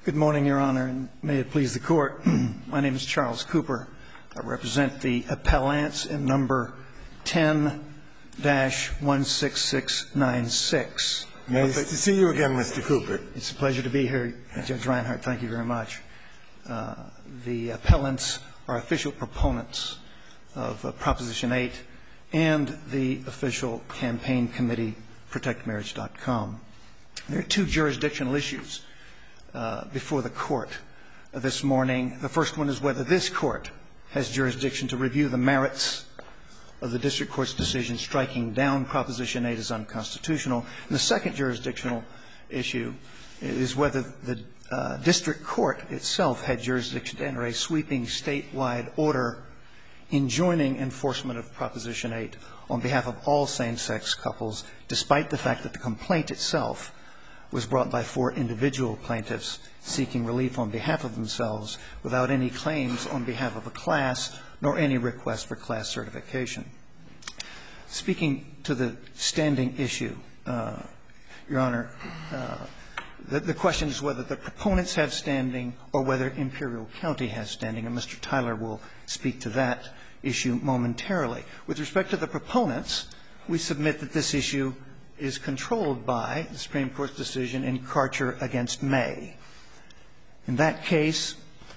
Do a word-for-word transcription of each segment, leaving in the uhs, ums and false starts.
Good morning, Your Honor, and may it please the Court. My name is Charles Cooper. I represent the appellants in number ten dash one six six nine six. Nice to see you again, Mister Cooper. It's a pleasure to be here, Judge Reinhart. Thank you very much. Uh, the appellants are official proponents of uh, Proposition eight and the official campaign committee, protect marriage dot com. There are two jurisdictional issues uh, before the Court uh, this morning. The first one is whether this Court has jurisdiction to review the merits of the District Court's decision striking down Proposition eight as unconstitutional. And the second jurisdictional issue is whether the uh, District Court itself had jurisdiction to enter a sweeping statewide order enjoining enforcement of Proposition eight on behalf of all same-sex couples, despite the fact that the complaint itself was brought by four individual plaintiffs seeking relief on behalf of themselves without any claims on behalf of a class nor any request for class certification. Speaking to the standing issue, uh, Your Honor, uh, the, the question is whether the proponents have standing or whether Imperial County has standing, and Mister Tyler will speak to that issue momentarily. With respect to the proponents, we submit that this issue is controlled by the Supreme Court's decision in Karcher against May. In that case,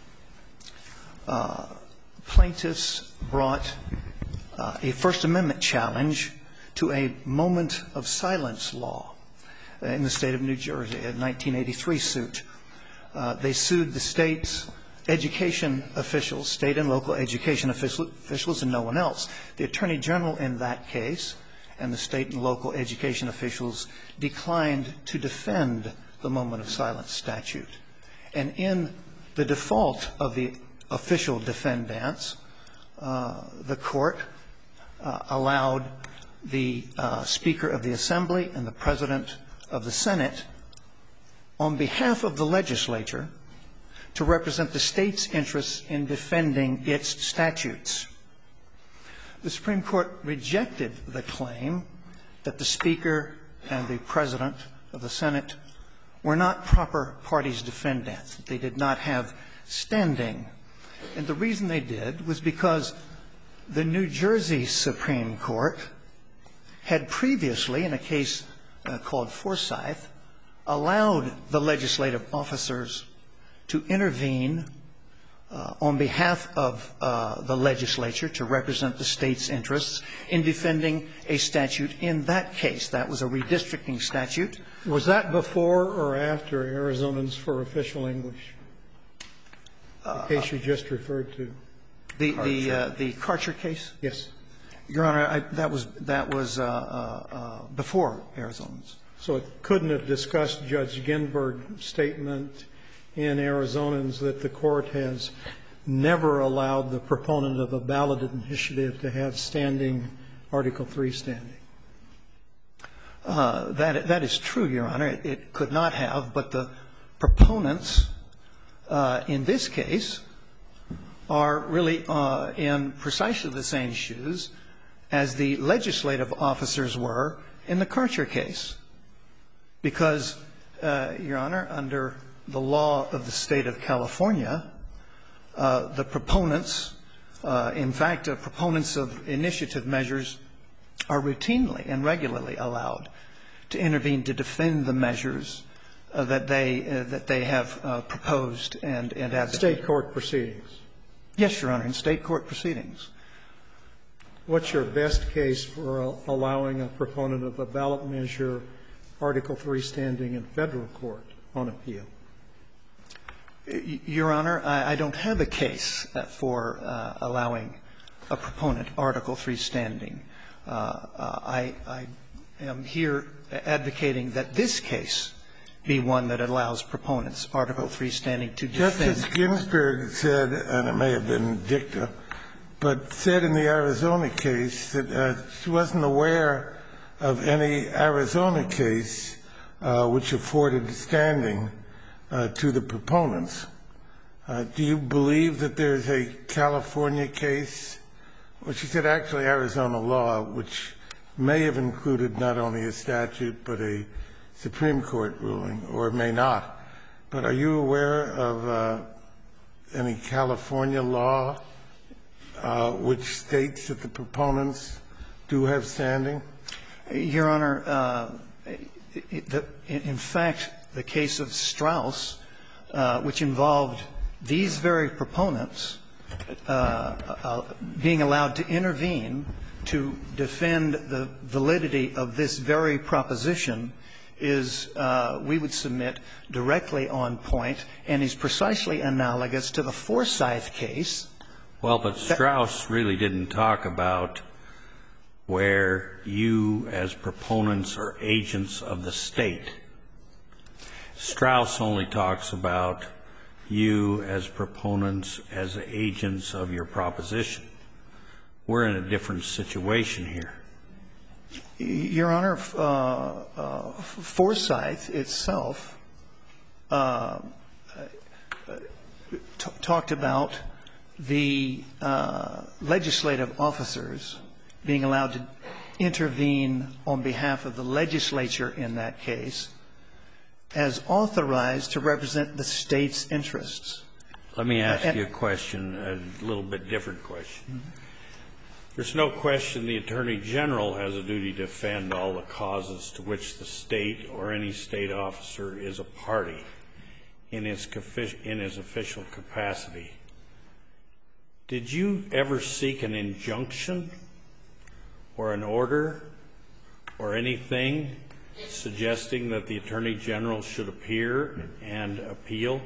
uh, plaintiffs brought uh, a First Amendment challenge to a moment of silence law in the state of New Jersey, a nineteen eighty-three suit. Uh, they sued the state's education officials, state and local education officials, and no one else. The Attorney General in that case and the state and local education officials declined to defend the moment of silence statute. And in the default of the official defendants, uh, the court uh, allowed the uh, Speaker of the Assembly and the President of the Senate, on behalf of the legislature, to represent the state's interests in defending its statutes. The Supreme Court rejected the claim that the Speaker and the President of the Senate were not proper parties defendants, that they did not have standing. And the reason they did was because the New Jersey Supreme Court had previously, in a case uh, called Forsyth, allowed the legislative officers to intervene uh, on behalf of uh, the legislature to represent the state's interests in defending a statute in that case. That was a redistricting statute. Was that before or after Arizonans for Official English? The case you just referred to. The the uh, the Karcher case? Yes. Your Honor, I, that was that was uh, uh, uh, before Arizonans. So it couldn't have discussed Judge Ginsburg's statement in Arizonans that the court has never allowed the proponent of a ballot initiative to have standing, Article three standing. Uh, that that is true, Your Honor. It, it could not have, but the proponents uh, in this case are really uh, in precisely the same shoes as the legislative officers were in the Karcher case, because, uh, Your Honor, under the law of the state of California, uh, the proponents, uh, in fact, uh, proponents of initiative measures are routinely and regularly allowed to intervene to defend the measures uh, that they uh, that they have uh, proposed and and advocated. State court proceedings. Yes, Your Honor, in state court proceedings. What's your best case for allowing a proponent of a ballot measure, Article three standing in federal court on appeal? Your Honor, I, I don't have a case for uh, allowing a proponent Article three standing. Uh, uh, I, I am here advocating that this case be one that allows proponents Article three standing to defend. Justice Ginsburg said, and it may have been dicta, but said in the Arizona case that uh, she wasn't aware of any Arizona case uh, which afforded standing Uh, to the proponents. Uh, do you believe that there's a California case, well, she said actually Arizona law, which may have included not only a statute but a Supreme Court ruling, or may not, But are you aware of uh, any California law uh, which states that the proponents do have standing? Your Honor, uh, it, the, in fact, the case of Strauss, uh, which involved these very proponents uh, uh, being allowed to intervene to defend the validity of this very proposition, is, uh, we would submit, directly on point and is precisely analogous to the Forsyth case. Well, but Strauss really didn't talk about where you as proponents are agents of the state. Strauss only talks about you as proponents as agents of your proposition. We're in a different situation here. Your Honor, uh, uh, Forsyth itself uh, t- talked about the uh, legislative officers being allowed to intervene on behalf of the legislature in that case as authorized to represent the state's interests. Let me ask uh, you a question, a little bit different question. Mm-hmm. There's no question the Attorney General has a duty to defend all the causes to which the state or any state officer is a party in his, in his official capacity. Did you ever seek an injunction or an order or anything suggesting that the Attorney General should appear and appeal?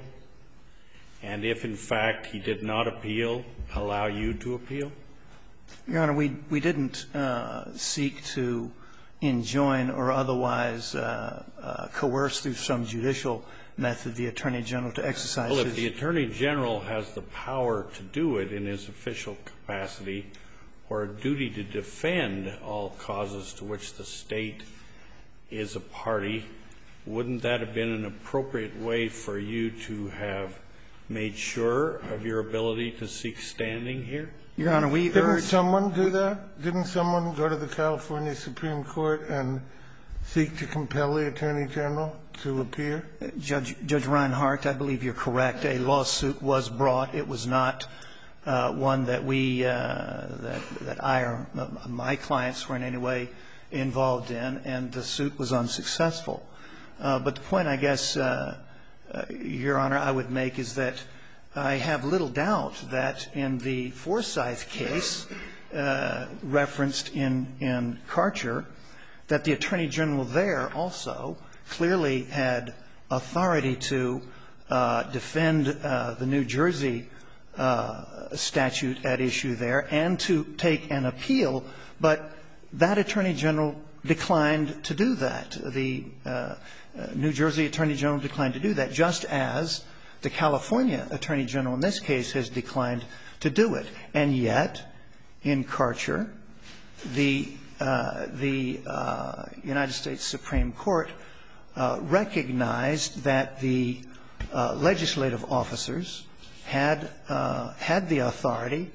And if, in fact, he did not appeal, allow you to appeal? Your Honor, we, we didn't uh, seek to enjoin or otherwise uh, uh, coerce through some judicial method the Attorney General to exercise his... Well, if the Attorney General has the power to do it in his official capacity or a duty to defend all causes to which the state is a party, wouldn't that have been an appropriate way for you to have made sure of your ability to seek standing here? Your Honor, we Didn't urge... someone do that? Didn't someone go to the California Supreme Court and seek to compel the Attorney General to appear? Judge, Judge Reinhart, I believe you're correct. A lawsuit was brought. It was not uh, one that we, uh, that, that I or my clients were in any way involved in, and the suit was unsuccessful. Uh, but the point, I guess, uh, uh, Your Honor, I would make is that I have little doubt that in the Forsyth case uh, referenced in, in Karcher, that the Attorney General there also clearly had authority to uh, defend uh, the New Jersey uh, statute at issue there and to take an appeal, but that Attorney General declined to do that. The uh, uh, New Jersey Attorney General declined to do that, just as the California Attorney General in this case has declined to do it. And yet, in Karcher, the, uh, the uh, United States Supreme Court uh, recognized that the uh, legislative officers had, uh, had the authority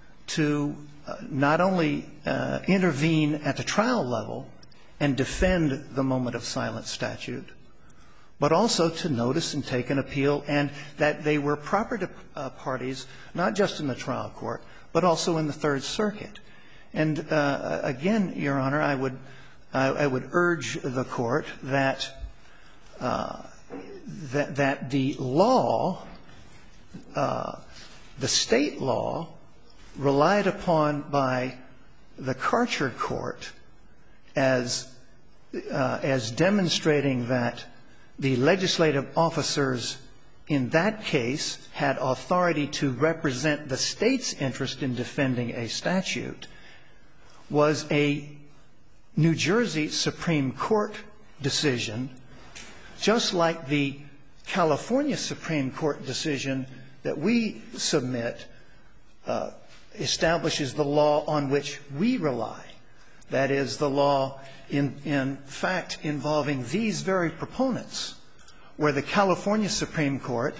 to uh, not only uh, intervene at the trial level and defend the moment of silence statute, but also to notice and take an appeal, and that they were proper to, uh, parties, not just in the trial court, but also in the Third Circuit. And uh, again, Your Honor, I would, I, I would urge the Court that, uh, that, that the law, uh, the state law, relied upon by the Karcher Court as, uh, as demonstrating that the legislative officers in that case had authority to represent the state's interest in defending a statute was a New Jersey Supreme Court decision, just like the California Supreme Court decision that we submit uh, establishes the law on which we rely. That is, the law, in, in fact, involving these very proponents, where the California Supreme Court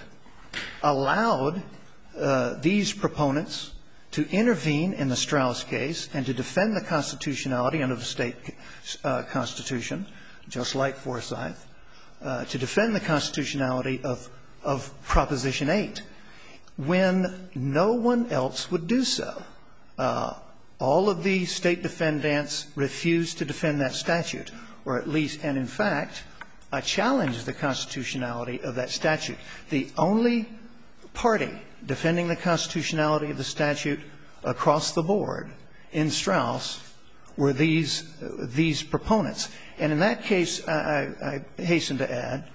allowed uh, these proponents to intervene in the Strauss case and to defend the constitutionality under the state uh, constitution, just like Forsyth, uh, to defend the constitutionality of of Proposition eight when no one else would do so. Uh, all of the State defendants refused to defend that statute, or at least, and in fact, uh, challenged the constitutionality of that statute. The only party defending the constitutionality of the statute across the board in Strauss were these, uh, these proponents. And in that case, I, I hasten to add,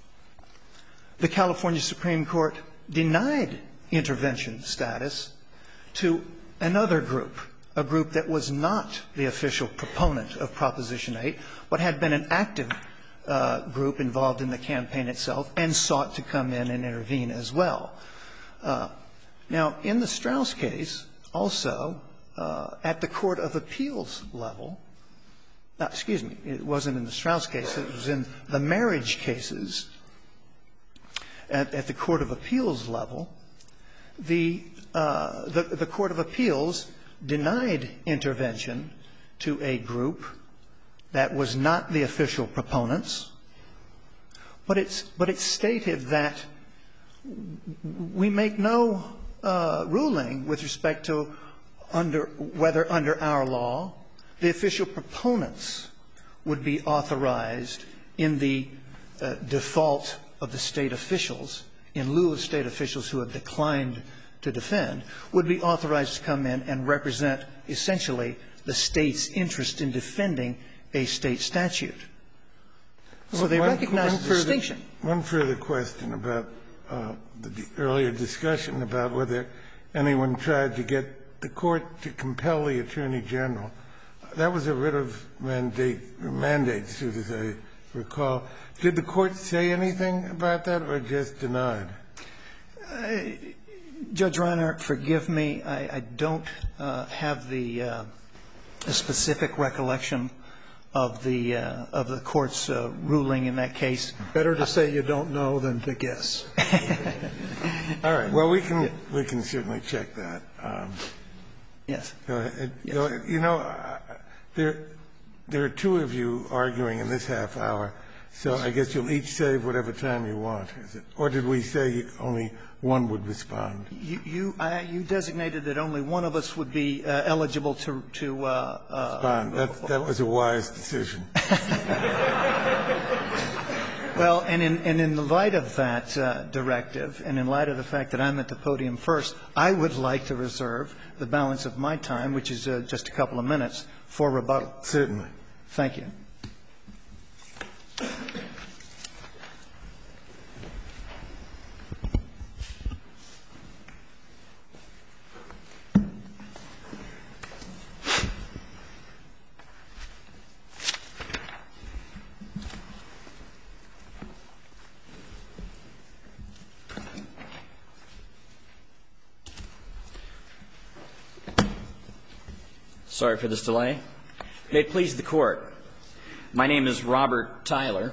the California Supreme Court denied intervention status to another group, a group that was not the official proponent of Proposition eight, but had been an active uh, group involved in the campaign itself and sought to come in and intervene as well. Uh, now, in the Strauss case, also, uh, at the Court of Appeals level, uh, excuse me, it wasn't in the Strauss case, it was in the marriage cases, at, at the Court of Appeals level, the, uh, the, the Court of Appeals denied intervention to a group that was not the official proponents, but it's, but it stated that we make no uh, ruling with respect to under, whether under our law the official proponents would be authorized in the uh, default of the State officials, in lieu of State officials who have declined to defend, would be authorized to come in and represent essentially the State's interest in defending a State statute. So they recognize the distinction. One further question about uh, the earlier discussion about whether anyone tried to get the Court to compel the Attorney General. That was a writ of mandate, mandate suit, as I recall. Did the Court say anything about that or just denied? Uh, Judge Reinhart, forgive me. I, I don't uh, have the, uh, the specific recollection of the uh, of the Court's uh, ruling in that case. Better to say you don't know than to guess. All right. Well, we can we can certainly check that. Um, yes. Go ahead. Yes. Go ahead. You know, uh, there there are two of you arguing in this half hour, so I guess you'll each save whatever time you want. Is it? Or did we say only one would respond? You you, I, you designated that only one of us would be uh, eligible to to. Uh, uh, respond. That that was a wise decision. Well, and in, and in the light of that uh, directive, and in light of the fact that I'm at the podium first, I would like to reserve the balance of my time, which is uh, just a couple of minutes, for rebuttal. Certainly. Thank you. Sorry for this delay. May it please the Court. My name is Robert Tyler.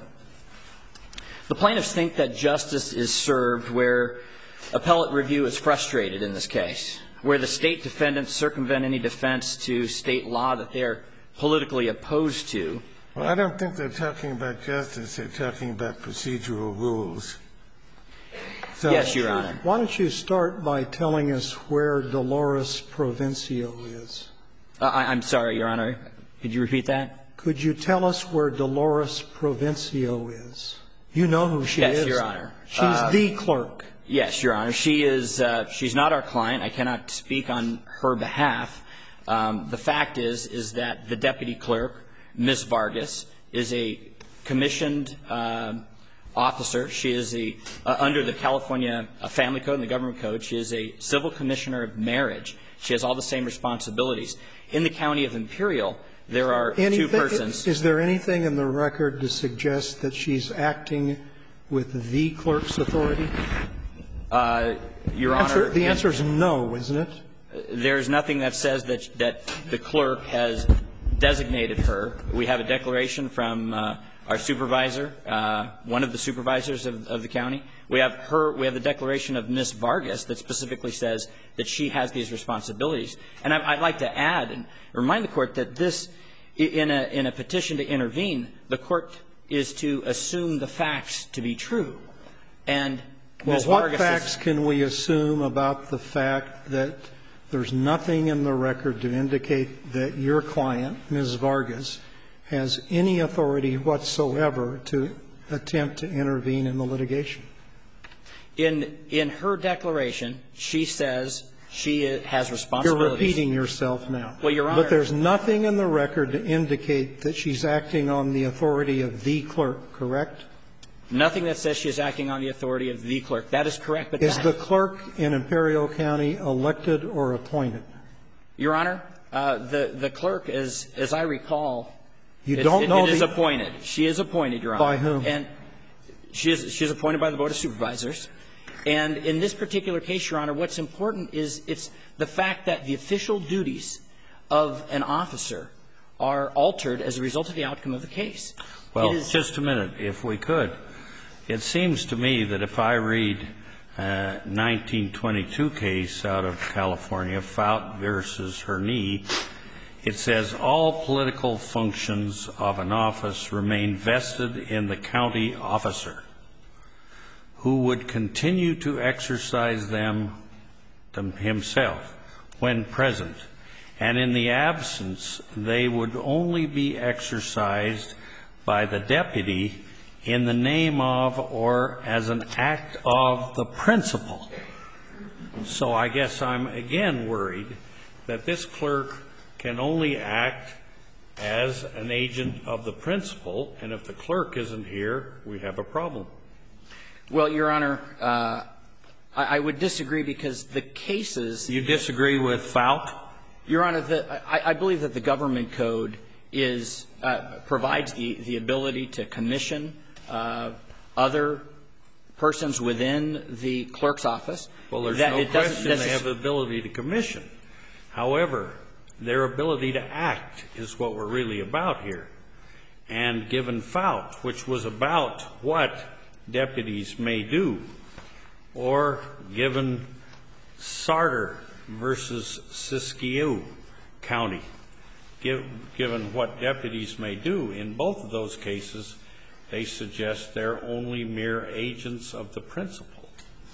The plaintiffs think that justice is served where appellate review is frustrated in this case, where the State defendants circumvent any defense to State law that they're politically opposed to. Well, I don't think they're talking about justice. They're talking about procedural rules. So, yes, Your Honor. Why don't you start by telling us where Dolores Provencio is? Uh, I, I'm sorry, Your Honor. Could you repeat that? Could you tell us where Dolores Provencio is? You know who she yes, is. Yes, Your Honor. She's uh, the clerk. Yes, Your Honor. She is. Uh, she's not our client. I cannot speak on her behalf. Um, the fact is, is that the deputy clerk, Miz Vargas, is a commissioned uh, officer. She is a uh, under the California Family Code and the Government Code. She is a civil commissioner of marriage. She has all the same responsibilities. In the county of Imperial, there are Anything, two persons. Is there anything in the record to suggest that she's acting with the clerk's authority? Uh, Your the answer, Honor, the answer is no, isn't it? There is nothing that says that that the clerk has designated her. We have a declaration from uh, our supervisor, uh, one of the supervisors of, of the county. We have her. We have the declaration of Miz Vargas that specifically says that she has these responsibilities. And I, I'd like to add and remind the Court that this, in a in a petition to intervene, the Court is to assume the facts to be true. And Well, Miz what Vargas facts is, can we assume about the fact that there's nothing in the record to indicate that your client, Miz Vargas, has any authority whatsoever to attempt to intervene in the litigation? in in her declaration, she says she has responsibilities. You're repeating yourself now. Well, Your Honor. But there's nothing in the record to indicate that she's acting on the authority of the clerk, correct? Nothing that says she is acting on the authority of the clerk. That is correct. But Is that, the clerk in Imperial County elected or appointed? Your Honor, uh, the the clerk, is, as I recall, You it, don't it, know it is the, appointed. She is appointed, Your Honor. By whom? And she is she is appointed by the Board of Supervisors. And in this particular case, Your Honor, what's important is it's the fact that the official duties of an officer are altered as a result of the outcome of the case. Well, is, just a minute, if we could. It seems to me that if I read a nineteen twenty-two case out of California, Fout versus Herney, it says all political functions of an office remain vested in the county officer, who would continue to exercise them, them himself when present. And in the absence, they would only be exercised by the deputy in the name of or as an act of the principal. So I guess I'm again worried that this clerk can only act as an agent of the principal, and if the clerk isn't here, we have a problem. Well, Your Honor, uh, I, I would disagree because the cases. You disagree with Fout? Your Honor, the, I, I believe that the government code is uh, provides the, the ability to commission uh, other persons within the clerk's office. Well, there's that no it doesn't question they necess- have the ability to commission. However, their ability to act is what we're really about here. And given Fout, which was about what deputies may do, or given Sarter versus Siskiyou County, give, given what deputies may do, in both of those cases, they suggest they're only mere agents of the principal.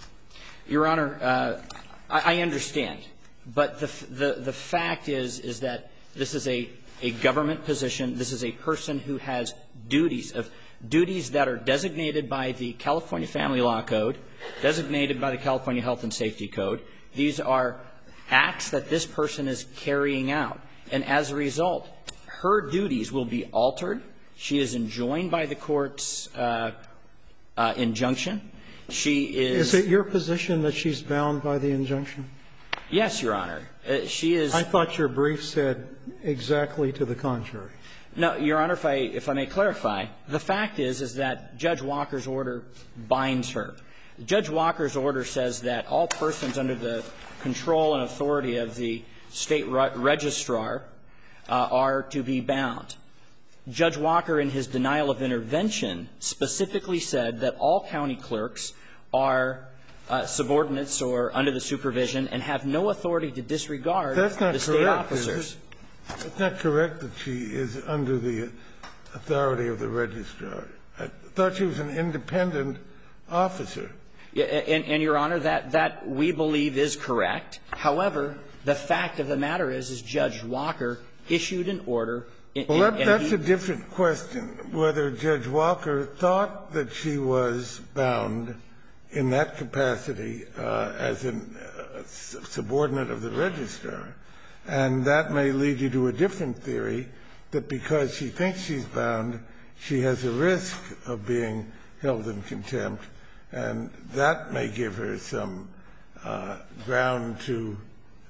Your Honor, uh, I, I understand, but the, the the fact is is that this is a a government position. This is a person who has duties of duties that are designated by the California Family Law Code, designated by the California Health and Safety Code. These are acts that this person is carrying out. And as a result, her duties will be altered. She is enjoined by the court's uh, uh, injunction. She is. Is it your position that she's bound by the injunction? Yes, Your Honor. Uh, she is. I thought your brief said exactly to the contrary. No, Your Honor, if I, if I may clarify, the fact is, is that Judge Walker's order binds her. Judge Walker's order says that all persons under the control and authority of the state re- registrar uh, are to be bound. Judge Walker, in his denial of intervention, specifically said that all county clerks are uh, subordinates or under the supervision and have no authority to disregard That's not the state correct, officers. is it? It's not correct that she is under the authority of the registrar. I thought she was an independent officer. Yeah, and, and, Your Honor, that, that we believe is correct. However, the fact of the matter is, is Judge Walker issued an order. In, Well, that, and that's he, a different question, whether Judge Walker thought that she was bound in that capacity uh, as a uh, subordinate of the registrar. And that may lead you to a different theory, that because she thinks she's bound, she has a risk of being held in contempt, and that may give her some uh, ground to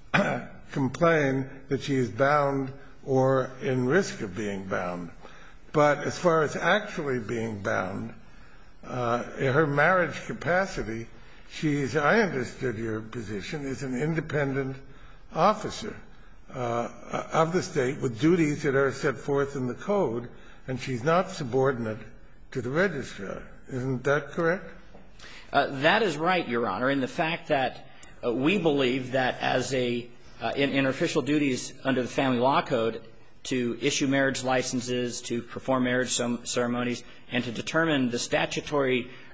complain that she is bound or in risk of being bound. But as far as actually being bound, uh, in her marriage capacity, she is, I understood your position, is an independent officer uh, of the state with duties that are set forth in the code, and she's not subordinate to the registrar. Isn't that correct? Uh, that is right, Your Honor, in the fact that uh, we believe that as a uh, in, in her official duties under the Family Law Code to issue marriage licenses, to perform marriage ceremonies, and to determine the statutory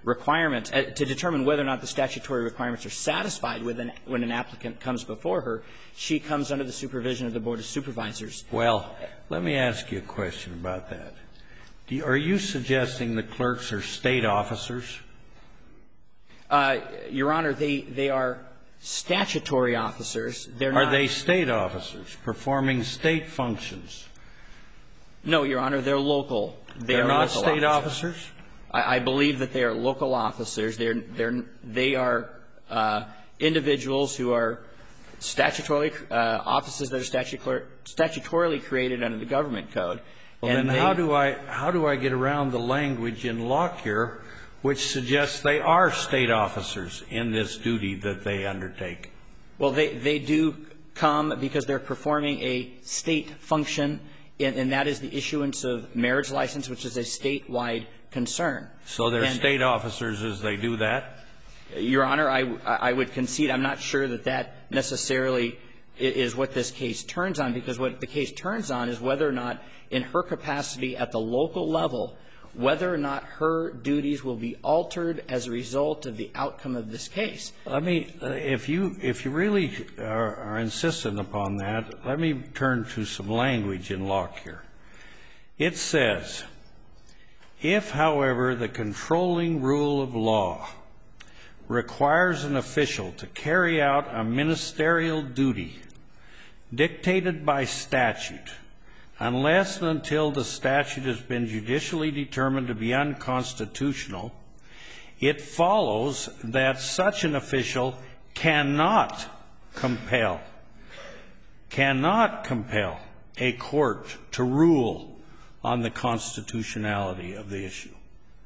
requirements, uh, to determine whether or not the statutory requirements are satisfied with an, when an applicant comes before her, she comes under the supervision of the Board of Supervisors. Well, let me ask you a question about that. Do you, are you suggesting the clerks are state officers? Uh, Your Honor, they, they are statutory officers. They're Are not, they state officers performing state functions? No, Your Honor, they're local. They They're are not local state officers. officers? I, I believe that they are local officers. They're, they're, they are uh, individuals who are statutorily uh, offices that are statutor, statutorily created under the government code. Well, and then they, how do I how do I get around the language in Lockyer which suggests they are state officers in this duty that they undertake? Well, they, they do come because they're performing a state function, and, and that is the issuance of marriage license, which is a statewide concern. So they're and, state officers as they do that? Your Honor, I, I would concede I'm not sure that that necessarily is what this case turns on, because what the case turns on is whether or not, in her capacity at the local level, whether or not her duties will be altered as a result of the outcome of this case. Let me, if you if you really are, are insistent upon that, let me turn to some language in Lockyer. It says, if, however, the controlling rule of law requires an official to carry out a ministerial duty dictated by statute, unless and until the statute has been judicially determined to be unconstitutional, it follows that such an official cannot compel, cannot compel a court to rule on the constitutionality of the issue.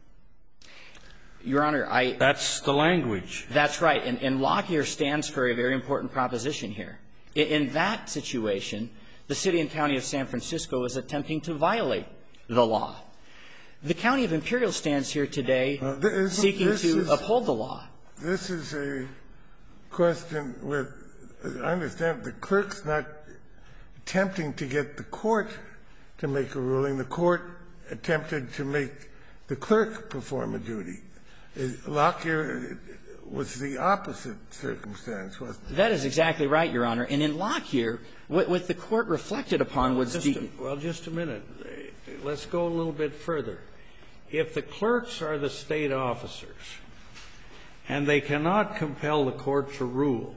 Your Honor, I... That's the language. That's right. And, and Lockyer stands for a very important proposition here. In, in that situation, the City and County of San Francisco is attempting to violate the law. The County of Imperial stands here today uh, this, seeking this to is, uphold the law. This is a question with, I understand, the clerk's not attempting to get the court to make a ruling. The court attempted to make the clerk perform a duty. Lockyer was the opposite circumstance, wasn't it? That is exactly right, Your Honor. And in Lockyer, what, what the court reflected upon was just the... a, well, just a minute. Let's go a little bit further. If the clerks are the state officers and they cannot compel the court to rule,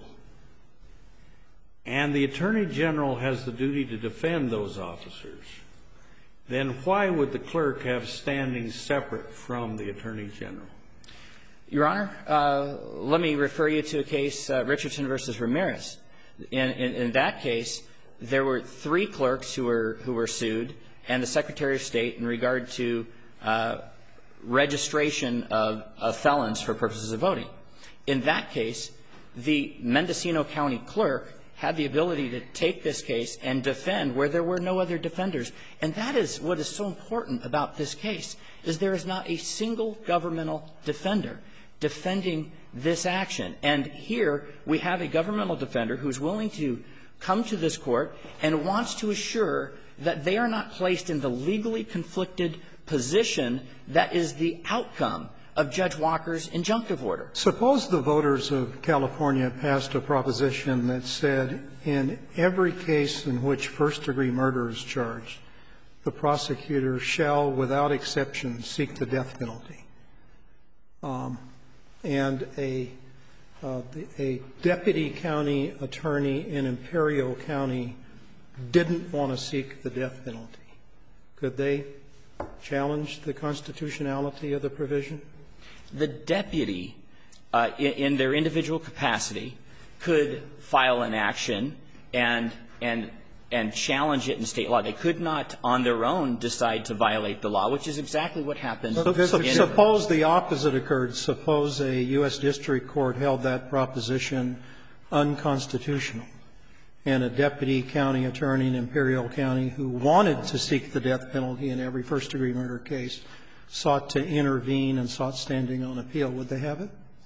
and the Attorney General has the duty to defend those officers, then why would the clerk have standing separate from the Attorney General? Your Honor, uh, let me refer you to a case, uh, Richardson versus Ramirez. In, in, in that case, there were three clerks who were who were sued, and the Secretary of State in regard to uh, registration of, of felons for purposes of voting. In that case, the Mendocino County clerk had the ability to take this case and defend where there were no other defenders. And that is what is so important about this case, is there is not a single governmental defender defending this action. And here we have a governmental defender who's willing to come to this court and wants to assure that they are not placed in the legally conflicted position that is the outcome of Judge Walker's injunctive order. Suppose the voters of California passed a proposition that said in every case in which first-degree murder is charged, the prosecutor shall, without exception, seek the death penalty. Um, and a, uh, a deputy county attorney in Imperial County didn't want to seek the death penalty. Could they challenge the constitutionality of the provision? The deputy, uh, in, in their individual capacity, could file an action and and and challenge it in state law. They could not, on their own, decide to violate the law, which is exactly what happened. So, so, suppose the opposite occurred. Suppose a U S district court held that proposition unconstitutional, and a deputy county attorney in Imperial County who wanted to seek the death penalty in every first-degree murder case sought to intervene and sought standing on appeal. Would they have it?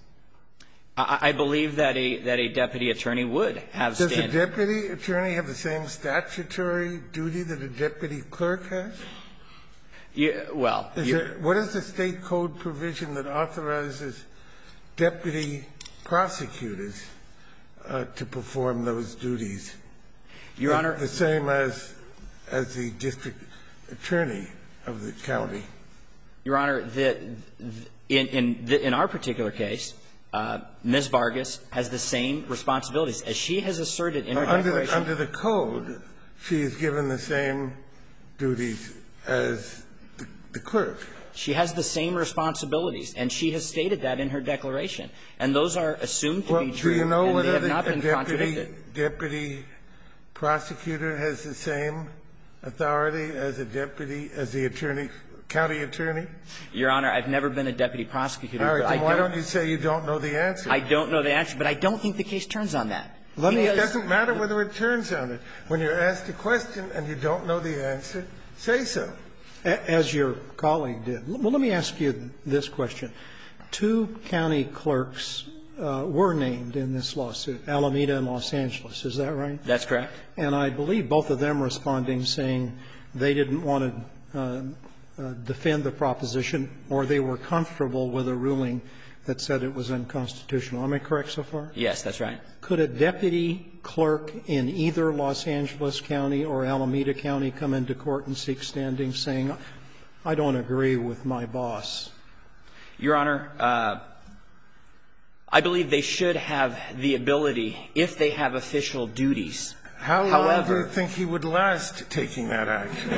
I, I believe that a that a deputy attorney would have Does standing. a deputy attorney have the same statutory duty that a deputy clerk has? You, well, Is you, there, what is the state code provision that authorizes deputy prosecutors uh, to perform those duties? Your the, Honor, the same as as the district attorney of the county. Your Honor, the, in in the, in our particular case, uh, Miz Vargas has the same responsibilities as she has asserted in her under declaration. the, under the code, she is given the same duties as the, the clerk. She has the same responsibilities, and she has stated that in her declaration. And those are assumed to well, be true, do you know and whether they have the, not been deputy, contradicted. Deputy prosecutor has the same authority as a deputy, as the attorney, county attorney? Your Honor, I've never been a deputy prosecutor. All right, but then I why don't, don't you say you don't know the answer? I don't know the answer, but I don't think the case turns on that. Let me, it Because- doesn't matter whether it turns on it. When you're asked a question and you don't know the answer, say so. As your colleague did. Well, let me ask you this question. Two county clerks uh, were named in this lawsuit, Alameda and Los Angeles. Is that right? That's correct. And I believe both of them responding saying they didn't want to uh, uh, defend the proposition, or they were comfortable with a ruling that said it was unconstitutional. Am I correct so far? Yes, that's right. Could a deputy clerk in either Los Angeles County or Alameda County come into court and seek standing saying, I don't agree with my boss? Your Honor, uh, I believe they should have the ability, if they have official duties. How long However, do you think he would last taking that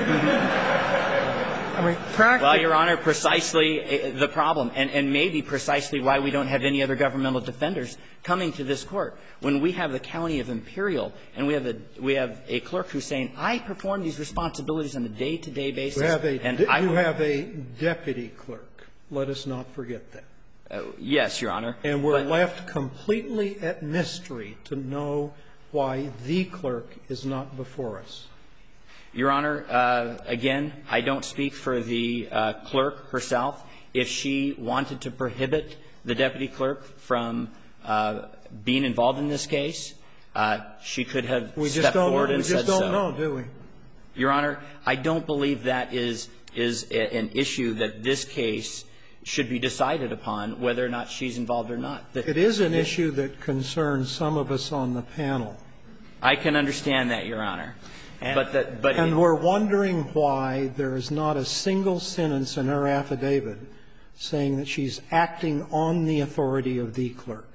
action? I mean, practically. Well, Your Honor, precisely the problem, and, and maybe precisely why we don't have any other governmental defenders coming to this court. When we have the county of Imperial and we have a, we have a clerk who's saying, I perform these responsibilities on a day-to-day basis. You have a, and you I will, have a deputy clerk. Let us not forget that. Uh, yes, Your Honor. And we're but, left completely at mystery to know why the clerk is not before us. Your Honor, uh, again, I don't speak for the uh, clerk herself. If she wanted to prohibit the deputy clerk from uh, being involved in this case, uh, she could have we stepped forward know, and said so. We just don't know, do we? Your Honor, I don't believe that is is a, an issue that this case should be decided upon, whether or not she's involved or not. The, It is an issue that concerns some of us on the panel. I can understand that, Your Honor. And, but the, but and it, we're wondering why there is not a single sentence in her affidavit saying that she's acting on the authority of the clerk.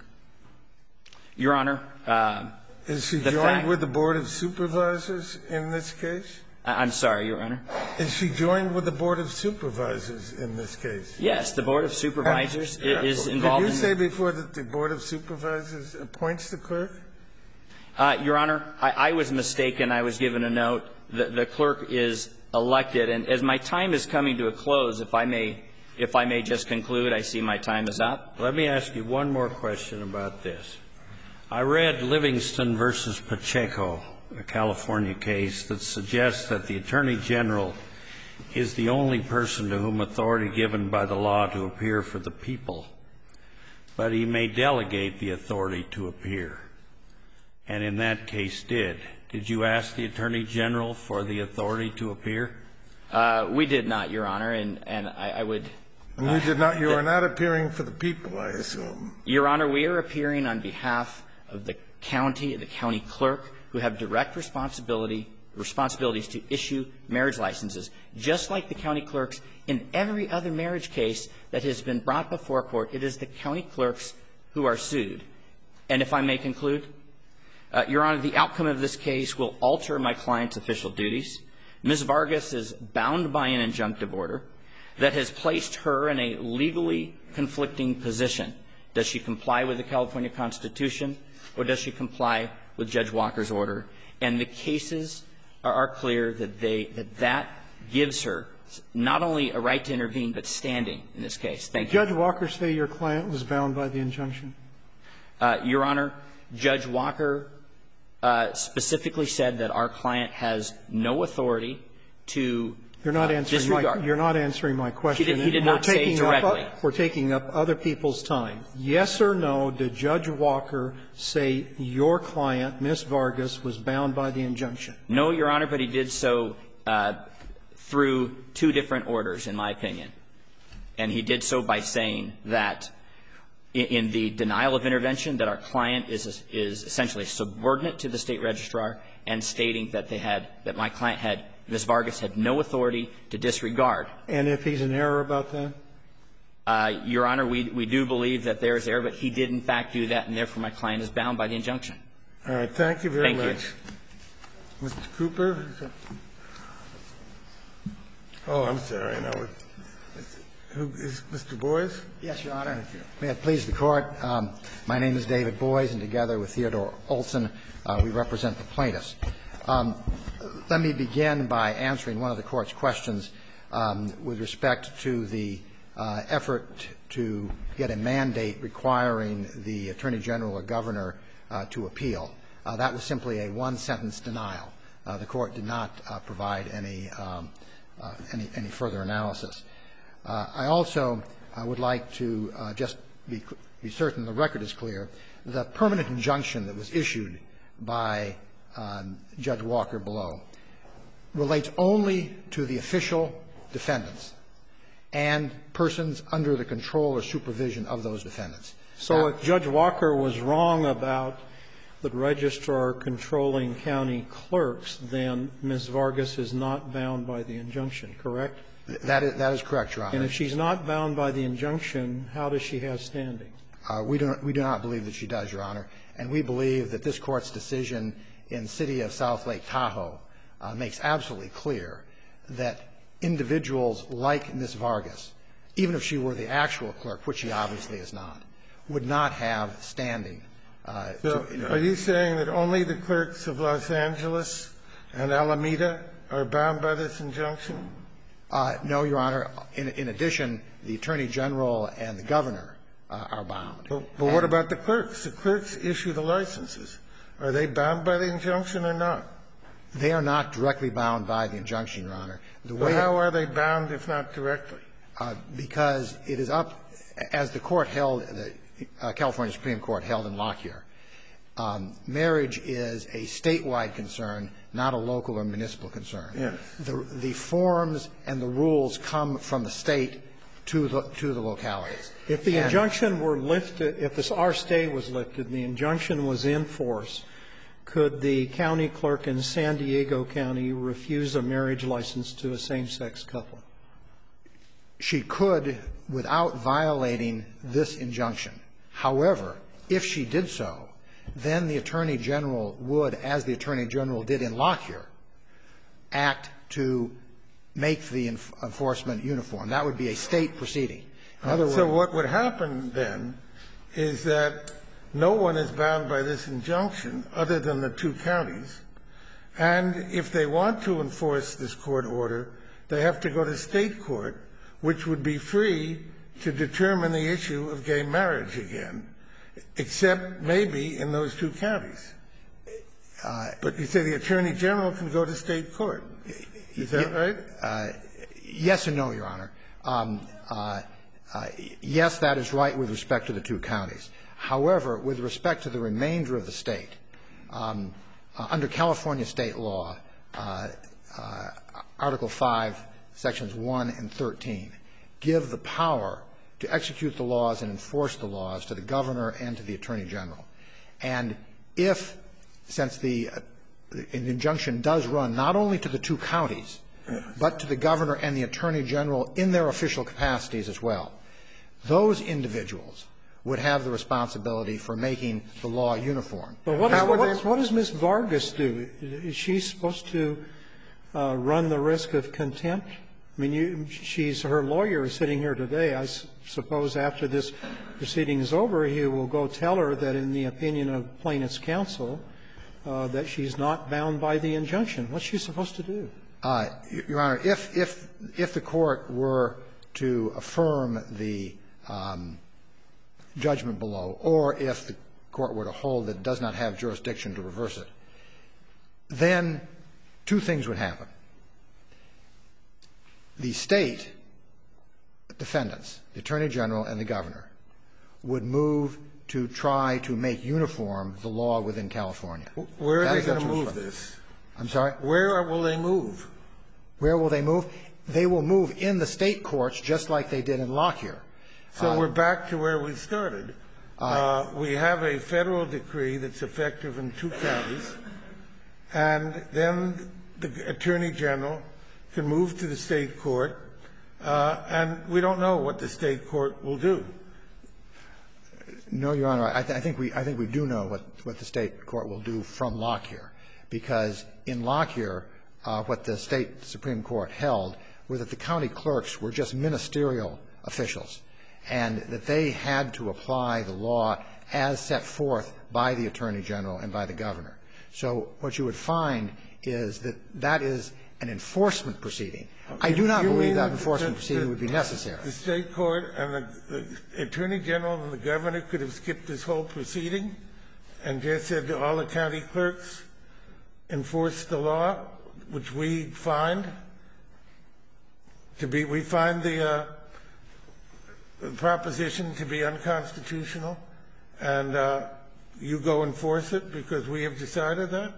Your Honor, uh, is she the joined fact, with the Board of Supervisors in this case? I'm sorry, Your Honor. Is she joined with the Board of Supervisors in this case? Yes, the Board of Supervisors and, uh, is involved. Did you in say before that the Board of Supervisors appoints the clerk? Uh, Your Honor, I, I was mistaken. I was given a note. The, the clerk is elected, and as my time is coming to a close, if I may, if I may just conclude, I see my time is up. Let me ask you one more question about this. I read Livingston versus Pacheco, a California case that suggests that the Attorney General is the only person to whom authority given by the law to appear for the people, but he may delegate the authority to appear. And in that case did. Did you ask the Attorney General for the authority to appear? Uh, we did not, Your Honor, and, and I, I would... And you did not, you are not appearing for the people, I assume. Your Honor, we are appearing on behalf of the county, the county clerk, who have direct responsibility, responsibilities to issue marriage licenses, just like the county clerks in every other marriage case that has been brought before court. It is the county clerks who are sued. And if I may conclude... Uh, Your Honor, the outcome of this case will alter my client's official duties. Miz Vargas is bound by an injunctive order that has placed her in a legally conflicting position. Does she comply with the California Constitution, or does she comply with Judge Walker's order? And the cases are, are clear that they that that gives her not only a right to intervene, but standing in this case. Thank Did you. Judge Walker say your client was bound by the injunction? Uh, Your Honor, Judge Walker Uh, specifically said that our client has no authority to You're not uh, answering disregard. my, you're not answering my question. He did, he did we're not say taking directly. Up, we're taking up other people's time. Yes or no, did Judge Walker say your client, Miz Vargas, was bound by the injunction? No, Your Honor, but he did so uh, through two different orders, in my opinion. And he did so by saying that in the denial of intervention, that our client is is essentially subordinate to the State registrar, and stating that they had, that my client had, Miz Vargas had no authority to disregard. And if he's in error about that? Uh, Your Honor, we, we do believe that there is error, but he did in fact do that, and therefore my client is bound by the injunction. All right. Thank you very Thank much. you. Mister Cooper? Oh, I'm sorry. No. Who is Mister Boies? Yes, Your Honor. May it please the Court. Um, my name is David Boies, and together with Theodore Olson, uh, we represent the plaintiffs. Um, let me begin by answering one of the Court's questions um, with respect to the uh, effort to get a mandate requiring the Attorney General or Governor uh, to appeal. Uh, that was simply a one-sentence denial. Uh, the Court did not uh, provide any, um, uh, any, any further analysis. Uh, I also uh, would like to uh, just be, be certain the record is clear. The permanent injunction that was issued by um, Judge Walker below relates only to the official defendants and persons under the control or supervision of those defendants. So now, if Judge Walker was wrong about the registrar controlling county clerks, then Miz Vargas is not bound by the injunction, correct? That is, that is correct, Your Honor. And if she's not bound by the injunction, how does she have standing? Uh, we, do, we do not believe that she does, Your Honor. And we believe that this Court's decision in the city of South Lake Tahoe uh, makes absolutely clear that individuals like Miz Vargas, even if she were the actual clerk, which she obviously is not, would not have standing. Uh, So to, are you saying that only the clerks of Los Angeles and Alameda are bound by this injunction? Uh, no, Your Honor. In, in addition, the Attorney General and the Governor uh, are bound. But, but what about the clerks? The clerks issue the licenses. Are they bound by the injunction or not? They are not directly bound by the injunction, Your Honor. The So way how are they bound if not directly? Uh, because it is up, as the Court held, the uh, California Supreme Court held in Lockyer, um, marriage is a statewide concern, not a local or municipal concern. Yes. The, the forms and the rules come from the state to the, to the localities. If the And injunction were lifted, if this, our stay was lifted and the injunction was in force, could the county clerk in San Diego County refuse a marriage license to a same-sex couple? She could without violating this injunction. However, if she did so, then the Attorney General would, as the Attorney General did in Lockyer, act to make the enforcement uniform. That would be a state proceeding. In other words, so what would happen then is that no one is bound by this injunction other than the two counties, and if they want to enforce this court order, they have to go to state court, which would be free to determine the issue of gay marriage again, except maybe in those two counties. Uh, but you say the Attorney General can go to state court. Is that right? Uh, yes and no, Your Honor. Um, uh, uh, yes, that is right with respect to the two counties. However, with respect to the remainder of the state, um, uh, under California state law, uh, uh, Article five, Sections one and thirteen, give the power to execute the laws and enforce the laws to the governor and to the Attorney General. And if, since the, uh, the injunction does run not only to the two counties, but to the governor and the Attorney General in their official capacities as well, those individuals would have the responsibility for making the law uniform. But what, is, what, what does Miz Vargas do? Is she supposed to uh, run the risk of contempt? I mean, you, she's her lawyer is sitting here today. I s- suppose after this proceeding is over, he will go tell her that, in the opinion of plaintiff's counsel, uh, that she's not bound by the injunction. What's she supposed to do? Uh, Your Honor, if if if the court were to affirm the um, judgment below, or if the court were to hold that it does not have jurisdiction to reverse it, then two things would happen. The state defendants, the Attorney General and the governor, would move to try to make uniform the law within California. Where are That they is going to their move response. this? I'm sorry? Where will they move? Where will they move? They will move in the State courts just like they did in Lockyer. So uh, we're back to where we started. Uh, we have a Federal decree that's effective in two counties, and then the Attorney General can move to the State court, uh, and we don't know what the State court will do. No, Your Honor. I, th- I think we I think we do know what, what the State court will do from Lockyer, because in Lockyer, uh, what the State Supreme Court held was that the county clerks were just ministerial officials, and that they had to apply the law as set forth by the Attorney General and by the Governor. So what you would find is that that is an enforcement proceeding. I do not You believe mean that the- enforcement the- proceeding the- would be necessary. The State court and the, the Attorney General and the Governor could have skipped this whole proceeding and just said to all the county clerks, enforce the law, which we find to be, we find the, uh, the proposition to be unconstitutional, and uh, you go enforce it because we have decided that?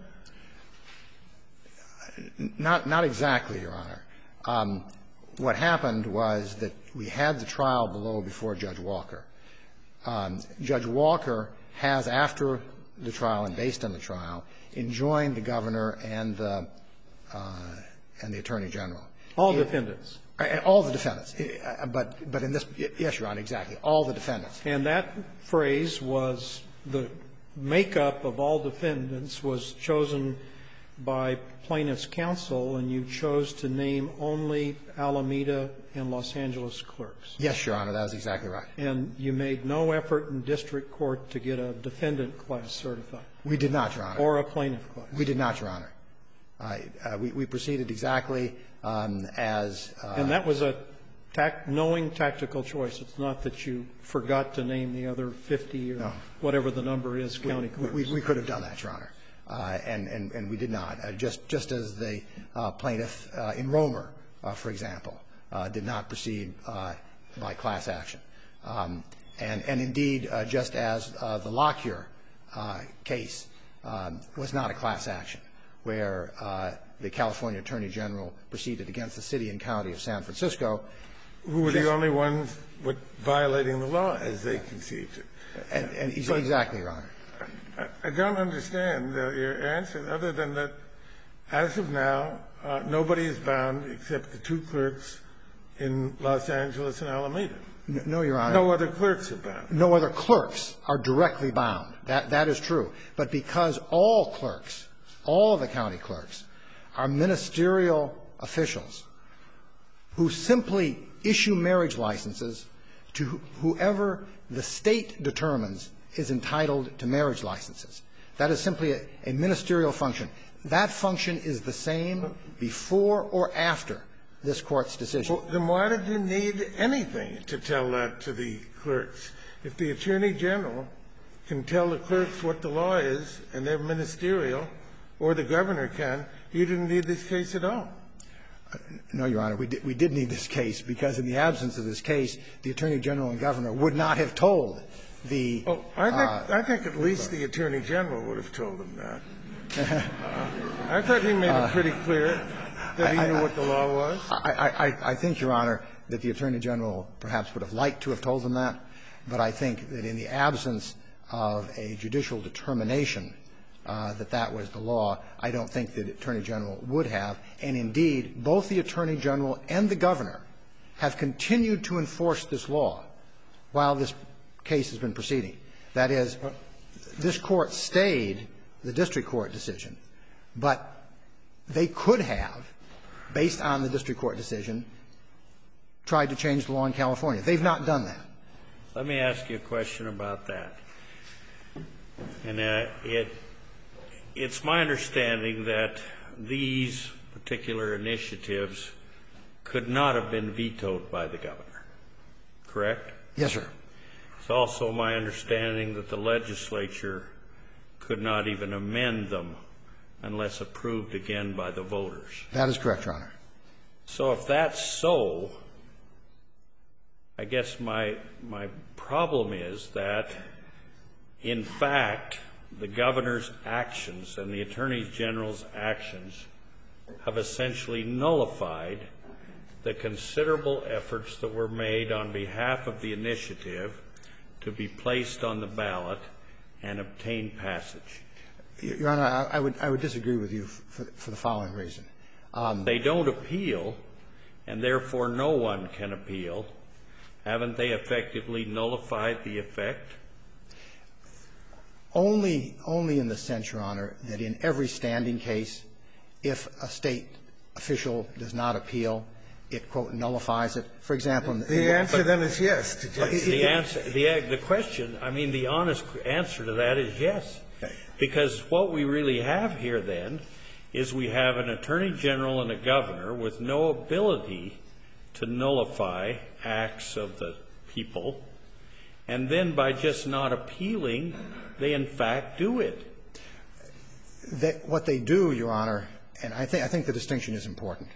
Not, not exactly, Your Honor. Um, what happened was that we had the trial below before Judge Walker. Um, Judge Walker has, after the trial and based on the trial, enjoined the Governor and the, uh, and the Attorney General. All It, defendants. Uh, all the defendants. Uh, but, but in this, yes, Your Honor, exactly. All the defendants. And that phrase was the makeup of all defendants was chosen by plaintiff's counsel, and you chose to name only Alameda and Los Angeles clerks. Yes, Your Honor, that is exactly right. And you made no effort in district court to get a defendant class certified. We did not, Your Honor. Or a plaintiff class. We did not, Your Honor. Uh, uh, we, we proceeded exactly um, as. Uh, and that was a tac- knowing tactical choice. It's not that you forgot to name the other fifty or no. whatever the number is, county we, clerks. we, we could have done that, Your Honor. Uh, and, and, and we did not. Uh, just, just as the uh, plaintiff uh, in Romer, uh, for example, uh, did not proceed uh, by class action. Um, and, and indeed, uh, just as uh, the Lockyer uh, case um, was not a class action, where uh, the California Attorney General proceeded against the city and county of San Francisco. Who were the only ones with violating the law as they conceived it. And, and exactly, Your Honor. I don't understand uh, your answer, other than that, as of now, uh, nobody is bound except the two clerks in Los Angeles and Alameda. No, no, Your Honor. No other clerks are bound. No other clerks are directly bound. That, that is true. But because all clerks, all of the county clerks, are ministerial officials who simply issue marriage licenses to whoever the State determines is entitled to marriage licenses. That is simply a, a ministerial function. That function is the same before or after this Court's decision. Well, then why did you need anything to tell that to the clerks? If the Attorney General can tell the clerks what the law is and they're ministerial, or the Governor can, you didn't need this case at all. No, Your Honor. We did, we did need this case because in the absence of this case, the Attorney General and Governor would not have told the Oh, I think, uh, I think at least the Attorney General would have told them that. uh, I thought he made it pretty clear that he I, knew I, what the law was. I, I, I think, Your Honor, that the Attorney General perhaps would have liked to have told them that, but I think that in the absence of a judicial determination uh, that that was the law, I don't think the Attorney General would have. And indeed, both the Attorney General and the Governor have continued to enforce this law while this case has been proceeding. That is, this Court stayed the district court decision, but they could have, based on the district court decision, tried to change the law in California. They've not done that. Let me ask you a question about that. And uh, it, it's my understanding that these particular initiatives could not have been vetoed by the Governor, correct? Yes, sir. It's also my understanding that the legislature could not even amend them unless approved again by the voters. That is correct, Your Honor. So if that's so, I guess my my problem is that, in fact, the Governor's actions and the Attorney General's actions have essentially nullified the considerable efforts that were made on behalf of the initiative to be placed on the ballot and obtain passage. Your Honor, I, I would I would disagree with you for, for the following reason. Um, they don't appeal, and therefore no one can appeal. Haven't they effectively nullified the effect? Only, only in the sense, Your Honor, that in every standing case, if a State official does not appeal, it, quote, nullifies it. For example, the, the answer then is yes. To Judge. The answer, the, the question, I mean, the honest answer to that is yes. Okay. Because what we really have here then is we have an Attorney General and a Governor with no ability to nullify acts of the people, and then by just not appealing, they in fact do it. That what they do, Your Honor, and I think I think the distinction is important,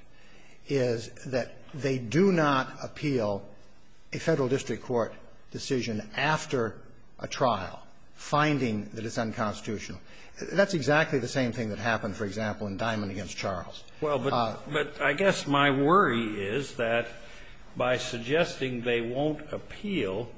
is that they do not appeal a Federal District Court decision after a trial, finding that it's unconstitutional. That's exactly the same thing that happened, for example, in Diamond against Charles. Well, but, uh, but I guess my worry is that by suggesting they won't appeal,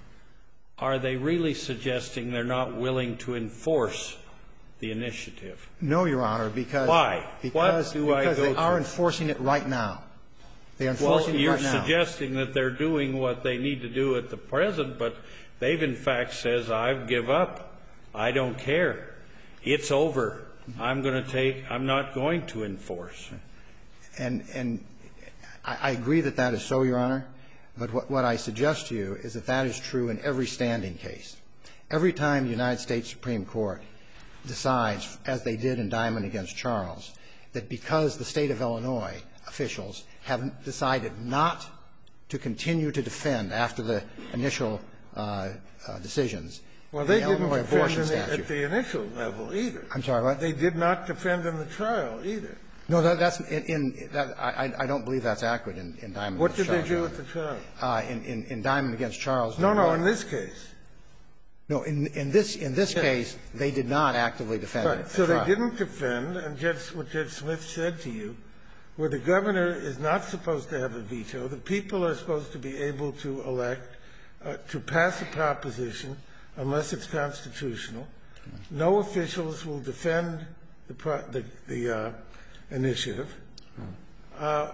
are they really suggesting they're not willing to enforce the initiative? No, Your Honor, because why? Because, what do because I go they are through? enforcing it right now. They are enforcing well, it right now. You're suggesting that they're doing what they need to do at the present, but they've in fact says, I give up. I don't care. It's over. I'm going to take. I'm not going to enforce. And and I, I agree that that is so, Your Honor. But what, what I suggest to you is that that is true in every standing case. Every time the United States Supreme Court decides, as they did in Diamond against Charles, that because the State of Illinois officials have decided not to continue to defend after the initial uh, uh, decisions. Well, they the didn't Illinois defend abortion in the, statute. at the initial level either. I'm sorry, what? They did not defend in the trial either. No, that, that's in, in that, I, I don't believe that's accurate in, in Diamond what against Charles. What did they do at the trial? Uh, in, in, in Diamond against Charles. No, no, was. in this case. No, in, in this, in this yes. case, they did not actively defend right. it. So trial. they didn't defend, and Judge, what Judge Smith said to you, where the governor is not supposed to have a veto, the people are supposed to be able to elect, uh, to pass a proposition unless it's constitutional. No officials will defend the, pro the, the uh, initiative. Uh,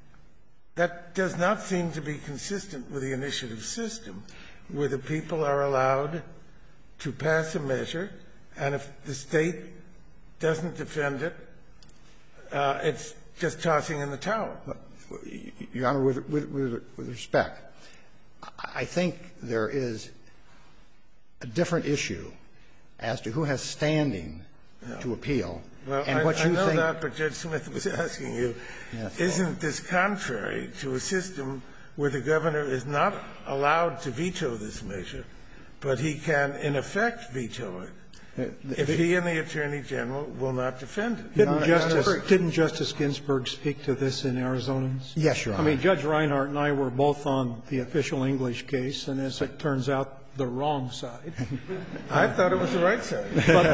that does not seem to be consistent with the initiative system, where the people are allowed to pass a measure, and if the State doesn't defend it, uh, it's just tossing in the towel. Your Honor, with, with, with respect, I think there is a different issue as to who has standing no. to appeal. Well, and I, what you I know think, that, but Judge Smith was asking you, yes. isn't this contrary to a system where the governor is not allowed to veto this measure, but he can, in effect, veto it if he and the Attorney General will not defend it? Didn't, Honor, Justice, Honor, didn't Justice Ginsburg speak to this in Arizonans? Yes, Your Honor. I mean, Judge Reinhart and I were both on the official English case, and as it turns out, the wrong side. I thought it was the right side. But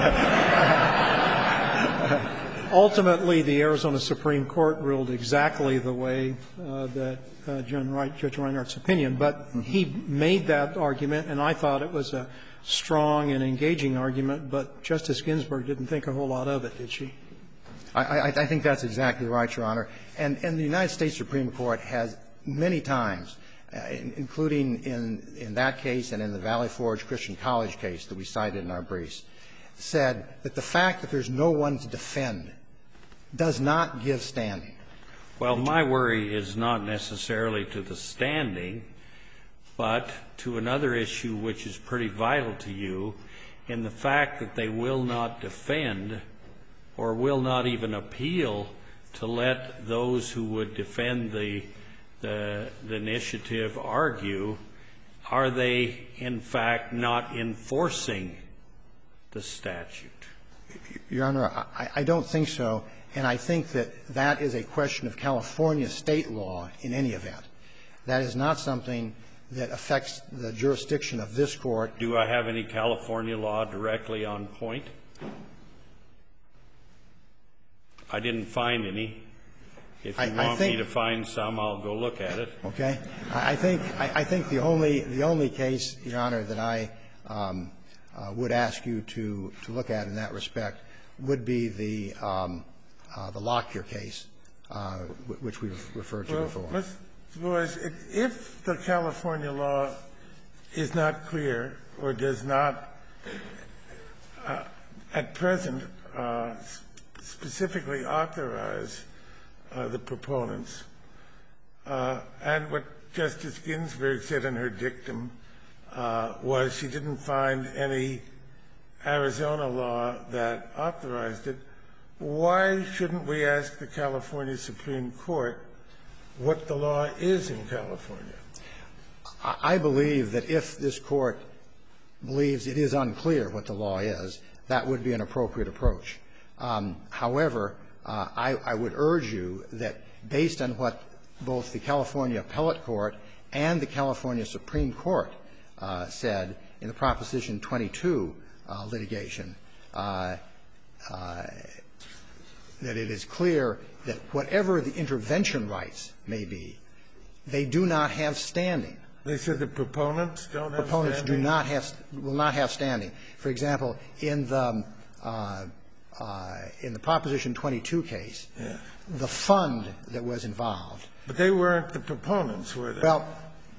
ultimately, the Arizona Supreme Court ruled exactly the way uh, that uh, Judge Reinhart's opinion. But he made that argument, and I thought it was a strong and engaging argument, but Justice Ginsburg didn't think a whole lot of it, did she? I, I, I think that's exactly right, Your Honor. And, and the United States Supreme Court has many times, uh, in, including in, in that case and in the Valley Forge Christian College case that we cited in our briefs, said that the fact that there's no one to defend does not give standing. Well, my worry is not necessarily to the standing, but to another issue which is pretty vital to you, in the fact that they will not defend or will not even appeal to let those who would defend the, the, the initiative argue, are they in fact not enforcing the statute? Your Honor, I, I don't think so, and I think that that is a question of California state law in any event. That is not something that affects the jurisdiction of this Court. Do I have any California law directly on point? I didn't find any. If you I- I want think- me to find some, I'll go look at it. Okay. I I think I I think the only the only case, Your Honor, that I um, uh, would ask you to to look at in that respect would be the um, uh, the Lockyer case, uh, which we've referred to Well, before. Mister Boies, if the California law is not clear or does not, uh, at present, uh, specifically authorize uh, the proponents, uh, and what Justice Ginsburg said in her dictum uh, was she didn't find any Arizona law that authorized it, why shouldn't we ask the California Supreme Court what the law is in California? I believe that if this Court believes it is unclear what the law is, that would be an appropriate approach. Um, however, uh, I, I would urge you that based on what both the California Appellate Court and the California Supreme Court uh, said in the Proposition twenty-two uh, litigation, uh, uh, that it is clear that whatever the intervention rights may be, they do not have standing. They said the proponents don't have Proponents standing? do not have, will not have standing. For example, in the, uh, uh, in the Proposition twenty-two case, Yeah. the fund that was involved. But they weren't the proponents, were they? Well,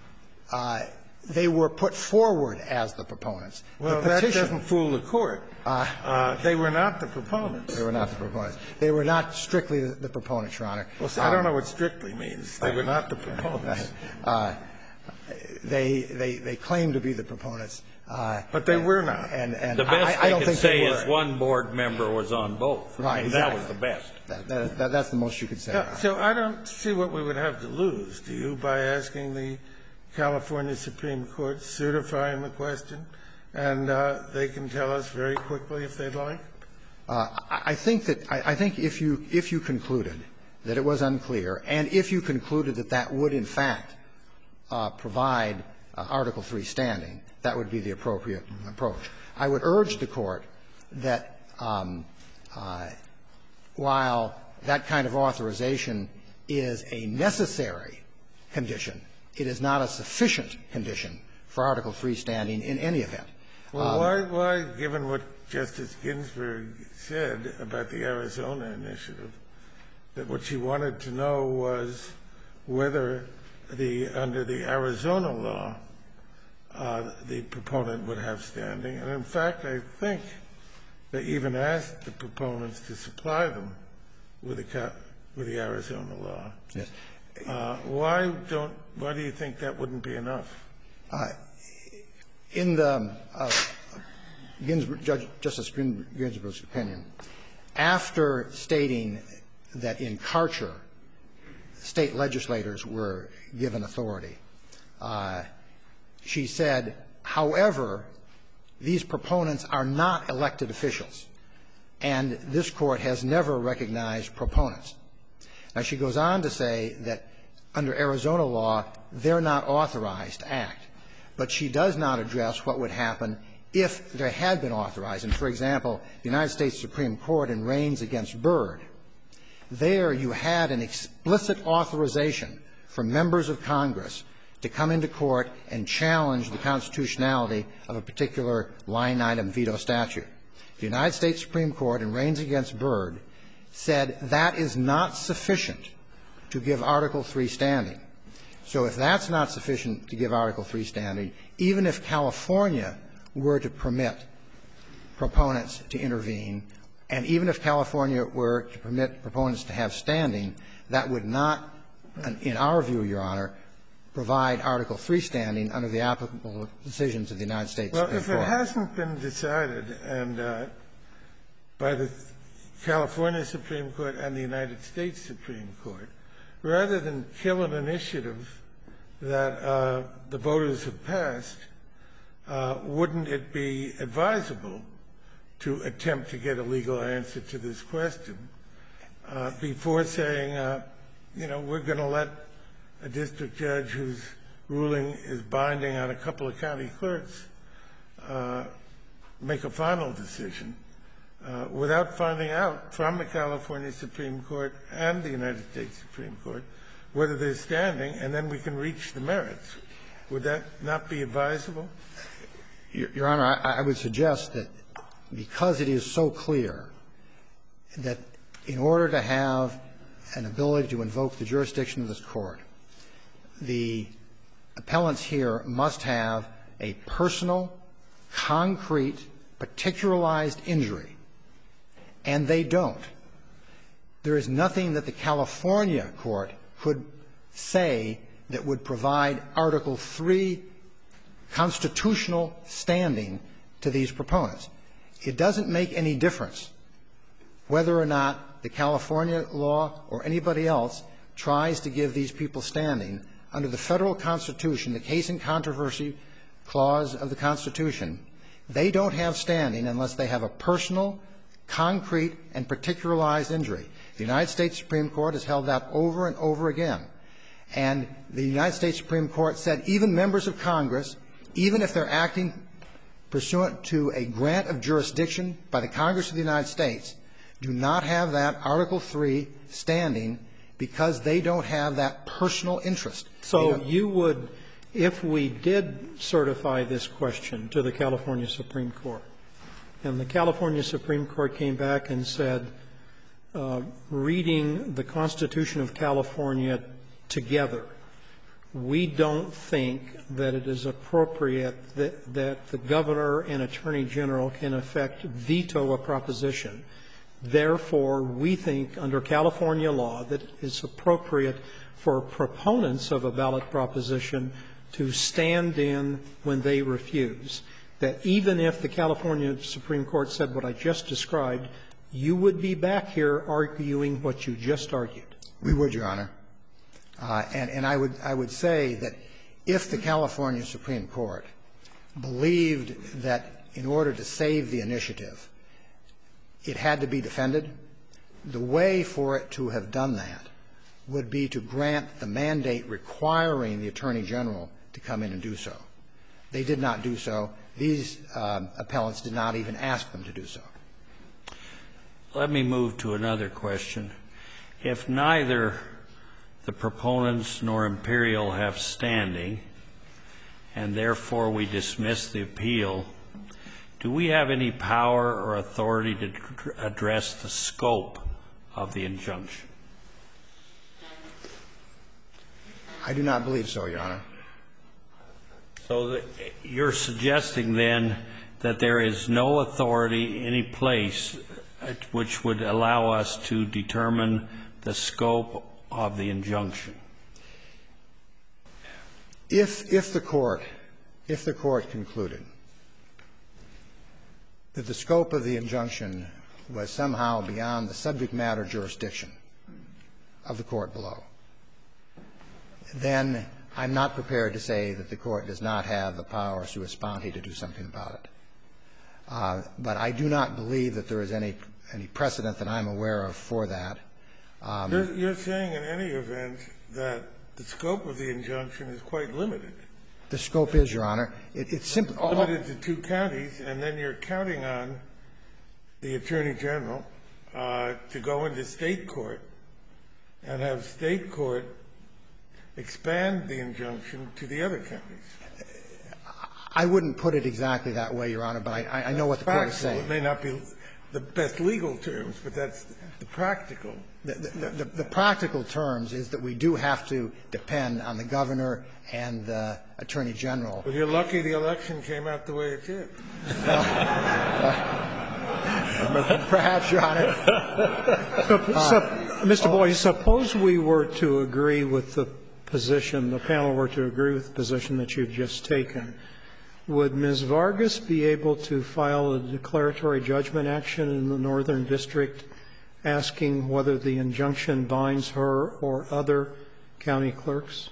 uh, they were put forward as the proponents. Well, the that petition, doesn't fool the Court. Uh, Uh, they were not the proponents. They were not the proponents. They were not strictly the, the proponents, Your Honor. Well, so I don't know what strictly means. They were not the proponents. Uh, they, they, they claim to be the proponents. Uh, But they were not. And, and The best I, I don't they could think say they were. is one board member was on both. Right, That exactly. was the best. That, that, that, that's the most you could say. Your Yeah, Honor. so I don't see what we would have to lose, do you, by asking the California Supreme Court, certifying the question, and uh, they can tell us very quickly if they'd like? Uh, I I think that I I think if you if you concluded that it was unclear, and if you concluded that that would in fact uh, provide uh, Article three standing, that would be the appropriate approach. I would urge the Court that um, uh, while that kind of authorization is a necessary condition, it is not a sufficient condition for Article three standing in any event. Well, why, why, given what Justice Ginsburg said about the Arizona initiative, that what she wanted to know was whether the, under the Arizona law, uh, the proponent would have standing. And in fact, I think they even asked the proponents to supply them with the, with the Arizona law. Yes. Uh, why don't, why do you think that wouldn't be enough? Uh, in the uh, Ginsburg, Judge, Justice Ginsburg's opinion, after stating that in Karcher, state legislators were given authority, uh, she said, however, these proponents are not elected officials, and this Court has never recognized proponents. Now, she goes on to say that under Arizona law, they're not authorized to act. But she does not address what would happen if there had been authorized. And, for example, the United States Supreme Court in Raines against Byrd, there you had an explicit authorization for members of Congress to come into court and challenge the constitutionality of a particular line-item veto statute. The United States Supreme Court in Raines against Byrd said that is not sufficient to give Article three standing. So if that's not sufficient to give Article three standing, even if California were to permit proponents to intervene, and even if California were to permit proponents to have standing, that would not, in our view, Your Honor, provide Article three standing under the applicable decisions of the United States Supreme Court. Well, if it hasn't been decided and uh, by the California Supreme Court and the United States Supreme Court, rather than kill an initiative that uh, the voters have passed, uh, wouldn't it be advisable to attempt to get a legal answer to this question uh, before saying, uh, you know, we're going to let a district judge whose ruling is binding on a couple of county clerks uh, make a final decision uh, without finding out from the California Supreme Court and the United States Supreme Court whether they're standing, and then we can reach the merits. Would that not be advisable? Your, Your Honor, I, I would suggest that because it is so clear that in order to have an ability to invoke the jurisdiction of this Court, the appellants here must have a personal, concrete, particularized injury, and they don't. There is nothing that the California court could say that would provide Article three constitutional standing to these proponents. It doesn't make any difference whether or not the California law or anybody else tries to give these people standing. Under the Federal Constitution, the case in controversy clause of the Constitution, they don't have standing unless they have a personal, concrete, and particularized injury. The United States Supreme Court has held that over and over again. And the United States Supreme Court said even members of Congress, even if they're acting pursuant to a grant of jurisdiction by the Congress of the United States, do not have that Article three standing because they don't have that personal interest. So you would, if we did certify this question to the California Supreme Court, and the California Supreme Court came back and said, uh, reading the Constitution of California together, we don't think that it is appropriate that, that the governor and attorney general can effect veto a proposition. Therefore, we think under California law that it is appropriate for proponents of a ballot proposition to stand in when they refuse. That even if the California Supreme Court said what I just described, you would be back here arguing what you just argued. We would, Your Honor. Uh, and, and I would, I would say that if the California Supreme Court believed that in order to save the initiative, it had to be defended, the way for it to have done that would be to grant the mandate requiring the Attorney General to come in and do so. They did not do so. These um, appellants did not even ask them to do so. Let me move to another question. If neither the proponents nor Imperial have standing, and therefore we dismiss the appeal, do we have any power or authority to address the scope of the injunction? I do not believe so, Your Honor. So the, you're suggesting then that there is no authority, any place which would allow us to determine the scope of the injunction? If, if the court, if the court concluded that the scope of the injunction was somehow beyond the subject matter jurisdiction of the court below, then I'm not prepared to say that the court does not have the power sua sponte to do something about it. Uh, but I do not believe that there is any, any precedent that I'm aware of for that. Um, you're, you're saying in any event that the scope of the injunction is quite limited. The scope is, Your Honor. It, it's simply limited to two counties, and then you're counting on the Attorney General uh, to go into state court and have state court expand the injunction to the other counties. I wouldn't put it exactly that way, Your Honor, but I, I know what the court is saying. It may not be the best legal terms, but that's the practical. The, the, the, the practical terms is that we do have to depend on the governor and the Attorney General. Well, you're lucky the election came out the way it did. Well, uh, perhaps, Your Honor. Uh, so, Mister Boies, suppose we were to agree with the position, the panel were to agree with the position that you've just taken. Would Miz Vargas be able to file a declaratory judgment action in the Northern District asking whether the injunction binds her or other county clerks?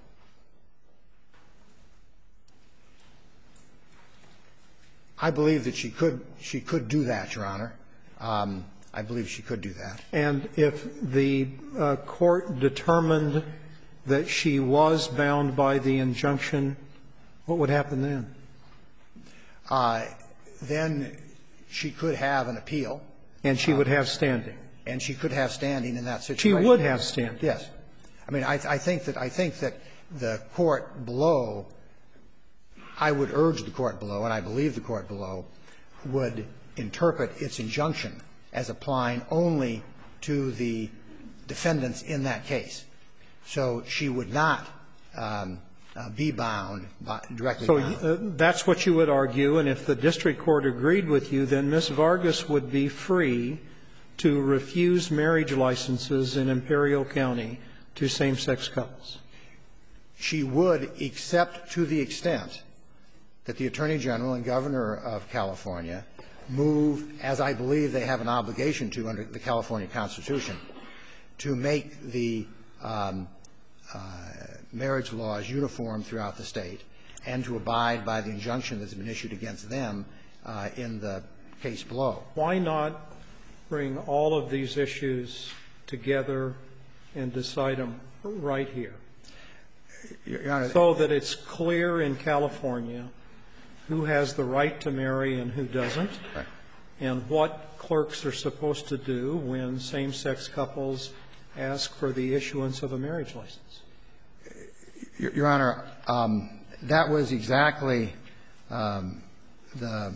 I believe that she could, she could do that, Your Honor. Um, I believe she could do that. And if the uh, court determined that she was bound by the injunction, what would happen then? Uh, then she could have an appeal. And she would have standing. And she could have standing in that situation. She would have standing. Yes. I mean, I, I think that I think that the court below, I would urge the court below, and I believe the court below, would interpret its injunction as applying only to the defendants in that case. So she would not um, uh, be bound, by, directly so bound. So uh, that's what you would argue, and if the district court agreed with you, then Miz Vargas would be free to refuse marriage licenses in Imperial County to same-sex couples. She would, except to the extent that the Attorney General and Governor of California move, as I believe they have an obligation to under the California Constitution, to make the um, uh, marriage laws uniform throughout the state and to abide by the injunction that's been issued against them uh, in the case below. Why not bring all of these issues together and decide them right here? Your Honor, so that it's clear in California who has the right to marry and who doesn't, right. and what clerks are supposed to do when same-sex couples ask for the issuance of a marriage license. Your, Your Honor, um, that was exactly um, the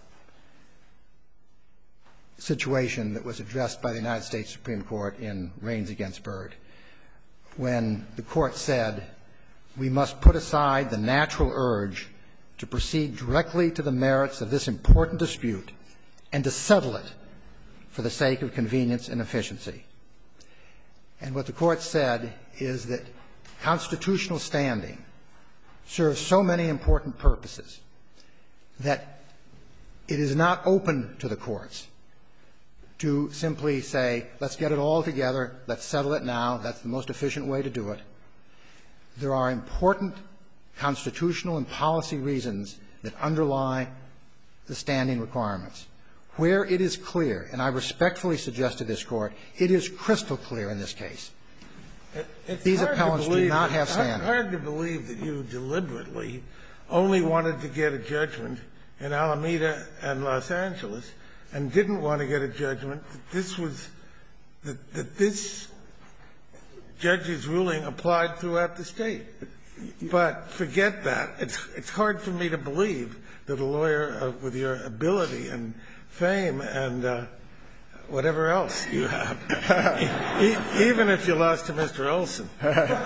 situation that was addressed by the United States Supreme Court in Raines against Byrd, when the court said, we must put aside the natural urge to proceed directly to the merits of this important dispute and to settle it for the sake of convenience and efficiency. And what the court said is that constitutional standing serves so many important purposes that it is not open to the courts to simply say, let's get it all together, let's settle it now, that's the most efficient way to do it. There are important constitutional and policy reasons that underlie the standing requirements. Where it is clear, and I respectfully suggest to this Court, it is crystal clear in this case. It's These appellants do not have standing. It's hard to believe that you deliberately only wanted to get a judgment in Alameda and Los Angeles and didn't want to get a judgment that this was that, that this judge's ruling applied throughout the state. But forget that. It's, it's hard for me to believe that a lawyer uh, with your ability and fame and uh, whatever else you have, e- even if you lost to Mister Olson. Uh,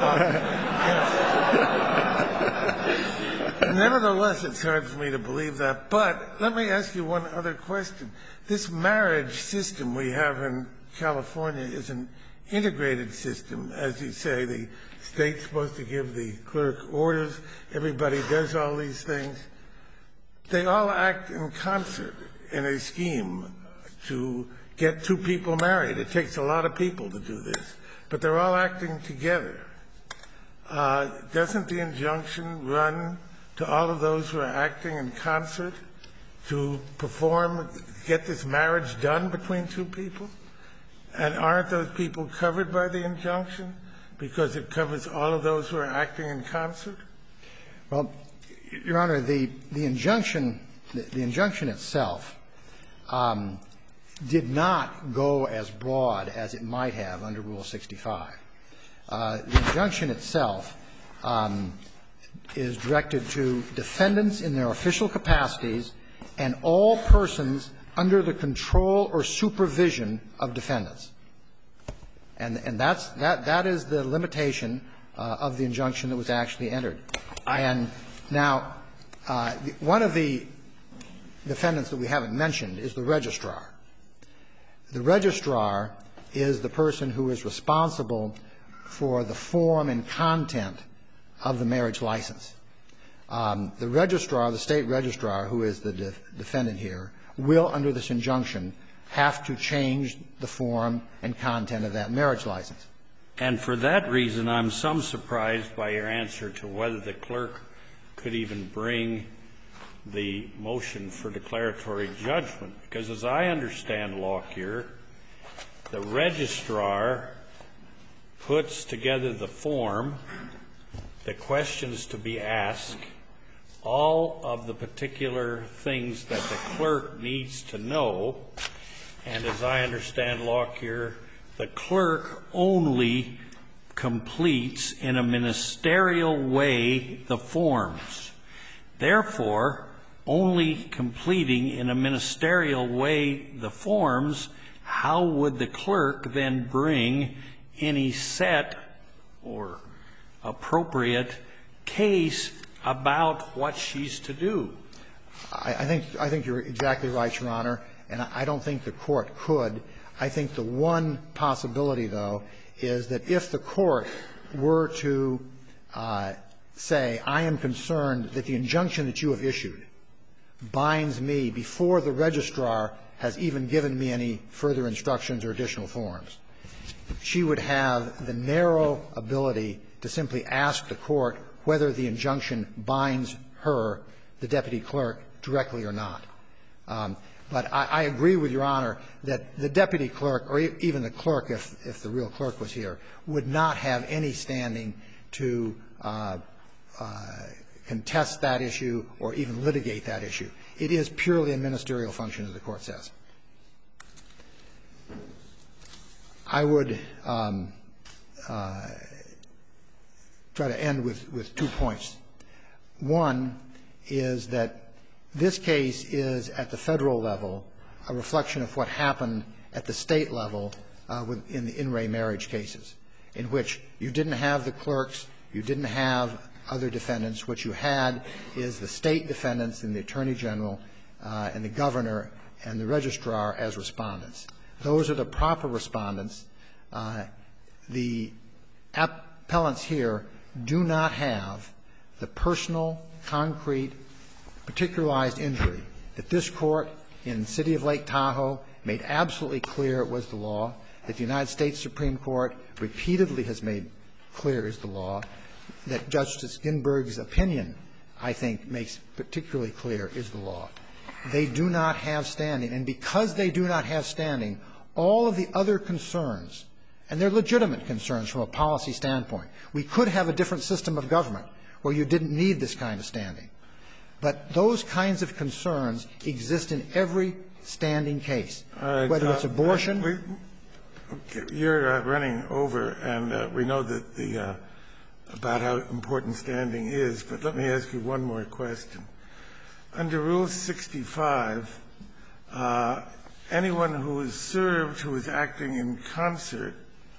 you know. Nevertheless, it's hard for me to believe that. But let me ask you one other question. This marriage system we have in California is an integrated system. As you say, the state's supposed to give the clerk orders. Everybody does all these things. They all act in concert in a scheme to get two people married. It takes a lot of people to do this. But they're all acting together. Uh, doesn't the injunction run to all of those who are acting in concert to perform, get this marriage done between two people? And aren't those people covered by the injunction because it covers all of those who are acting in concert? Well, Your Honor, the, the injunction, the, the injunction itself um, did not go as broad as it might have under Rule sixty-five. Uh, the injunction itself um, is directed to defendants in their official capacities and all persons under the control or supervision of defendants. And, and that's, that, that is the limitation uh, of the injunction that was actually entered. And now, uh, one of the defendants that we haven't mentioned is the registrar. The registrar is the person who is responsible for the form and content of the marriage license. Um, the registrar, the state registrar, who is the de- defendant here, will, under this injunction, have to change the form and content of that marriage license. And for that reason, I'm some surprised by your answer to whether the clerk could even bring the motion for declaratory judgment. Because as I understand law here, the registrar puts together the form, the questions to be asked, all of the particular things that the clerk needs to know. And as I understand Lockyer, the clerk only completes in a ministerial way the forms. Therefore, only completing in a ministerial way the forms, how would the clerk then bring any set or appropriate case about what she's to do? I, I think I think you're exactly right, Your Honor, and I don't think the court could. I think the one possibility, though, is that if the court were to uh, say, I am concerned that the injunction that you have issued binds me before the registrar has even given me any further instructions or additional forms, she would have the narrow ability to simply ask the court whether the injunction binds her, the deputy clerk, directly or not. Um, but I, I agree with Your Honor that the deputy clerk, or e- even the clerk, if, if the real clerk was here, would not have any standing to uh, uh, contest that issue or even litigate that issue. It is purely a ministerial function, as the court says. I would um, uh, try to end with, with two points. One is that this case is, at the federal level, a reflection of what happened at the state level uh, with, in the in-ray marriage cases, in which you didn't have the clerks, you didn't have other defendants. What you had is the state defendants and the attorney general uh, and the governor and the registrar as respondents. Those are the proper respondents. Uh, the appellants here do not have the personal, concrete, particularized injury that this court in the city of Lake Tahoe made absolutely clear it was the law, that the United States Supreme Court repeatedly has made clear is the law, that Justice Ginsburg's opinion, I think, makes particularly clear is the law. They do not have standing. And because they do not have standing, all of the other concerns, and they're legitimate concerns from a policy standpoint. We could have a different system of government where you didn't need this kind of standing. But those kinds of concerns exist in every standing case, right, whether it's uh, abortion. We, okay, you're uh, running over, and uh, we know that the uh, about how important standing is. But let me ask you one more question. Under Rule sixty-five, uh, anyone who is served who is acting in concert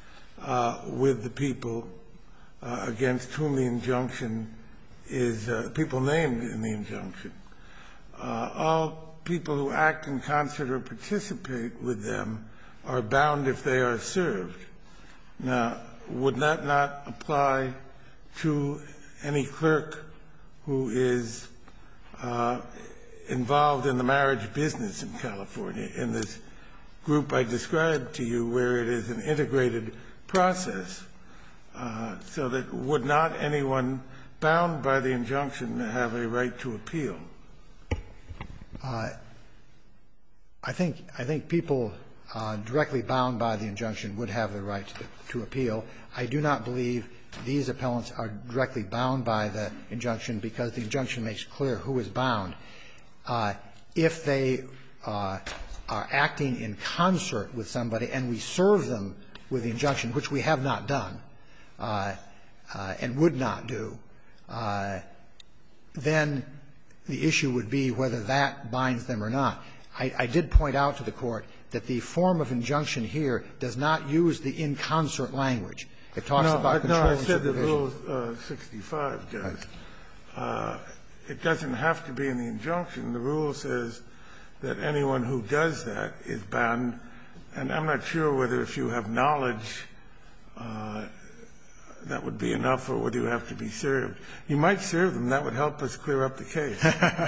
uh, with the people uh, against whom the injunction is, uh, people named in the injunction, uh, all people who act in concert or participate with them are bound if they are served. Now, would that not apply to any clerk who is uh, involved in the marriage business in California, in this group I described to you, where it is an integrated process, uh, so that would not anyone bound by the injunction have a right to appeal? Uh, I think I think people uh, directly bound by the injunction would have the right to, to appeal. I do not believe these appellants are directly bound by the injunction because the injunction makes clear who is bound. Uh, if they uh, are acting in concert with somebody and we serve them with the injunction, which we have not done uh, uh, and would not do, uh, then the issue would be whether that binds them or not. I, I did point out to the Court that the form of injunction here does not use the in concert language. It talks no, about I, control no, I and said that supervision. Rule uh, sixty-five does. Uh, it doesn't have to be in the injunction. The rule says that anyone who does that is bound, and I'm not sure whether if you have knowledge uh, that would be enough or whether you have to be served. You might serve them. That would help us clear up the case.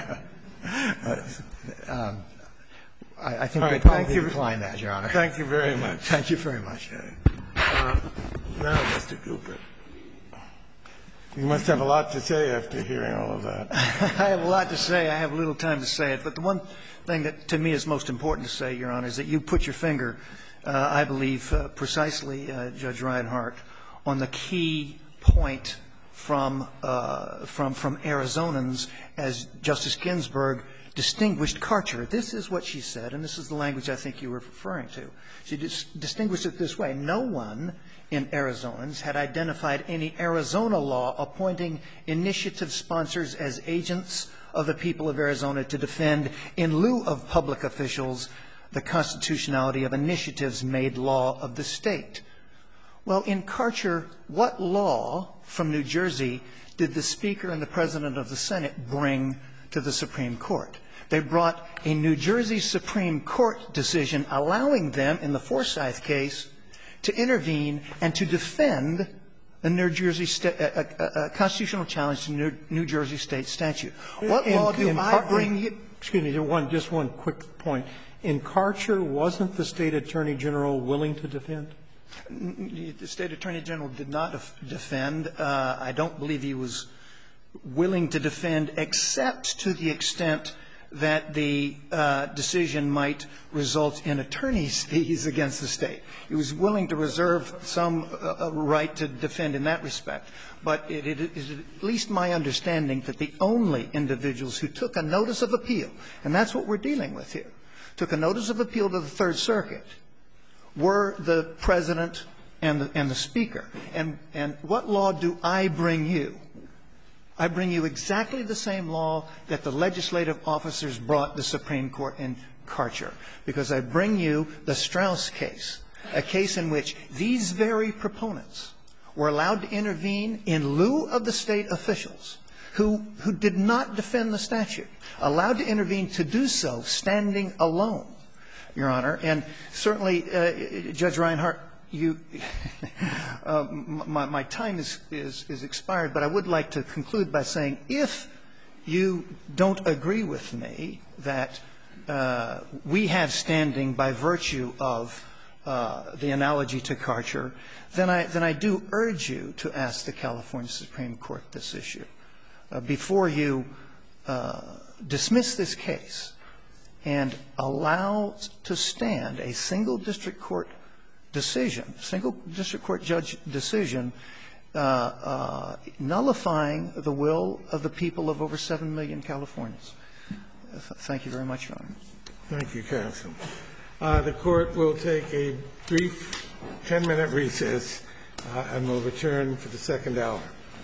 um, I, I think All we'll right, probably thank you. decline that, Your Honor. Thank you very much. Thank you very much. Uh, now, Mister Cooper, you must have a lot to say after hearing all of that. I have a lot to say. I have little time to say it. But the one thing that to me is most important to say, Your Honor, is that you put your finger, uh, I believe, uh, precisely, uh, Judge Reinhart, on the key point from, uh, from, from Arizonans as Justice Ginsburg distinguished Karcher. This is what she said, and this is the language I think you were referring to. She dis- distinguished it this way. No one in Arizonans had identified any Arizona law appointing initiative sponsors as agents of the people of Arizona to defend, in lieu of public officials, the constitutionality of initiatives made law of the state. Well, in Karcher, what law from New Jersey did the Speaker and the President of the Senate bring to the Supreme Court? They brought a New Jersey Supreme Court decision allowing them, in the Forsyth case, to intervene and to defend a New Jersey sta- a, a, a constitutional challenge to New, New Jersey state statute. What in, law do in I Car- bring in, you? Excuse me, one, just one quick point. In Karcher, wasn't the State Attorney General willing to defend? The State Attorney General did not def- defend. Uh, I don't believe he was willing to defend, except to the extent that the uh, decision might result in attorney's fees against the state. He was willing to reserve some uh, right to defend in that respect. But it, it is at least my understanding that the only individuals who took a notice of appeal, and that's what we're dealing with here, took a notice of appeal to the Third Circuit, were the President and the, and the Speaker. And, and what law do I bring you? I bring you exactly the same law that the legislative officers brought the Supreme Court in Karcher, because I bring you the Strauss case, a case in which these very proponents were allowed to intervene in lieu of the state officials who, who did not defend the statute, allowed to intervene to do so standing alone, Your Honor. And certainly, uh, Judge Reinhart, you, uh, my, my time is, is, is expired, but I would like to conclude by saying if you don't agree with me that uh, we have standing by virtue of uh, the analogy to Karcher, then I, then I do urge you to ask the California Supreme Court this issue. Uh, before you uh, dismiss this case and allow to stand a single district court decision, single district court judge decision, uh, uh, nullifying the will of the people of over seven million Californians. Thank you very much, Your Honor. Thank you, counsel. Uh, the court will take a brief ten-minute recess, uh, and will return for the second hour.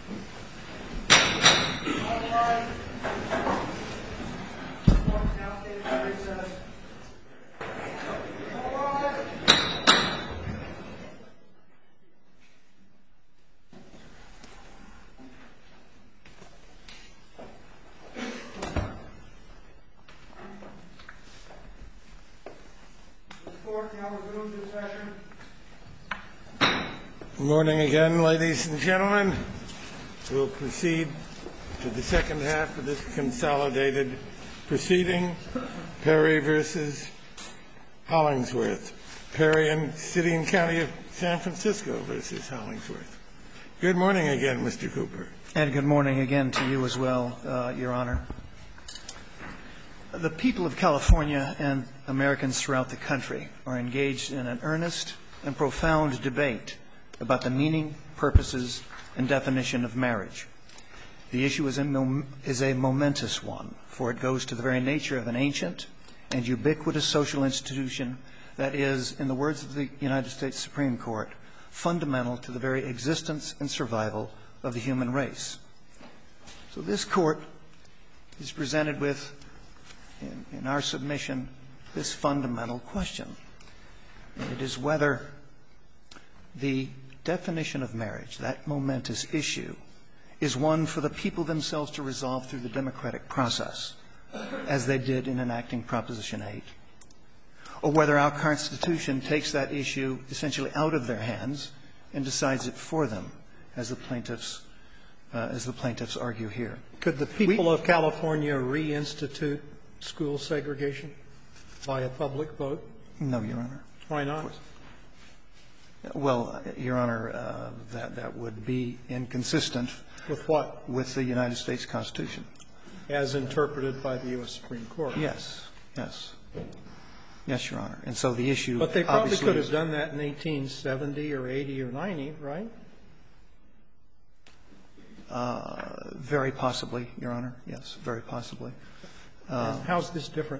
Good morning again, ladies and gentlemen. We'll proceed to the second half of this consolidated proceeding, Perry versus Hollingsworth. Perry and City and County of San Francisco versus Hollingsworth. Good morning again, Mister Cooper. And good morning again to you as well, uh, Your Honor. The people of California and Americans throughout the country are engaged in an earnest and profound debate about the meaning, purposes, and definition of marriage. The issue is a, mom- is a momentous one, for it goes to the very nature of an ancient and ubiquitous social institution that is, in the words of the United States Supreme Court, fundamental to the very existence and survival of the human race. So this Court is presented with, in, in our submission, this fundamental question. And it is whether the definition of marriage, that momentous issue, is one for the people themselves to resolve through the democratic process, as they did in enacting Proposition eight, or whether our Constitution takes that issue essentially out of their hands and decides it for them, as the plaintiffs, uh, as the plaintiffs argue here. Could the people we, of California reinstitute school segregation by a public vote? No, Your Honor. Why not? Well, Your Honor, uh, that, that would be inconsistent. With what? With the United States Constitution. As interpreted by the U S Supreme Court. Yes, yes. Yes, Your Honor. And so the issue But they probably could have done that in eighteen seventy or eighty or ninety, right? Uh, very possibly, Your Honor. Yes, very possibly. Uh, How's this different?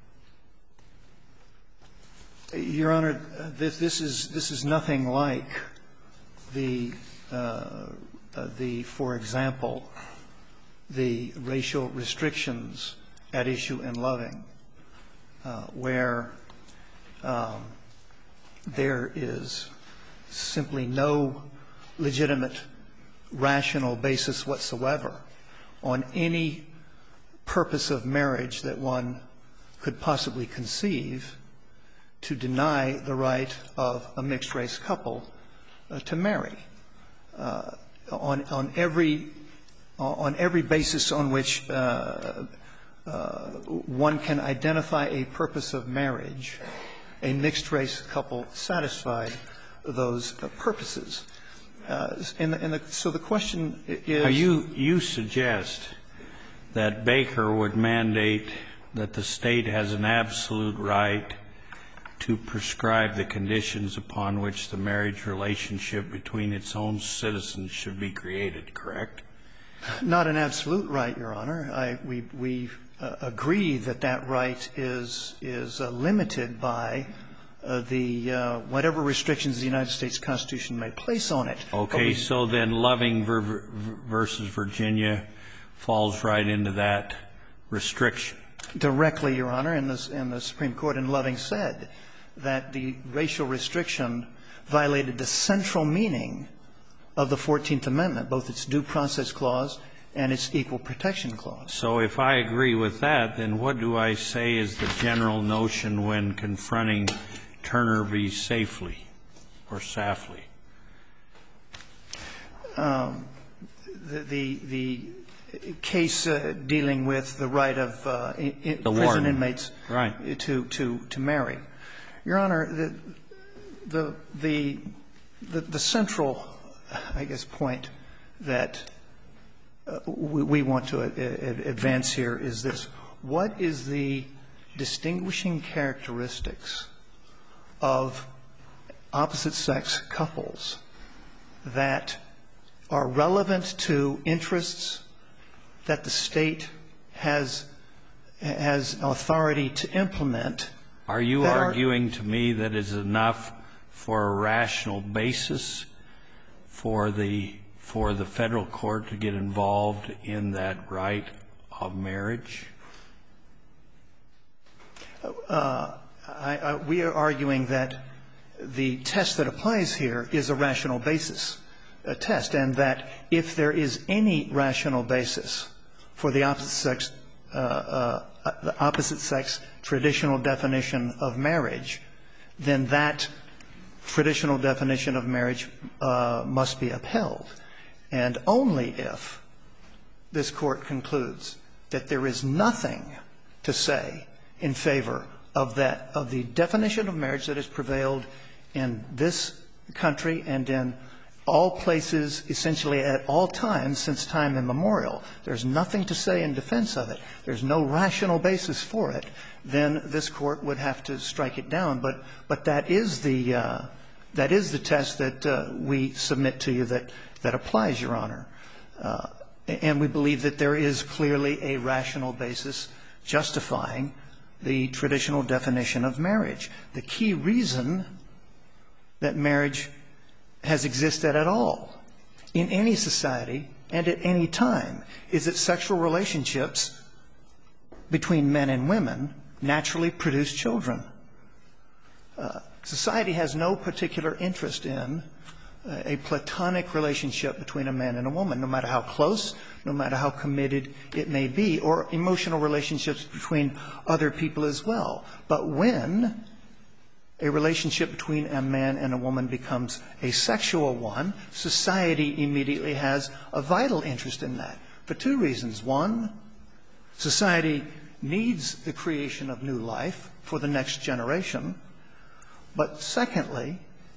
Your Honor, this, this is this is nothing like the uh, uh, the, for example, the racial restrictions at issue in Loving, uh, where um, there is simply no legitimate, rational basis whatsoever on any purpose of marriage that one could possibly conceive to deny the right of a mixed-race couple uh, to marry. Uh, on, on every on every basis on which uh, uh, one can identify a purpose of marriage, a mixed-race couple satisfied those uh, purposes. Uh, and the, and the, so the question is... Now you, you suggest that Baker would mandate that the state has an absolute right to prescribe the conditions upon which the marriage relationship between its own citizens should be created, correct? Not an absolute right, Your Honor. I, we we uh, agree that that right is is uh, limited by uh, the uh, whatever restrictions the United States Constitution may place on it. Okay, we, so then Loving ver, versus Virginia falls right into that restriction. Directly, Your Honor, and the, and the Supreme Court in Loving said that the racial restriction violated the central meaning of the fourteenth Amendment, both its due process clause and its equal protection clause. So if I agree with that, then what do I say is the general notion when confronting Turner v. Safely or Safley? Um, the, the, the case uh, dealing with the right of uh, in, in prison warden. inmates Right. to, to, to marry. Your Honor, the, the, the, the, the central, I guess, point that uh, we, we want to uh, advance here is this. What is the distinguishing characteristics of opposite-sex couples that are relevant to interests that the State has, has authority to implement? Are you arguing to me that is enough for a rational basis for the for the federal court to get involved in that right of marriage? Uh, I, I, we are arguing that the test that applies here is a rational basis a test, and that if there is any rational basis for the opposite sex uh, uh, the opposite sex traditional definition of marriage, then that traditional definition of marriage uh, must be upheld. And only if this Court concludes that there is nothing to say in favor of that, of the definition of marriage that has prevailed in this country and in all places, essentially at all times since time immemorial, there's nothing to say in defense of it, there's no rational basis for it, then this Court would have to strike it down. But, but that is the, uh, that is the test that uh, we submit to you that, that applies, Your Honor. Uh, and we believe that there is clearly a rational basis justifying the traditional definition of marriage. The key reason that marriage has existed at all in any society and at any time is that sexual relationships between men and women naturally produce children. Uh, society has no particular interest in uh, a platonic relationship between a man and a woman, no matter how close, no matter how committed it may be, or emotional relationships between other people as well. But when a relationship between a man and a woman becomes a sexual one, society immediately has a vital interest in that for two reasons. One, society needs the creation of new life for the next generation. But secondly,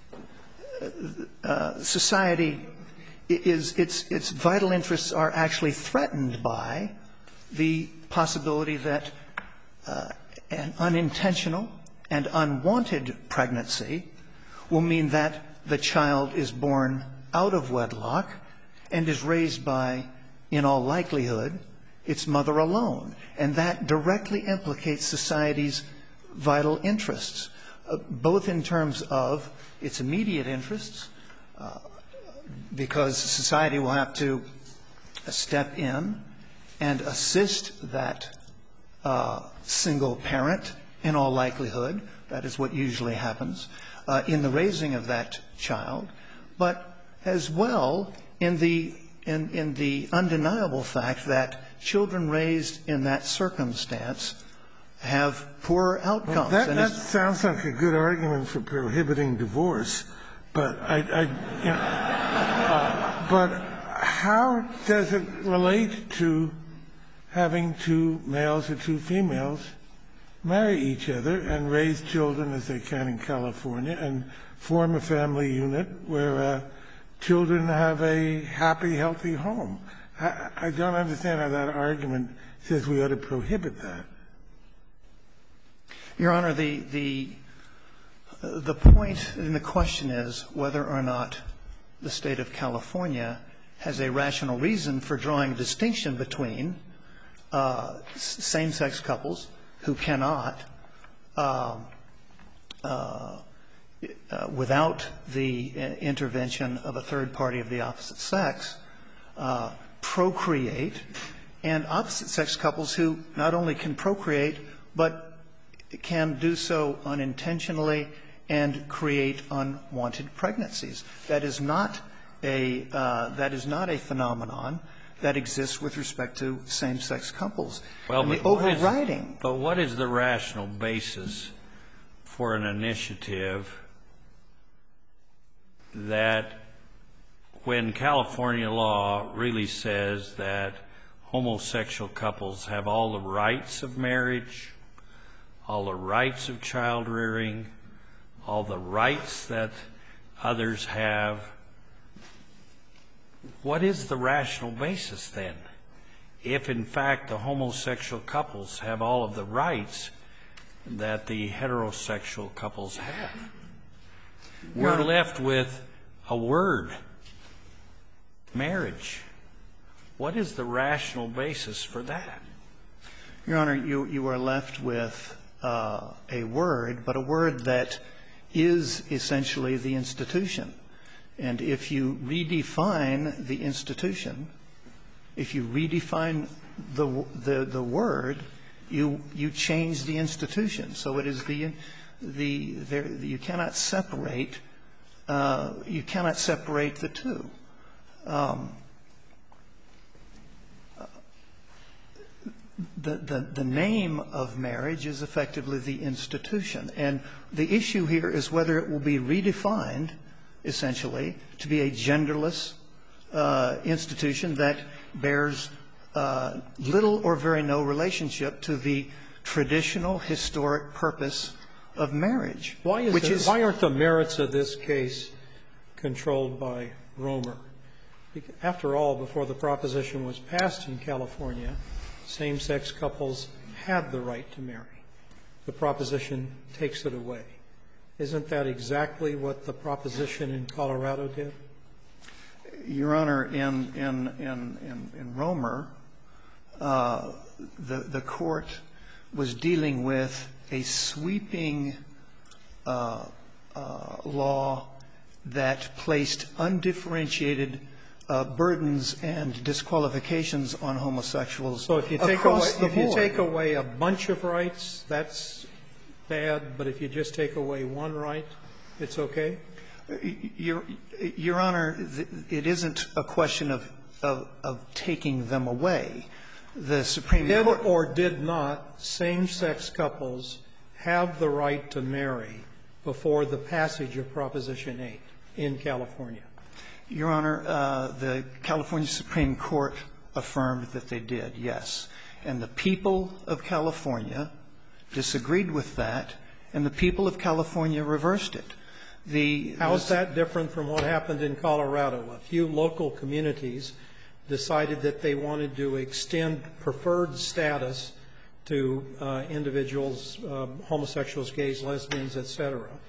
uh, society is, its, its vital interests are actually threatened by the possibility that uh, an unintentional and unwanted pregnancy will mean that the child is born out of wedlock and is raised by, in all likelihood, its mother alone. And that directly implicates society's vital interests, uh, both in terms of its immediate interests, uh, because society will have to step in and assist that uh, single parent, in all likelihood. That is what usually happens uh, in the raising of that child, but as well in the in, in the undeniable fact that children raised in that circumstance have poorer outcomes. Well, that, and that sounds like a good argument for prohibiting divorce, but I, I you know, uh, but how does it relate to having two males or two females marry each other and raise children as they can in California and form a family unit where uh, children have a happy, healthy home? I, I don't understand how that argument says we ought to prohibit that. Your Honor, the the the point in the question is whether or not the State of California has a rational reason for drawing a distinction between uh, same-sex couples who cannot, uh, uh, uh, without the intervention of a third party of the opposite sex, uh, procreate, and opposite-sex couples who not only can procreate, but can do so unintentionally and create unwanted pregnancies. That is not a uh, that is not a phenomenon that exists with respect to same-sex couples. Well, and the but what is- overriding. But what is the rational basis for an initiative that, when California law really says that homosexual couples have all the rights of marriage, all the rights of child rearing, all the rights that others have, what is the rational basis then? If, in fact, the homosexual couples have all of the rights that the heterosexual couples have, we're left with a word, marriage. What is the rational basis for that? Your Honor, you, you are left with uh, a word, but a word that is essentially the institution. And if you redefine the institution, if you redefine the the, the word, you you change the institution. So it is the the there, you cannot separate uh, you cannot separate the two. Um, The, the, the name of marriage is effectively the institution. And the issue here is whether it will be redefined, essentially, to be a genderless uh, institution that bears uh, little or very no relationship to the traditional historic purpose of marriage. Why, is which it, is, why aren't the merits of this case controlled by Romer? After all, before the proposition was passed in California, same-sex couples had the right to marry. The proposition takes it away. Isn't that exactly what the proposition in Colorado did? Your Honor, in in in in, in Romer, uh, the the court was dealing with a sweeping uh, uh, law that placed undifferentiated Uh, burdens and disqualifications on homosexuals so if you take across away, the if you board. take away a bunch of rights, that's bad. But if you just take away one right, it's okay. Your, Your Honor, it isn't a question of, of of taking them away. The Supreme Did Court or did not same-sex couples have the right to marry before the passage of Proposition eight in California? Your Honor, uh, the California Supreme Court affirmed that they did, yes. And the people of California disagreed with that, and the people of California reversed it. The, How is that different from what happened in Colorado? A few local communities decided that they wanted to extend preferred status to uh, individuals, uh, homosexuals, gays, lesbians, et cetera.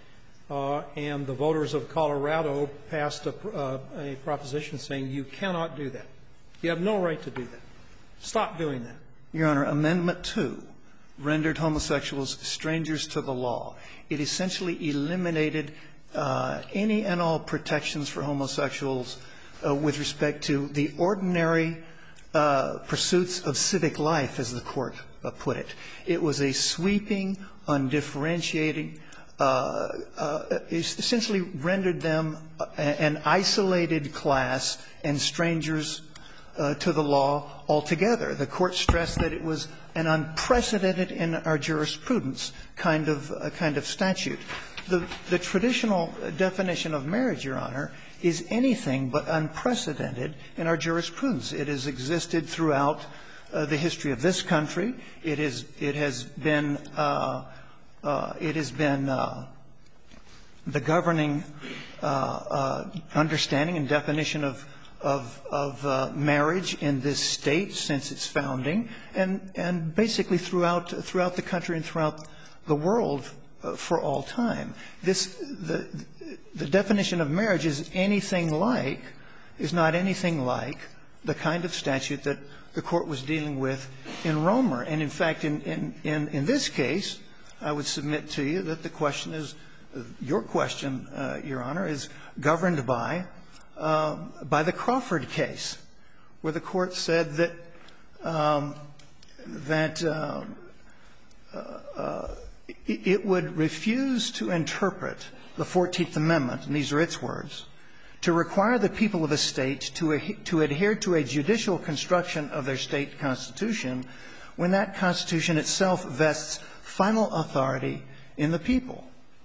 uh, and the voters of Colorado passed a, uh, a proposition saying you cannot do that. You have no right to do that. Stop doing that. Your Honor, Amendment two rendered homosexuals strangers to the law. It essentially eliminated uh, any and all protections for homosexuals uh, with respect to the ordinary uh, pursuits of civic life, as the Court uh, put it. It was a sweeping, undifferentiating, uh, uh, essentially rendered them an isolated class and strangers uh, to the law altogether. The Court stressed that it was an unprecedented in our jurisprudence kind of uh, kind of statute. The, the traditional definition of marriage, Your Honor, is anything but unprecedented in our jurisprudence. It has existed throughout uh, the history of this country. It is it has been uh, uh, it has been uh, the governing uh, uh, understanding and definition of of, of uh, marriage in this state since its founding, and and basically throughout throughout the country and throughout the world uh, for all time. This the the definition of marriage is anything like is not anything like the kind of statute that the Court was dealing with in Romer. And in fact, in in in, in this case, I would submit to you that the question is your question, uh, Your Honor, is governed by. Uh, by the Crawford case, where the Court said that um, that uh, uh, uh, it would refuse to interpret the fourteenth Amendment, and these are its words, to require the people of a state to, to adhere to a judicial construction of their state constitution when that constitution itself vests final authority in the people.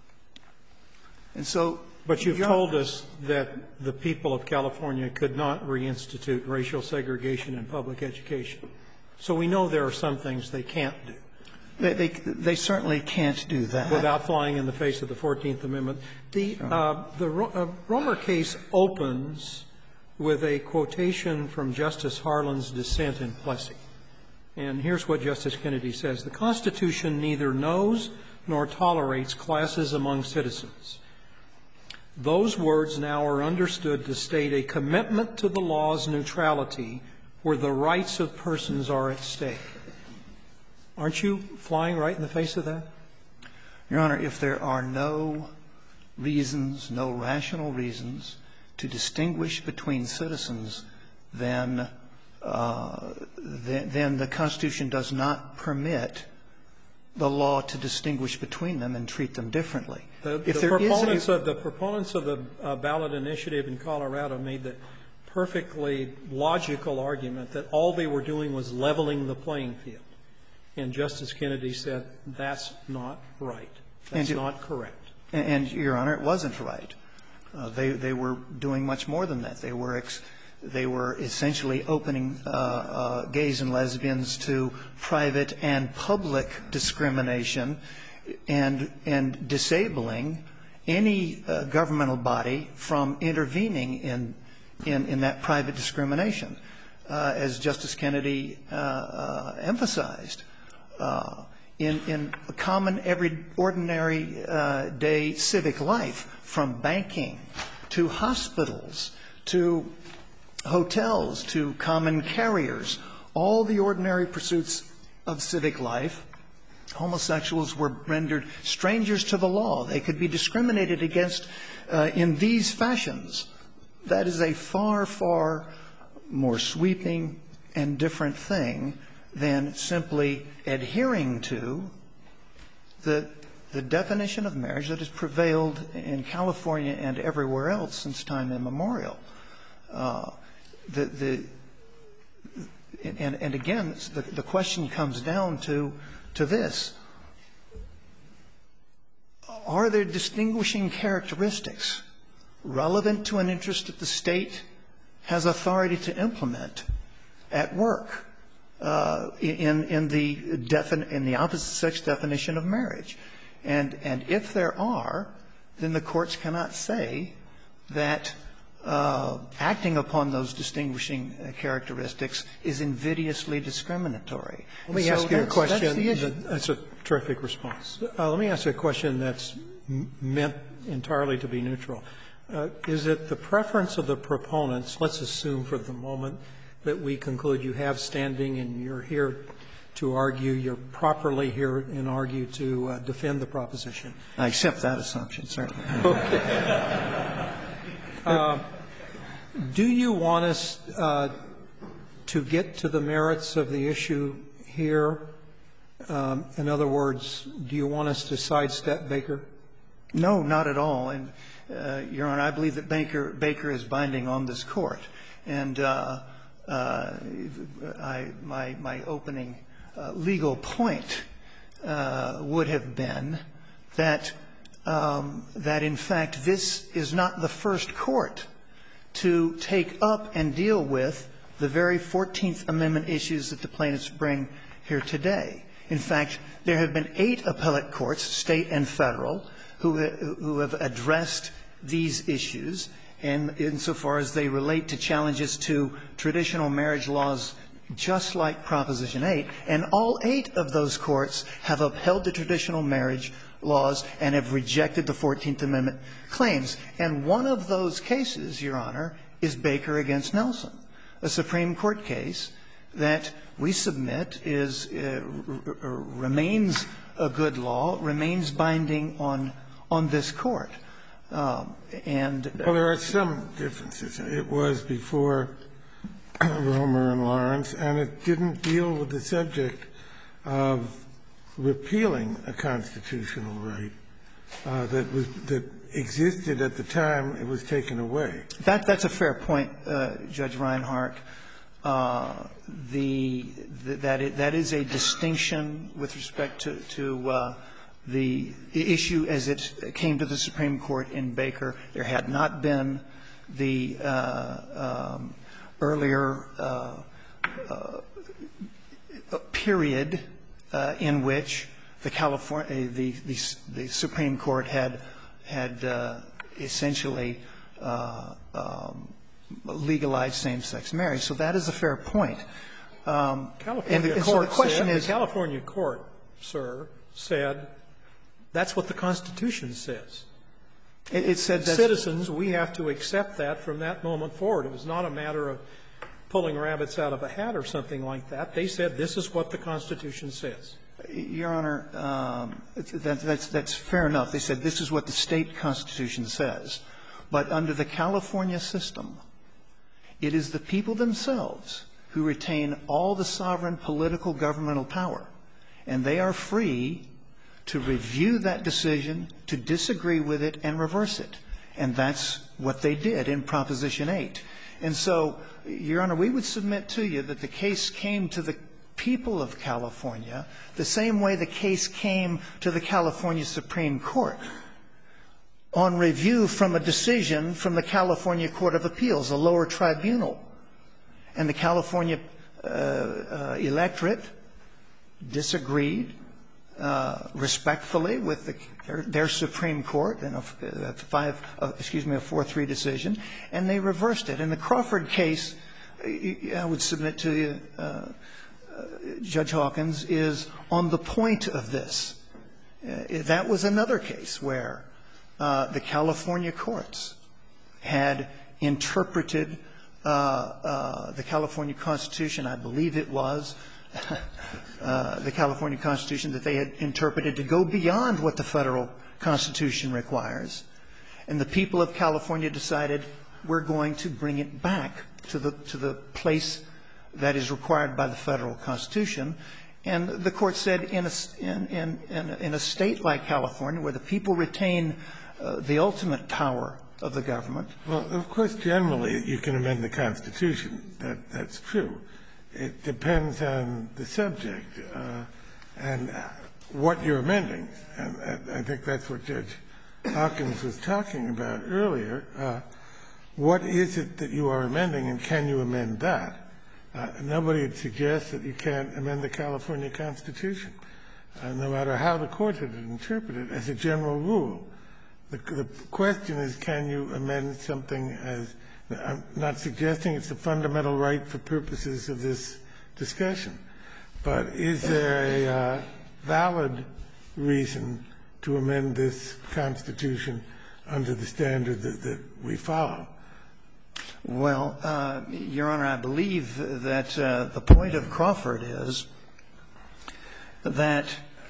And so, but you've told us that the people of California could not reinstitute racial segregation in public education. So we know there are some things they can't do. They, they, they certainly can't do that. Without flying in the face of the fourteenth Amendment. The, uh, the uh, Romer case opens with a quotation from Justice Harlan's dissent in Plessy. And here's what Justice Kennedy says. The Constitution neither knows nor tolerates classes among citizens. Those words now are understood to state a commitment to the law's neutrality where the rights of persons are at stake. Aren't you flying right in the face of that? Your Honor, if there are no reasons, no rational reasons to distinguish between citizens, then, uh, then, then the Constitution does not permit the law to distinguish between them and treat them differently. The, if the, there proponents is a, of, the proponents of the uh, ballot initiative in Colorado made the perfectly logical argument that all they were doing was leveling the playing field. And Justice Kennedy said, that's not right. That's and not correct. And, and, Your Honor, it wasn't right. Uh, they, they were doing much more than that. They were, ex, they were essentially opening uh, uh, gays and lesbians to private and public discrimination and, and disabling any uh, governmental body from intervening in, in, in that private discrimination. Uh, as Justice Kennedy uh, uh, emphasized, uh, in, in common, every ordinary uh, day civic life, from banking to hospitals to hotels to common carriers, all the ordinary pursuits of civic life, homosexuals were rendered strangers to the law. They could be discriminated against uh, in these fashions. That is a far, far more sweeping and different thing than simply adhering to the, the definition of marriage that has prevailed in California and everywhere else since time immemorial. Uh, the, the, and, and again, the, the question comes down to, to this. Are there distinguishing characteristics relevant to an interest that the state has authority to implement at work uh, in, in, the defin- in the opposite sex definition of marriage? And, and if there are, then the courts cannot say that uh, acting upon those distinguishing uh, characteristics is invidiously discriminatory. Let me so ask you a question. That's, the issue. That's a terrific response. Uh, let me ask you a question that's m- meant entirely to be neutral. Uh, is it the preference of the proponents, let's assume for the moment that we conclude you have standing and you're here to argue, you're properly here and argue to uh, defend the proposition? I accept that assumption, certainly. Okay. uh, do you want us uh, to get to the merits of the issue here? Um, in other words, do you want us to sidestep Baker? No, not at all. And, uh, Your Honor, I believe that Baker, Baker is binding on this Court. And uh, uh, I, my, my opening uh, legal point uh, would have been that, um, that, in fact, this is not the first court to take up and deal with the very fourteenth Amendment issues that the plaintiffs bring here today. In fact, there have been eight appellate courts, state and federal, who, who have addressed these issues, and insofar as they relate to challenges to traditional marriage laws just like Proposition eight, and all eight of those courts have upheld the traditional marriage laws and have rejected the fourteenth Amendment claims. And one of those cases, Your Honor, is Baker against Nelson, a Supreme Court case that we submit is uh, r- r- remains a good law, remains binding on on this Court. Um, and well, there are some differences. It was before Romer and Lawrence, and it didn't deal with the subject of repealing a constitutional right uh, that was that existed at the time it was taken away. That that's a fair point, uh, Judge Reinhart. Uh, the, the that is, that is a distinction with respect to to uh, the issue as it came to the Supreme Court in Baker. There had not been the uh, um, earlier uh, uh, period uh, in which the California the, the the Supreme Court had had uh, essentially uh, um, legalized same-sex marriage. So that is a fair point. Um, California and, and court so the question said, is, the California court, sir, said that's what the Constitution says. It, it said that citizens, we have to accept that from that moment forward. It was not a matter of pulling rabbits out of a hat or something like that. They said this is what the Constitution says. Your Honor, um, that, that's, that's fair enough. They said this is what the state constitution says. But under the California system, it is the people themselves who retain all the sovereign political governmental power, and they are free to review that decision, to disagree with it, and reverse it. And that's what they did in Proposition eight. And so, Your Honor, we would submit to you that the case came to the people of California the same way the case came to the California Supreme Court, on review from a decision from the California Court of Appeals, a lower tribunal. And the California uh, uh, electorate disagreed uh, respectfully with the, their, their Supreme Court in a, a five, uh, excuse me, a four three decision, and they reversed it. In the Crawford case, I would submit to you, uh, uh, Judge Hawkins, is on the point of this. Uh, that was another case where uh, the California courts had interpreted uh, uh, the California Constitution, I believe it was, uh, the California Constitution that they had interpreted to go beyond what the federal Constitution requires. And the people of California decided we're going to bring it back to the, to the place that is required by the federal Constitution. And the court said in a, in, in, in, in a state like California, where the people retain uh, the ultimate power of the government. Well, of course, generally you can amend the Constitution. That, that's true. It depends on the subject uh, and what you're amending. And, and I think that's what Judge Hawkins was talking about earlier. Uh, what is it that you are amending, and can you amend that? Uh, nobody would suggest that you can't amend the California Constitution, uh, no matter how the court had interpreted it as a general rule. The, the question is, can you amend something as – I'm not suggesting it's a fundamental right for purposes of this discussion, but is there a uh, valid reason to amend this Constitution under the standard that, that we follow? Well, uh, Your Honor, I believe that uh, the point of Crawford is that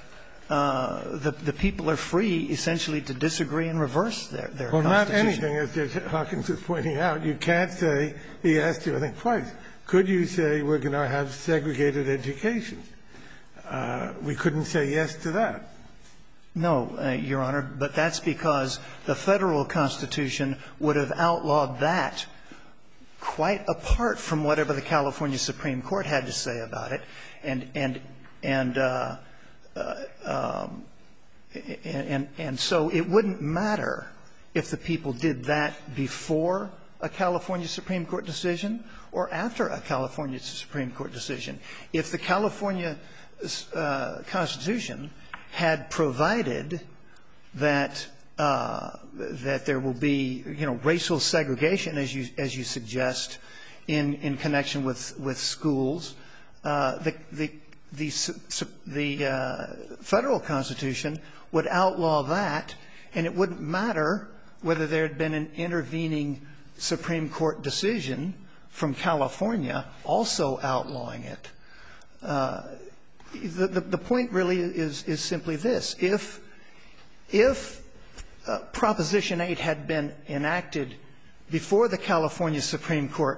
uh, the, the people are free essentially to disagree and reverse their, their well, Constitution. Well, not anything, as Judge Hawkins was pointing out. You can't say, he asked you, I think, twice, could you say we're going to have segregated education? Uh, we couldn't say yes to that. No, uh, Your Honor, but that's because the Federal Constitution would have outlawed that quite apart from whatever the California Supreme Court had to say about it. And, and, and, uh, uh, um, and, and, and so it wouldn't matter if the people did that before a California Supreme Court decision or after a California Supreme Court decision. If the California uh, Constitution had provided that uh, that there will be, you know, racial segregation, as you as you suggest, in in connection with with schools, uh, the the the the uh, federal Constitution would outlaw that, and it wouldn't matter whether there had been an intervening Supreme Court decision from California also outlawing it. Uh, The, the, the point really is, is simply this. If, if uh, Proposition eight had been enacted before the California Supreme Court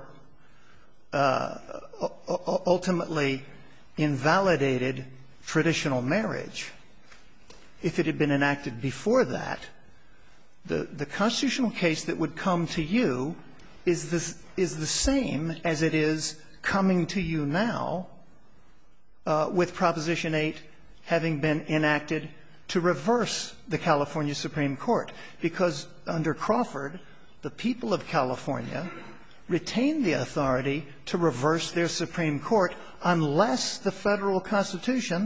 uh, ultimately invalidated traditional marriage, if it had been enacted before that, the, the constitutional case that would come to you is, this, is the same as it is coming to you now, Uh, with Proposition eight having been enacted to reverse the California Supreme Court. Because under Crawford, the people of California retain the authority to reverse their Supreme Court unless the Federal Constitution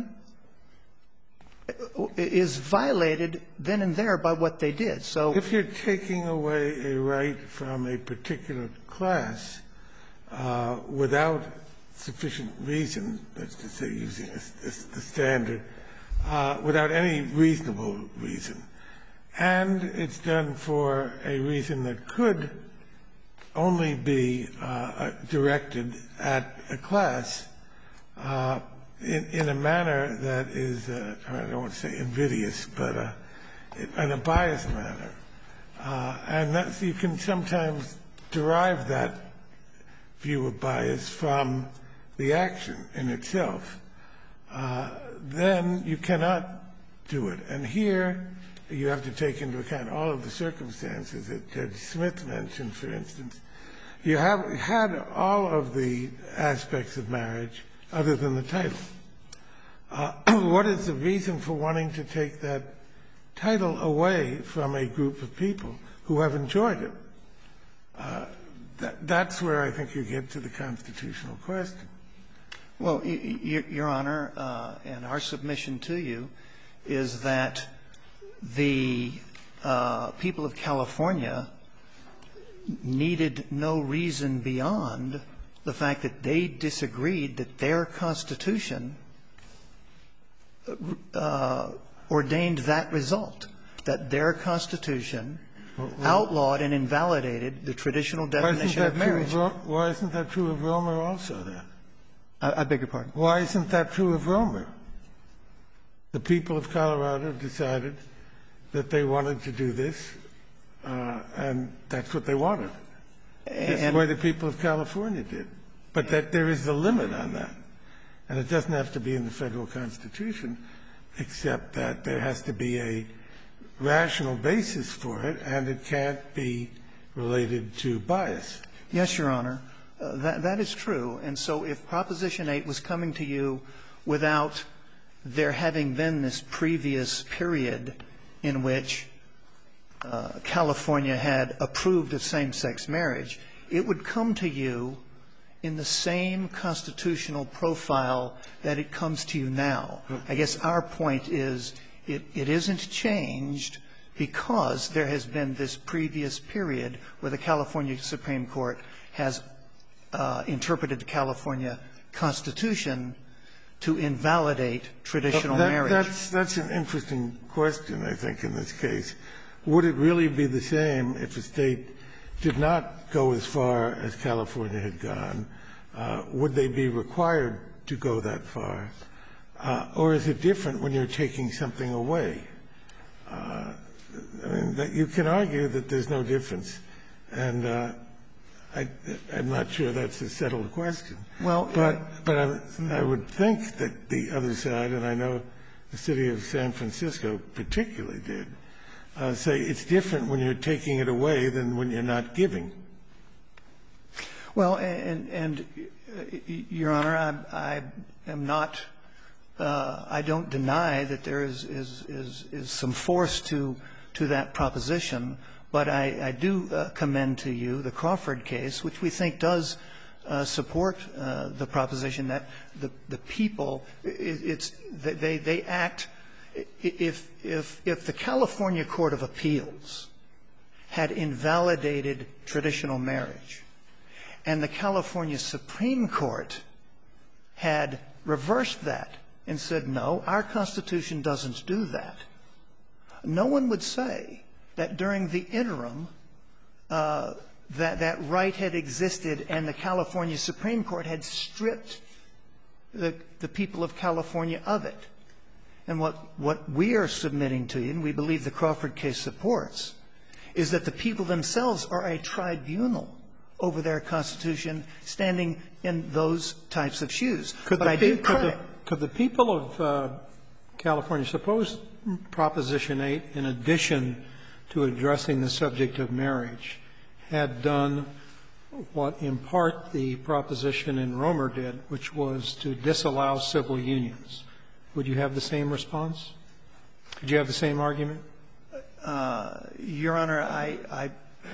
is violated then and there by what they did. So if you're taking away a right from a particular class uh, without sufficient reason, that's to say using a, a, the standard, uh, without any reasonable reason, and it's done for a reason that could only be uh, directed at a class uh, in, in a manner that is, uh, I don't want to say invidious, but uh, in a biased manner. Uh, and that's, you can sometimes derive that view of bias from the action in itself, uh, then you cannot do it. And here you have to take into account all of the circumstances that Judge Smith mentioned, for instance. You have had all of the aspects of marriage other than the title. Uh, what is the reason for wanting to take that title away from a group of people who have enjoyed it? Uh, that, that's where I think you get to the constitutional question. Well, Your Honor, uh, and our submission to you is that the uh, people of California needed no reason beyond the fact that they disagreed that their Constitution uh, ordained that result, that their Constitution outlawed and invalidated the traditional definition of marriage. Why isn't that true of Romer also, then? I, I beg your pardon? Why isn't that true of Romer? The people of Colorado decided that they wanted to do this, uh, and that's what they wanted. That's the way the people of California did. But that there is a limit on that. And it doesn't have to be in the Federal Constitution, except that there has to be a rational basis for it, and it can't be related to bias. Yes, Your Honor. Uh, that, that is true. And so if Proposition eight was coming to you without there having been this previous period in which uh, California had approved of same-sex marriage, it would come to you in the same constitutional profile that it comes to you now. I guess our point is it, it isn't changed because there has been this previous period where the California Supreme Court has uh, interpreted the California Constitution to invalidate traditional that, marriage. That's, that's an interesting question, I think, in this case. Would it really be the same if a State did not go as far as California had gone? Uh, would they be required to go that far? Uh, or is it different when you're taking something away? Uh, I mean, that you can argue that there's no difference, and uh, I, I'm not sure that's a settled question. Well, but but I, I would think that the other side, and I know the city of San Francisco particularly did, uh, say it's different when you're taking it away than when you're not giving. Well, and, and uh, Your Honor, I, I am not. Uh, I don't deny that there is, is, is, is some force to, to that proposition, but I, I do uh, commend to you the Crawford case, which we think does uh, support uh, the proposition that the, the people, it, it's, they, they act, if, if, if the California Court of Appeals had invalidated traditional marriage and the California Supreme Court had reversed that and said, no, our Constitution doesn't do that, no one would say that during the interim uh, that that right had existed and the California Supreme Court had stripped the, the people of California of it. And what, what we are submitting to you, and we believe the Crawford case supports, is that the people themselves are a tribunal over their Constitution standing in those types of shoes. Could but the, I do could, credit the, could the people of uh, California, suppose Proposition eight, in addition to addressing the subject of marriage, had done what in part the proposition in Romer did, which was to disallow civil unions, would you have the same response? Could you have the same argument? Uh, Your Honor, I, I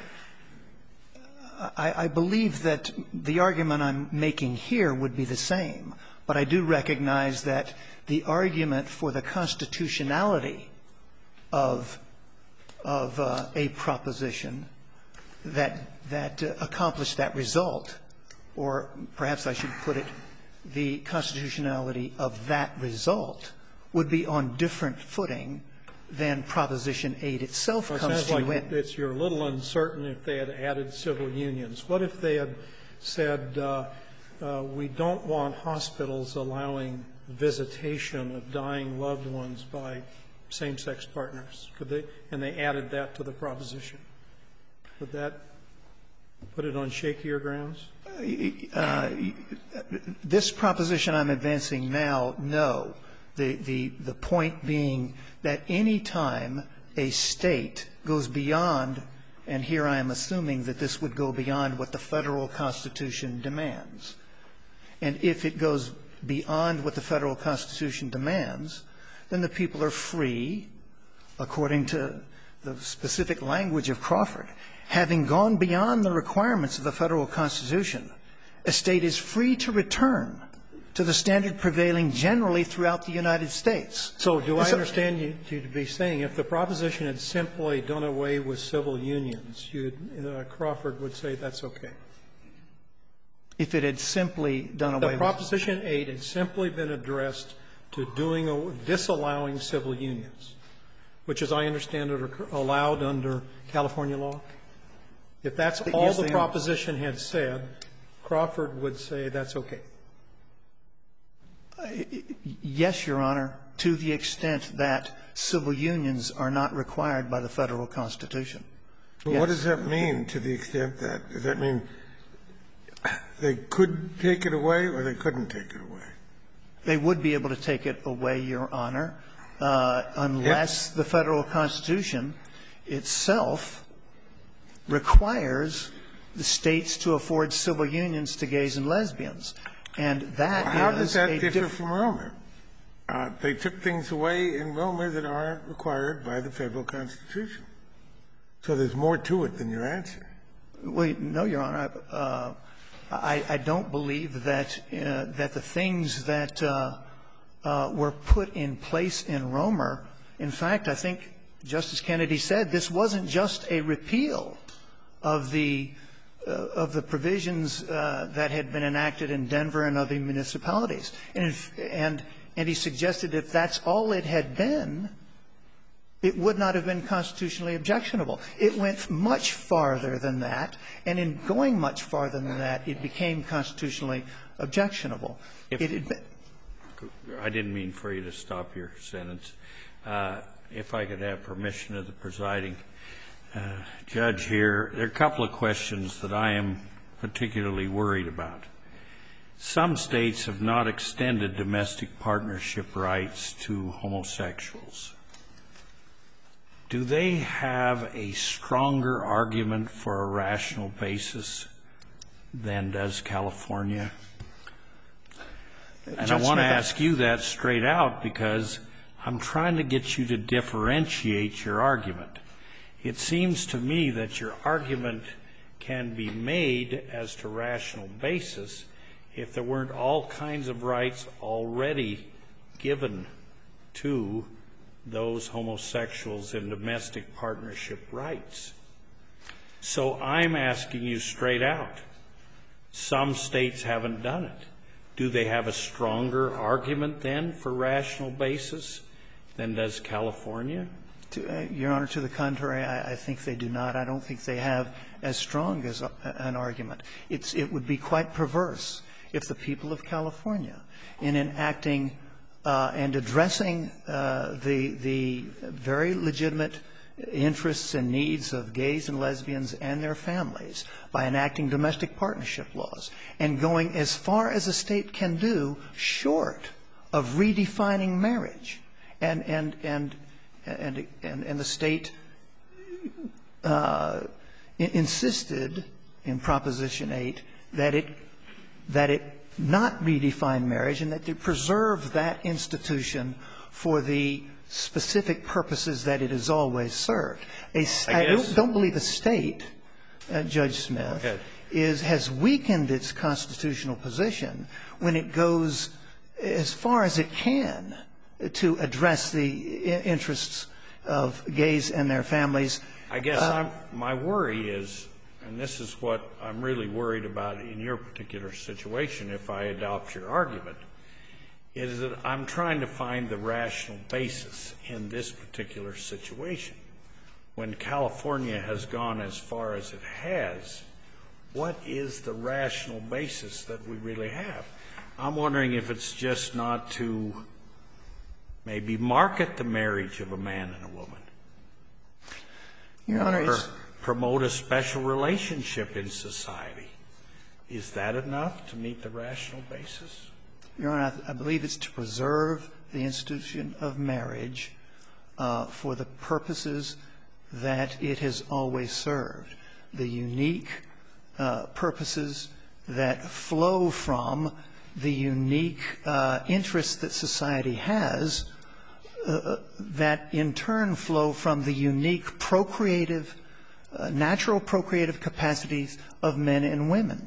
I, I believe that the argument I'm making here would be the same, but I do recognize that the argument for the constitutionality of, of uh, a proposition that, that uh, accomplished that result, or perhaps I should put it, the constitutionality of that result, would be on different footing than Proposition eight itself well, it comes sounds to like you in. It's you're a little uncertain if they had added civil unions. What if they had said, uh, uh, we don't want hospitals allowing visitation of dying loved ones by same-sex partners? Could they? And they added that to the proposition. Would that put it on shakier grounds? Uh, this proposition I'm advancing now, no. The, the, the point being that any time a State goes beyond, and here I am assuming that this would go beyond what the Federal Constitution demands, and if it goes beyond what the Federal Constitution demands, then the people are free, according to the specific language of Crawford, having gone beyond the requirements of the Federal Constitution, a State is free to return to the standard prevailing generally throughout the United States. So do I understand you to be saying if the proposition had simply done away with civil unions, you'd, uh, Crawford would say that's okay? If it had simply done away with... The Proposition eight had simply been addressed to doing a, disallowing civil unions, which, as I understand it, are allowed under California law? If that's all yes, the proposition had said, Crawford would say that's okay. Yes, Your Honor, to the extent that civil unions are not required by the Federal Constitution. Well, yes. What does that mean, to the extent that? Does that mean they could take it away or they couldn't take it away? They would be able to take it away, Your Honor, uh, unless yep. the Federal Constitution itself requires the States to afford civil unions to gays and lesbians. And that well, how is does that a differ diff- from Romer? Uh, they took things away in Romer that aren't required by the Federal Constitution. So there's more to it than your answer. Well, no, Your Honor. Uh, I, I don't believe that uh, that the things that uh, uh, were put in place in Romer, in fact, I think Justice Kennedy said this wasn't just a repeal of the of the provisions uh, that had been enacted in Denver and other municipalities. And, if, and, and he suggested if that's all it had been, it would not have been constitutionally objectionable. It went much farther than that, and in going much farther than that, it became constitutionally objectionable. If, it had been, I didn't mean for you to stop your sentence. Uh, if I could have permission of the presiding uh, judge here, there are a couple of questions that I am particularly worried about. Some states have not extended domestic partnership rights to homosexuals. Do they have a stronger argument for a rational basis than does California? And I want to ask you that straight out because I'm trying to get you to differentiate your argument. It seems to me that your argument can be made as to rational basis if there weren't all kinds of rights already given to those homosexuals in domestic partnership rights. So I'm asking you straight out. Some states haven't done it. Do they have a stronger argument then for rational basis than does California? To, uh, Your Honor, to the contrary, I, I think they do not. I don't think they have as strong as a, an argument. It's, it would be quite perverse if the people of California, in enacting uh, and addressing uh, the, the very legitimate interests and needs of gays and lesbians and their families by enacting domestic partnership laws and going as far as a state can do short of redefining marriage. And, and, and, and, and, and the state uh, insisted in Proposition eight that it, that it not redefine marriage and that they preserve that institution for the specific purposes that it has always served. A, I, I don't, don't believe a state, uh, Judge Smith, is, has weakened its constitutional position when it goes as far as it can to address the interests of gays and their families. I guess uh, I'm, my worry is, and this is what I'm really worried about in your particular situation if I adopt your argument, is that I'm trying to find the rational basis in this particular situation. When California has gone as far as it has, what is the rational basis that we really have? I'm wondering if it's just not to maybe market the marriage of a man and a woman. Your Honor, or it's promote a special relationship in society. Is that enough to meet the rational basis? Your Honor, I believe it's to preserve the institution of marriage uh, for the purposes that it has always served, the unique uh, purposes that flow from the unique uh, interests that society has uh, that in turn flow from the unique procreative, uh, natural procreative capacities of men and women.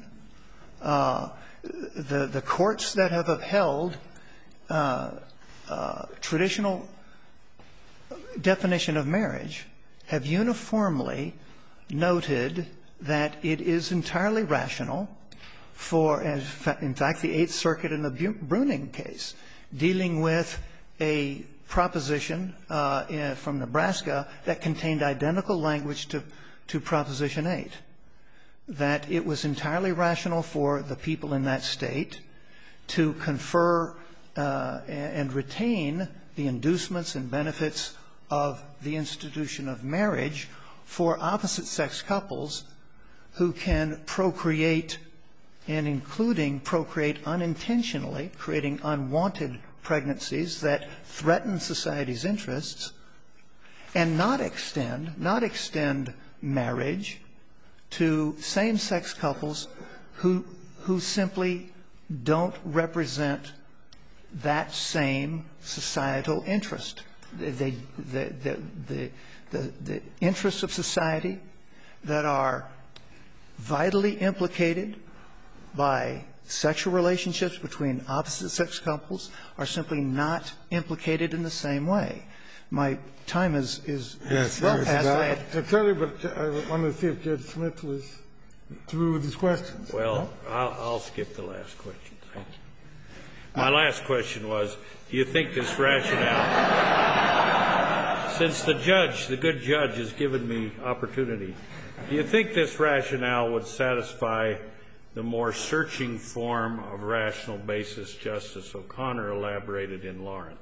Uh, the, the courts that have upheld uh, uh, traditional definition of marriage have uniformly noted that it is entirely rational for, in fact, the Eighth Circuit in the Bruning case, dealing with a proposition uh, in, from Nebraska that contained identical language to, to Proposition eight, that it was entirely rational for the people in that state to confer uh, and retain the inducements and benefits of the institution of marriage for opposite-sex couples who can procreate, and including procreate unintentionally, creating unwanted pregnancies that threaten society's interests, and not extend, not extend marriage to same-sex couples who, who simply don't represent that same societal interest. They, the, the, the, the, the interests of society that are vitally implicated by sexual relationships between opposite-sex couples are simply not implicated in the same way. My time is, is yes, well past. I had, sorry, but I wanted to see if Judge Smith was through with his questions. Well, I'll, I'll skip the last question. Thank you. My last question was, do you think this rationale, since the judge, the good judge, has given me opportunity, do you think this rationale would satisfy the more searching form of rational basis Justice O'Connor elaborated in Lawrence?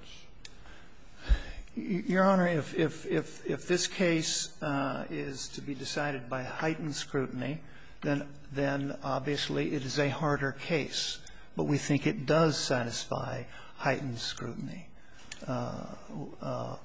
Your Honor, if, if, if, if this case uh, is to be decided by heightened scrutiny, then, then obviously it is a harder case. But we think it does satisfy heightened scrutiny. Uh, uh,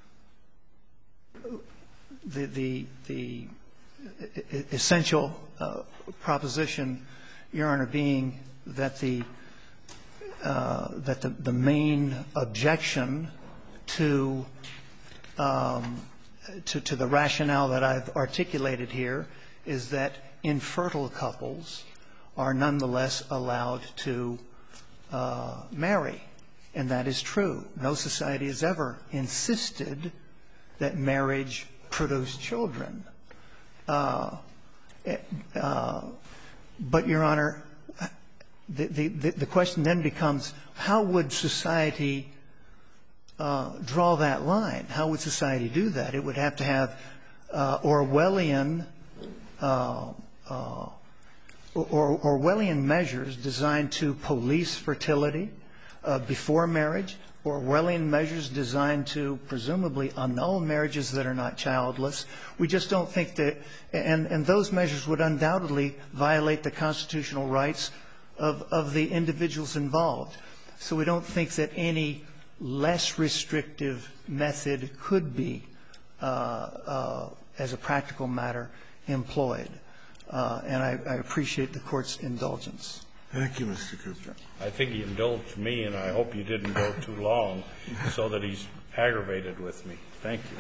the, the, the essential uh, proposition, Your Honor, being that the, uh, that the, the main objection to, um, to, to the rationale that I've articulated here is that infertile couples are nonetheless allowed to uh, marry. And that is true. No society has ever insisted that marriage produce children. Uh, uh, but, Your Honor, the, the, the question then becomes, how would society uh, draw that line? How would society do that? It would have to have uh, Orwellian uh, uh, or Orwellian measures designed to police fertility uh, before marriage, Orwellian measures designed to presumably annul marriages that are not childless. We just don't think that, and, and those measures would undoubtedly violate the constitutional rights of, of the individuals involved. So we don't think that any less restrictive method could be, uh, uh, as a practical matter, employed. Uh, and I, I appreciate the Court's indulgence. Thank you, Mister Cooper. I think he indulged me, and I hope you didn't go too long so that he's aggravated with me. Thank you.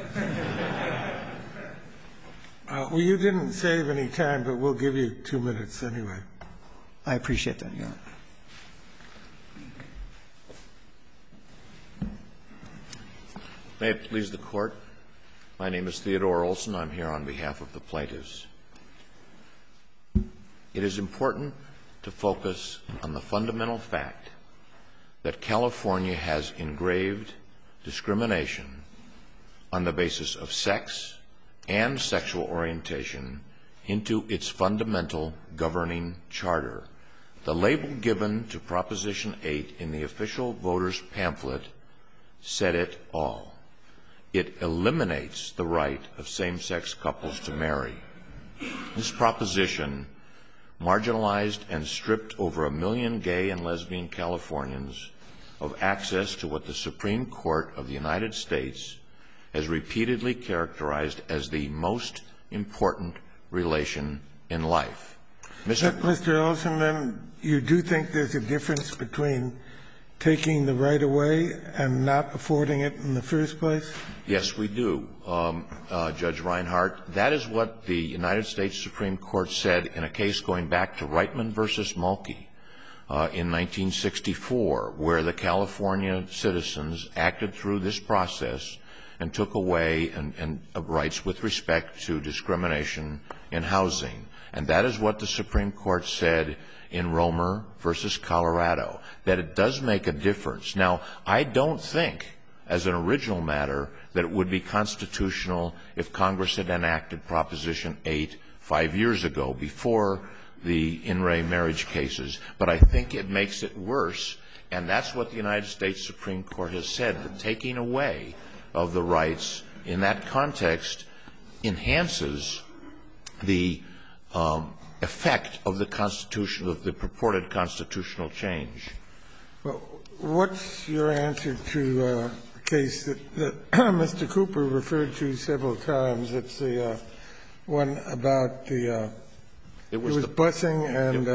Uh, well, you didn't save any time, but we'll give you two minutes anyway. I appreciate that, Your Honor. May it please the Court. My name is Theodore Olson. I'm here on behalf of the plaintiffs. It is important to focus on the fundamental fact that California has engraved discrimination on the basis of sex and sexual orientation into its fundamental governing charter. The label given to Proposition eight in the official voters' pamphlet said it all. It eliminates the right of same-sex couples to marry. This proposition marginalized and stripped over a million gay and lesbian Californians of access to what the Supreme Court of the United States has repeatedly characterized as the most important relation in life. Mister Mister Olson, then you do think there's a difference between taking the right away and not affording it in the first place? Yes, we do, um, uh, Judge Reinhart. That is what the United States Supreme Court said in a case going back to Reitman versus Mulkey uh, in nineteen sixty-four, where the California citizens acted through this process and took away and, and, uh, rights with respect to discrimination in housing. And that is what the Supreme Court said in Romer versus Colorado, that it does make a difference. Now, I don't think, as an original matter, that it would be constitutional if Congress had enacted Proposition eight five years ago, before the in re marriage cases. But I think it makes it worse, and that's what the United States Supreme Court has said. The taking away of the rights in that context enhances the um, effect of the constitution, of the purported constitutional change. Well, what's your answer to uh, a case that, that Mister Cooper referred to several times? It's the uh, one about the uh, it was, it was the, busing and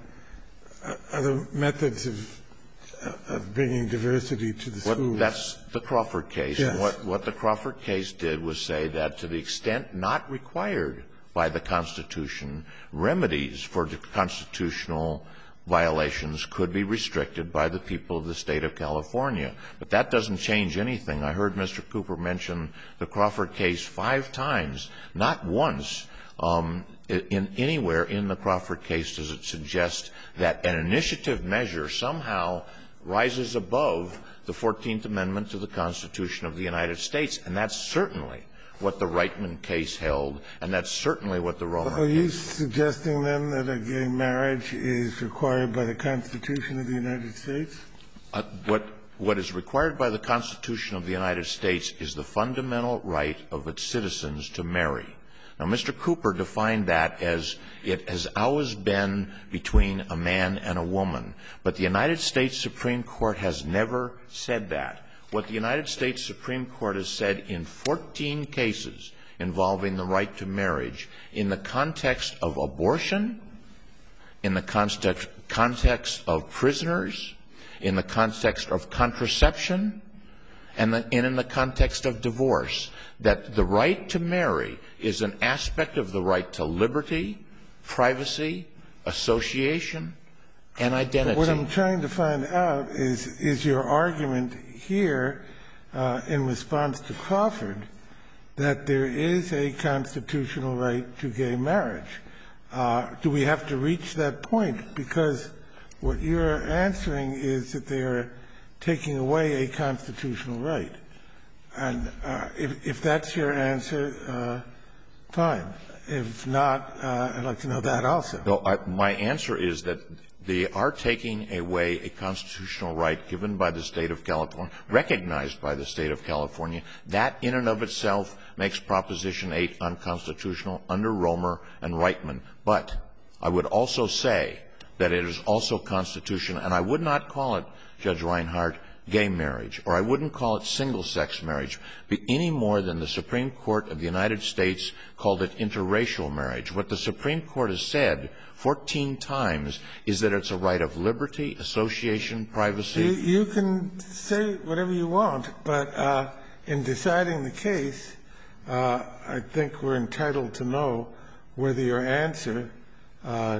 uh, other methods of, of bringing diversity to the what, schools. That's the Crawford case. Yes. And what, what the Crawford case did was say that to the extent not required by the Constitution, remedies for constitutional violations could be restricted by the people of the state of California. But that doesn't change anything. I heard Mister Cooper mention the Crawford case five times. Not once um, in anywhere in the Crawford case does it suggest that an initiative measure somehow rises above the fourteenth Amendment to the Constitution of the United States, and that's certainly what the Reitman case held, and that's certainly what the Romer case held. Are you suggesting, then, that a gay marriage is required by the Constitution of the United States? Uh, what What is required by the Constitution of the United States is the fundamental right of its citizens to marry. Now, Mister Cooper defined that as it has always been between a man and a woman. But the United States Supreme Court has never said that. What the United States Supreme Court has said in fourteen cases involving the right to marriage, in the context of abortion, in the context, context of prisoners, in the context of contraception, and, the, and in the context of divorce, that the right to marry is an aspect of the right to liberty, privacy, association, and identity. But what I'm trying to find out is, is your argument here uh, in response to Crawford that there is a constitutional right to gay marriage. Uh, do we have to reach that point? Because what you're answering is that they are taking away a constitutional right. And uh, if, if that's your answer, uh, fine. If not, uh, I'd like to know that also. No, I, my answer is that they are taking away a constitutional right given by the State of California, recognized by the State of California. That in and of itself makes Proposition eight unconstitutional under Romer and Reitman. But I would also say that it is also constitutional, and I would not call it, Judge Reinhardt, gay marriage, or I wouldn't call it single-sex marriage, any more than the Supreme Court of the United States called it interracial marriage. What the Supreme Court has said fourteen times is that it's a right of liberty, association, privacy. You, you can say whatever you want, but uh, in deciding the case, uh, I think we're entitled to know whether your answer uh,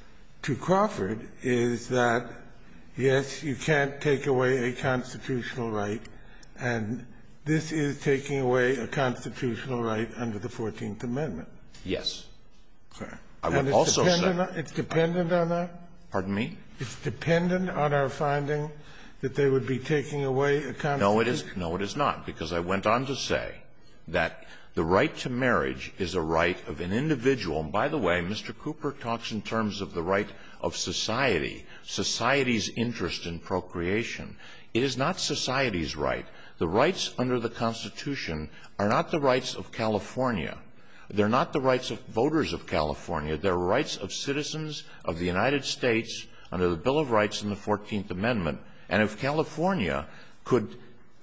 to Crawford is that, yes, you can't take away a constitutional right, and this is taking away a constitutional right under the fourteenth Amendment. Yes. Okay. I would and it's also dependent say... On, it's dependent on that? Pardon me? It's dependent on our finding that they would be taking away a constitutional... No, it is, no, it is not, because I went on to say that the right to marriage is a right of an individual. And by the way, Mister Cooper talks in terms of the right of society, society's interest in procreation. It is not society's right. The rights under the Constitution are not the rights of California. They're not the rights of voters of California. They're rights of citizens of the United States under the Bill of Rights and the fourteenth Amendment. And if California could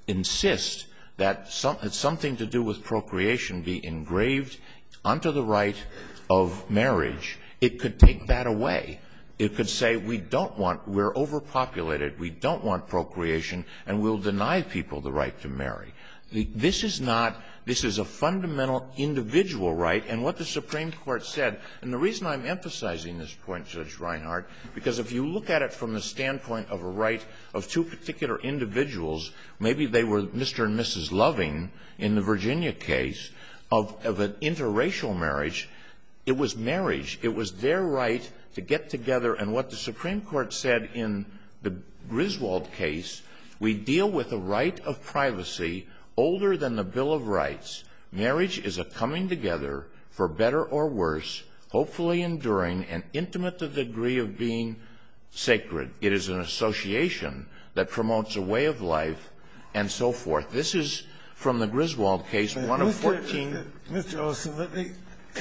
insist that some, something to do with procreation be engraved onto the right of marriage, it could take that away. It could say, we don't want, we're overpopulated, we don't want procreation, and we'll deny people the right to marry. This is not, this is a fundamental individual right, and what the Supreme Court said, and the reason I'm emphasizing this point, Judge Reinhardt, because if you look at it from the standpoint of a right of two particular individuals, maybe they were Mister and Missus Loving in the Virginia case, of, of an interracial marriage, it was marriage. It was their right to get together, and what the Supreme Court said in the Griswold case, we deal with a right of privacy older than the Bill of Rights. Marriage is a coming together for better or worse, hopefully enduring and intimate to the degree of being sacred. It is an association that promotes a way of life and so forth. This is from the Griswold case, one of fourteen. Mister Olson, let me,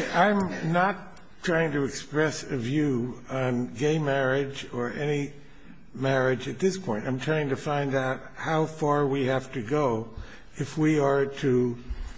I'm not trying to express a view on gay marriage or any marriage at this point. I'm trying to find out how far we have to go if we are to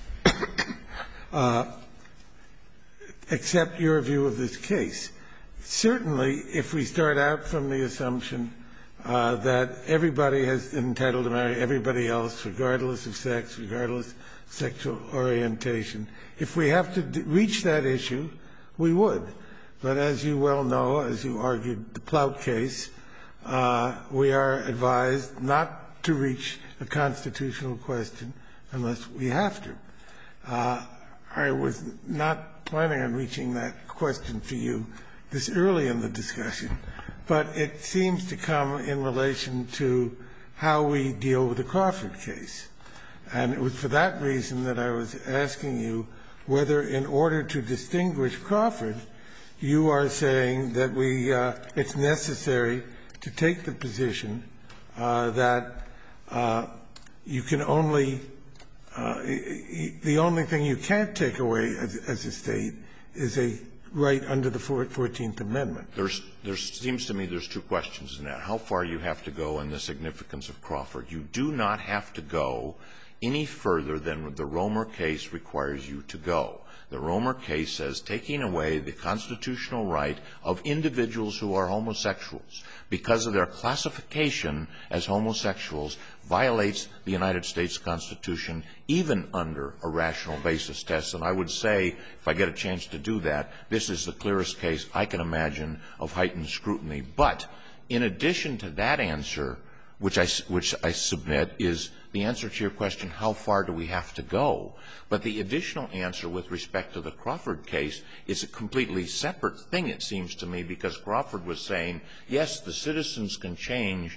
uh, accept your view of this case. Certainly, if we start out from the assumption uh, that everybody is entitled to marry everybody else, regardless of sex, regardless of sexual orientation, if we have to d- reach that issue, we would. But as you well know, as you argued the Plout case, uh, we are advised not to reach a constitutional question unless we have to. Uh, I was not planning on reaching that question for you this early in the discussion, but it seems to come in relation to how we deal with the Crawford case. And it was for that reason that I was asking you whether, in order to distinguish Crawford, you are saying that we uh, it's necessary to take the position uh, that uh, you can only uh, the only thing you can't take away as, as a state is a right under the fourteenth Amendment. There's, there seems to me there's two questions in that. How far you have to go and the significance of Crawford. You do not have to go any further than the Romer case requires you to go. The Romer case says taking away the constitutional right of individuals who are homosexuals because of their classification as homosexuals violates the United States Constitution, even under a rational basis test. And I would say, if I get a chance to do that, this is the clearest case I can imagine of heightened scrutiny. But in addition to that answer, which I, which I submit, is the answer to your question, how far do we have to go? But the additional answer with respect to the Crawford case is a completely separate thing, it seems to me, because Crawford was saying, yes, the citizens can change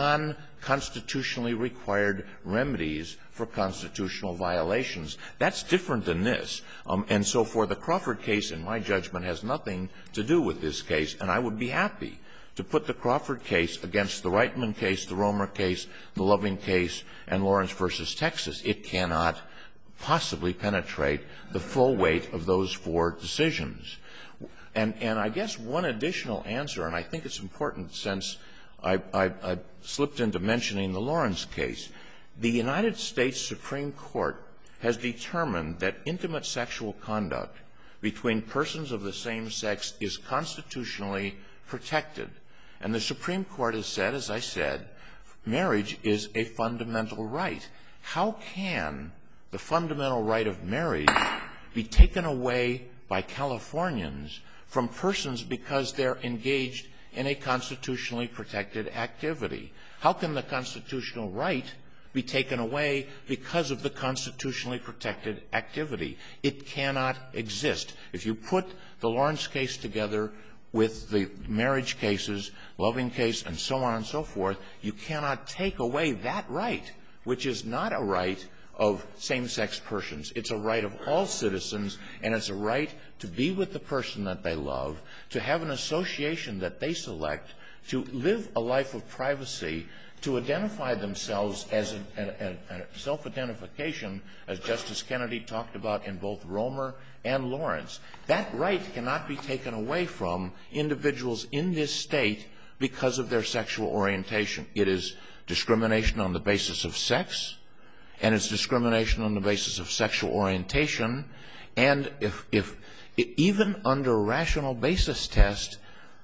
non-constitutionally required remedies for constitutional violations. That's different than this. Um, and so for the Crawford case, in my judgment, has nothing to do with this case, and I would be happy to put the Crawford case against the Reitman case, the Romer case, the Loving case, and Lawrence versus Texas. It cannot possibly penetrate the full weight of those four decisions. And, and I guess one additional answer, and I think it's important since I, I, I slipped into mentioning the Lawrence case, the United States Supreme Court has determined that intimate sexual conduct between persons of the same sex is constitutionally protected. And the Supreme Court has said, as I said, marriage is a fundamental right. How can the fundamental right of marriage be taken away by Californians from persons because they're engaged in a constitutionally protected activity? How can the constitutional right be taken away because of the constitutionally protected activity? It cannot exist. If you put the Lawrence case together with the marriage cases, Loving case, and so on and so forth, you cannot take away that right, which is not a right of same-sex persons. It's a right of all citizens, and it's a right to be with the person that they love, to have an association that they select, to live a life of privacy, to identify themselves as a, a, a self-identification, as Justice Kennedy talked about in both Romer and Lawrence. That right cannot be taken away from individuals in this state because of their sexual orientation. It is discrimination on the basis of sex, and it's discrimination on the basis of sexual orientation. And if, if even under a rational basis test,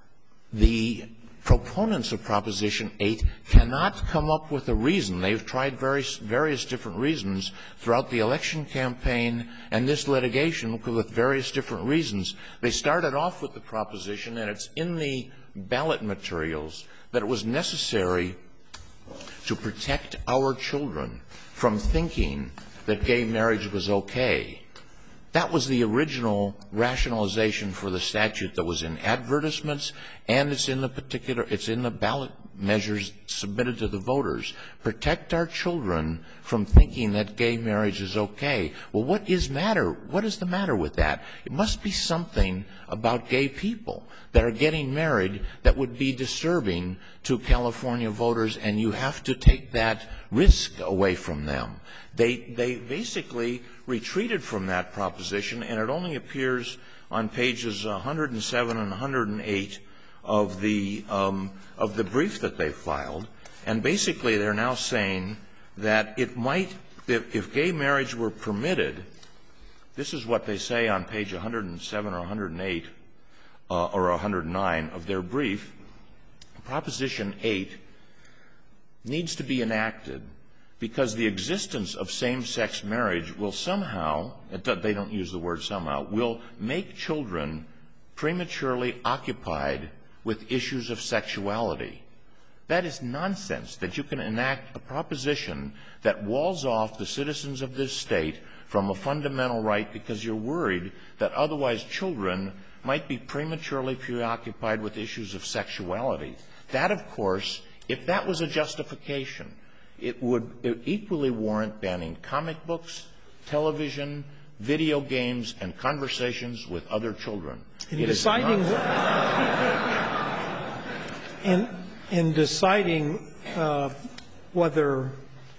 the proponents of Proposition eight cannot come up with a reason. They've tried various, various different reasons throughout the election campaign and this litigation with various different reasons. They started off with the proposition, and it's in the ballot materials, that it was necessary to protect our children from thinking that gay marriage was okay. That was the original rationalization for the statute that was in advertisements, and it's in the particular, it's in the ballot measures submitted to the voters. Protect our children from thinking that gay marriage is okay. Well, what is matter? What is the matter with that? It must be something about gay people that are getting married that would be disturbing to California voters, and you have to take that risk away from them. They, they basically retreated from that proposition, and it only appears on pages one hundred seven and one hundred eight of the, um, of the brief that they filed. And basically they're now saying that it might, if, if gay marriage were permitted, this is what they say on page one hundred seven or one hundred eight, uh, or one hundred nine of their brief. Proposition eight needs to be enacted because the existence of same-sex marriage will somehow, they don't use the word somehow, will make children prematurely occupied with issues of sexuality. That is nonsense, that you can enact a proposition that walls off the citizens of this state from a fundamental right because you're worried that otherwise children might be prematurely preoccupied with issues of sexuality. That, of course, if that was a justification, it would equally warrant banning comic books, television, video games, and conversations with other children. In it deciding, in, in deciding uh, whether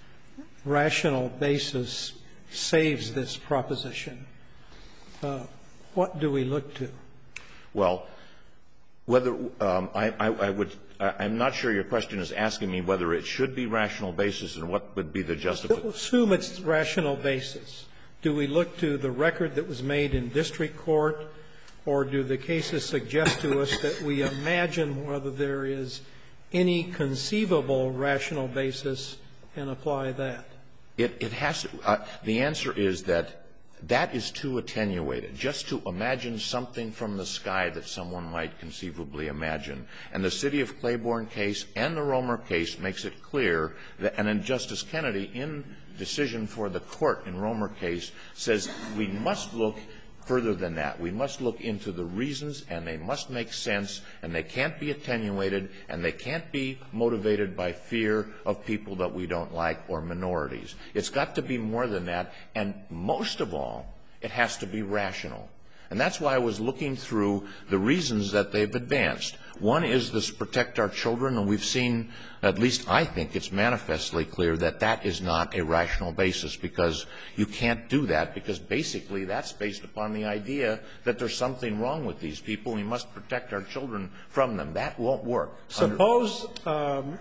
rational basis saves this proposition, uh, what do we look to? Well, whether um, I, I, I would, I, I'm not sure your question is asking me whether it should be rational basis and what would be the justification. Assume it's rational basis. Do we look to the record that was made in district court, or do the cases suggest to us that we imagine whether there is any conceivable rational basis and apply that? It, it has to, uh, the answer is that that is too attenuated, just to imagine something from the sky that someone might conceivably imagine. And the City of Claiborne case and the Romer case makes it clear that, and then Justice Kennedy, in decision for the court in Romer case, says we must look further than that. We must look into the reasons, and they must make sense, and they can't be attenuated, and they can't be motivated by fear of people that we don't like or minorities. It's got to be more than that, and most of all, it has to be rational. And that's why I was looking through the reasons that they've advanced. One is this protect our children, and we've seen, at least I think it's manifestly clear, that that is not a rational basis, because you can't do that, because basically that's based upon the idea that there's something wrong with these people. We must protect our children from them. That won't work. Suppose, um,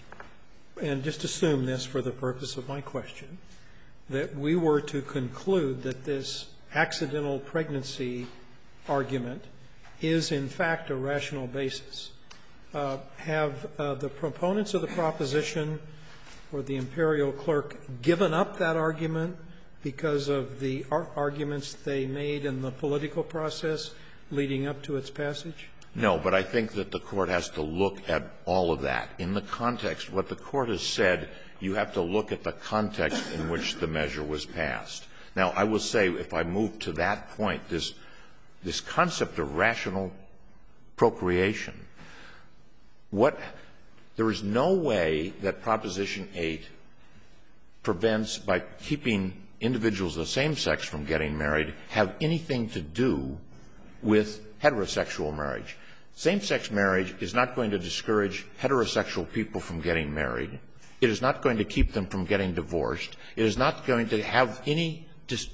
and just assume this for the purpose of my question, that we were to conclude that this accidental pregnancy argument is in fact a rational basis. Uh, have uh, the proponents of the proposition or the imperial clerk given up that argument because of the ar arguments they made in the political process leading up to its passage? No, but I think that the court has to look at all of that. In the context, what the court has said, you have to look at the context in which the measure was passed. Now, I will say, if I move to that point, this, this concept of rational procreation, what, there is no way that Proposition eight prevents, by keeping individuals of the same sex from getting married, have anything to do with heterosexual marriage. Same-sex marriage is not going to discourage heterosexual people from getting married. It is not going to keep them from getting divorced. It is not going to have any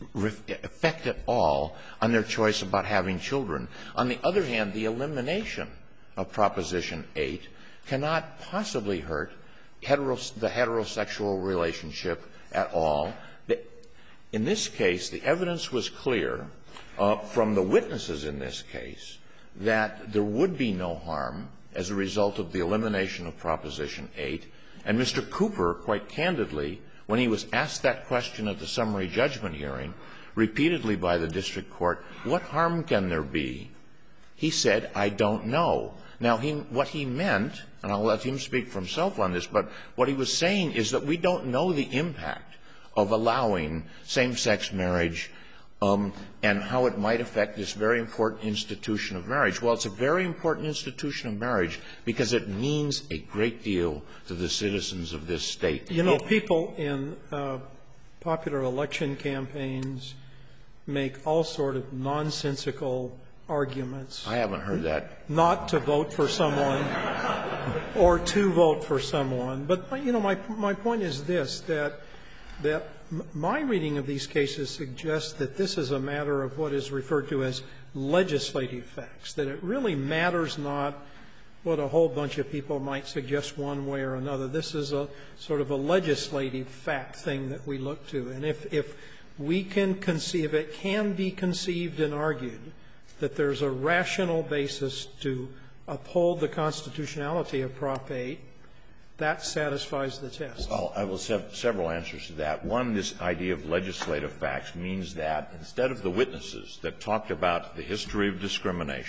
effect at all on their choice about having children. On the other hand, the elimination of Proposition eight cannot possibly hurt heteros the heterosexual relationship at all. In this case, the evidence was clear uh, from the witnesses in this case that there would be no harm as a result of the elimination of Proposition eight. And Mister Cooper, quite candidly, when he was asked that question at the summary judgment hearing, repeatedly by the district court, what harm can there be? He said, I don't know. Now, he, what he meant, and I'll let him speak for himself on this, but what he was saying is that we don't know the impact of allowing same-sex marriage um, and how it might affect this very important institution of marriage. Well, it's a very important institution of marriage because it means a great deal to the citizens of this state. You know, people in uh, popular election campaigns make all sort of nonsensical arguments. I haven't heard that. Not to vote for someone or to vote for someone. But, you know, my, my point is this, that, that my reading of these cases suggests that this is a matter of what is referred to as legislative facts, that it really matters not what a whole bunch of people might suggest one way or another. This is a sort of a legislative fact thing that we look to. And if, if we can conceive, it can be conceived and argued that there's a rational basis to uphold the constitutionality of Prop eight, that satisfies the test. Well, I will have several answers to that. One, this idea of legislative facts means that instead of the witnesses that talked about the history of discrimination,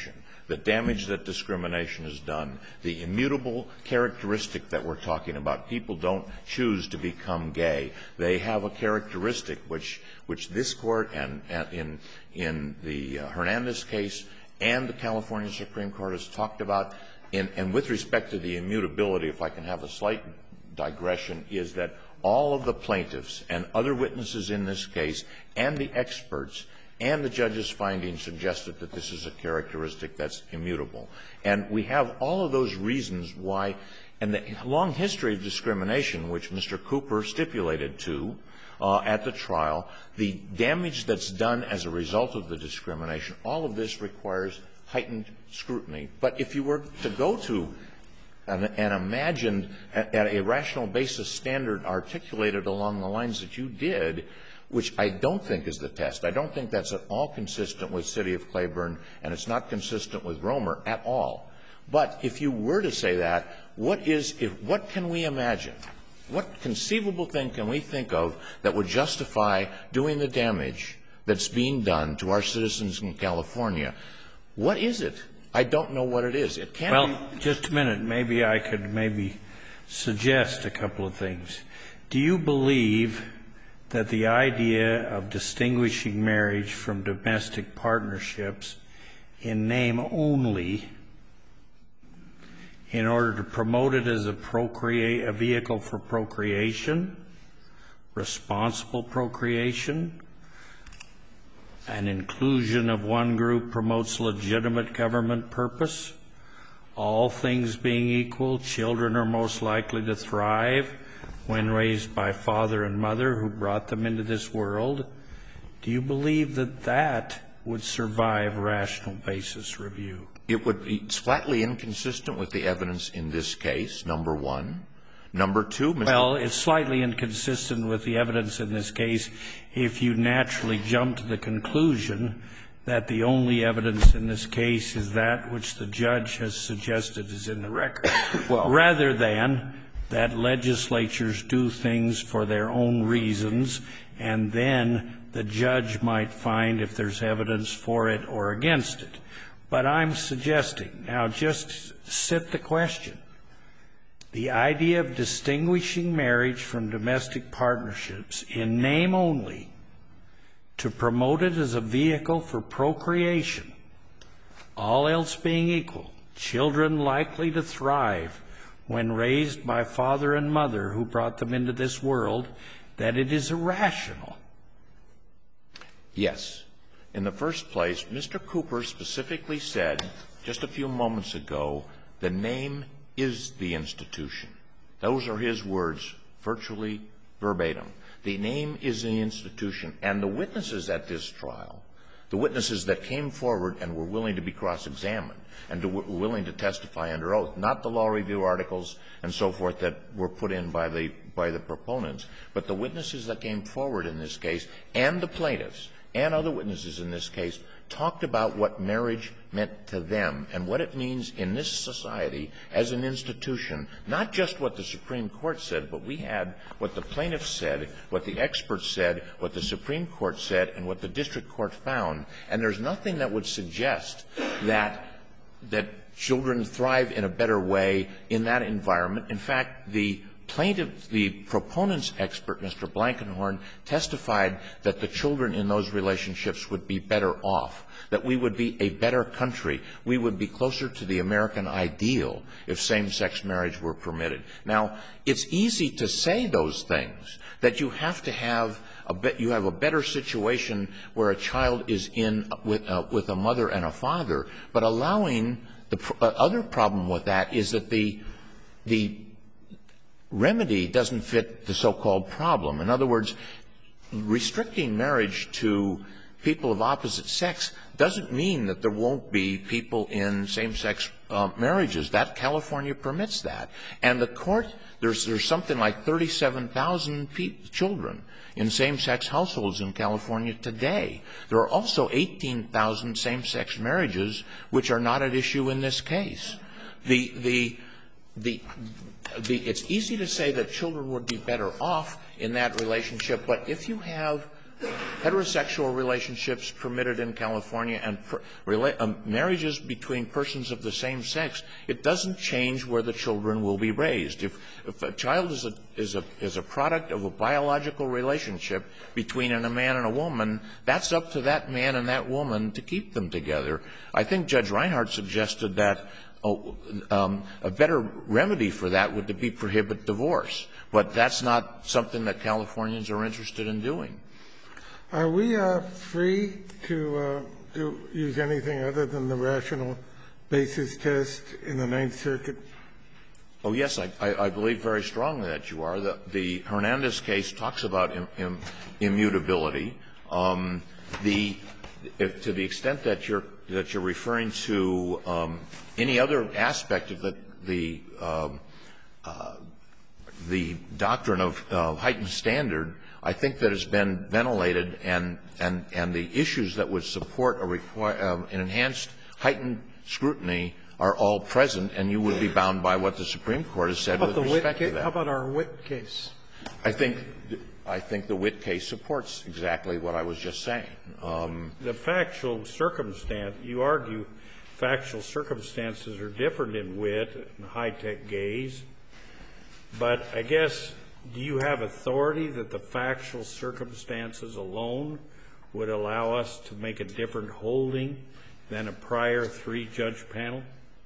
the damage that discrimination has done, the immutable characteristic that we're talking about. People don't choose to become gay. They have a characteristic which which this Court and, and in in the uh, Hernandez case and the California Supreme Court has talked about. In, and with respect to the immutability, if I can have a slight digression, is that all of the plaintiffs and other witnesses in this case and the experts and the judge's findings suggested that this is a characteristic that's immutable. And we have all of those reasons why, and the long history of discrimination, which Mister Cooper stipulated to uh, at the trial, the damage that's done as a result of the discrimination, all of this requires heightened scrutiny. But if you were to go to an, an imagined, at, at a rational basis standard articulated along the lines that you did, which I don't think is the test. I don't think that's at all consistent with City of Claiborne, and it's not consistent with Romer at all. But if you were to say that, what is, if, what can we imagine? What conceivable thing can we think of that would justify doing the damage that's being done to our citizens in California? What is it? I don't know what it is. It can't well, be. Well, just a minute. Maybe I could maybe suggest a couple of things. Do you believe that the idea of distinguishing marriage from domestic partnerships in name only in order to promote it as a procreate a vehicle for procreation, responsible procreation, an inclusion of one group promotes legitimate government purpose, all things being equal, children are most likely to thrive when raised by father and mother who brought them into this world? Do you believe that that would survive rational basis review? It would be flatly inconsistent with the evidence in this case, number one. Number two, Mister Well, it's slightly inconsistent with the evidence in this case if you naturally jump to the conclusion that the only evidence in this case is that which the judge has suggested is in the record, well, rather than that legislatures do things for their own reasons, and then the judge might find if there's evidence for it or against it. But I'm suggesting, now just sit the question, the idea of distinguishing marriage from domestic partnerships in name only to promote it as a vehicle for procreation, all else being equal, children likely to thrive when raised by father and mother who brought them into this world, that it is irrational. Yes. In the first place, Mister Cooper specifically said just a few moments ago, the name is the institution. Those are his words, virtually verbatim. The name is the institution, and the witnesses at this trial, the witnesses that came forward and were willing to be cross-examined and to, were willing to testify under oath, not the law review articles and so forth that were put in by the, by the proponents, but the witnesses that came forward in this case and the plaintiffs and other witnesses in this case talked about what marriage meant to them and what it means in this society as an institution, not just what the Supreme Court said, but we had what the plaintiffs said, what the experts said, what the Supreme Court said, and what the district court found. And there's nothing that would suggest that that children thrive in a better way in that environment. In fact, the plaintiff, the proponent's expert, Mister Blankenhorn, testified that the children in those relationships would be better off, that we would be a better country. We would be closer to the American ideal if same-sex marriage were permitted. Now, it's easy to say those things, that you have to have a be- you have a better situation where a child is in with, uh, with a mother and a father, but allowing the pr- uh, other problem with that is that the the remedy doesn't fit the so-called problem. In other words, restricting marriage to people of opposite sex doesn't mean that there won't be people in same-sex uh, marriages. That California permits that. And the court, there's, there's something like thirty-seven thousand pe- children in same-sex households in California today. There are also eighteen thousand same-sex marriages which are not at issue in this case. The, the, the, the, it's easy to say that children would be better off in that relationship, but if you have heterosexual relationships permitted in California and per, rela, um, marriages between persons of the same sex, it doesn't change where the children will be raised. If, if a child is a, is, a, is a product of a biological relationship between a man and a woman, that's up to that man and that woman to keep them together. I think Judge Reinhardt suggested that oh, um, a better remedy for that would be prohibit divorce. But that's not something that Californians are interested in doing. Are we uh, free to uh, do, use anything other than the rational basis test in the Ninth Circuit? Oh, yes, I, I, I believe very strongly that you are. The, the Hernandez case talks about im, im, immutability. Um, the, if, to the extent that you're, that you're referring to um, any other aspect of the, the, um, uh, the doctrine of uh, heightened standard, I think that has been ventilated, and, and, and the issues that would support a require, uh, an enhanced heightened scrutiny are all present, and you would be bound by what the Supreme Court has said with respect to that. How about our Witt case? I think, I think the Witt case supports exactly what I was just saying. Um, the factual circumstance, you argue factual circumstances are different in Witt and high-tech gays, but I guess, do you have authority that the factual circumstances alone would allow us to make a different holding than a prior three-judge panel?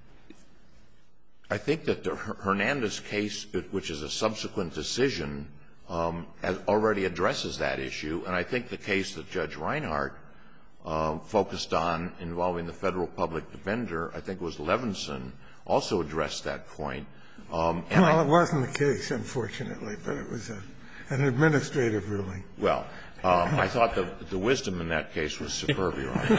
I think that the Hernandez case, which is a subsequent decision, um, has already addresses that issue, and I think the case that Judge Reinhardt uh, focused on involving the federal public defender, I think it was Levinson, also addressed that point. Um, and well, I, it wasn't the case, unfortunately, but it was a, an administrative ruling. Well, um, I thought the, the wisdom in that case was superb, Your Honor.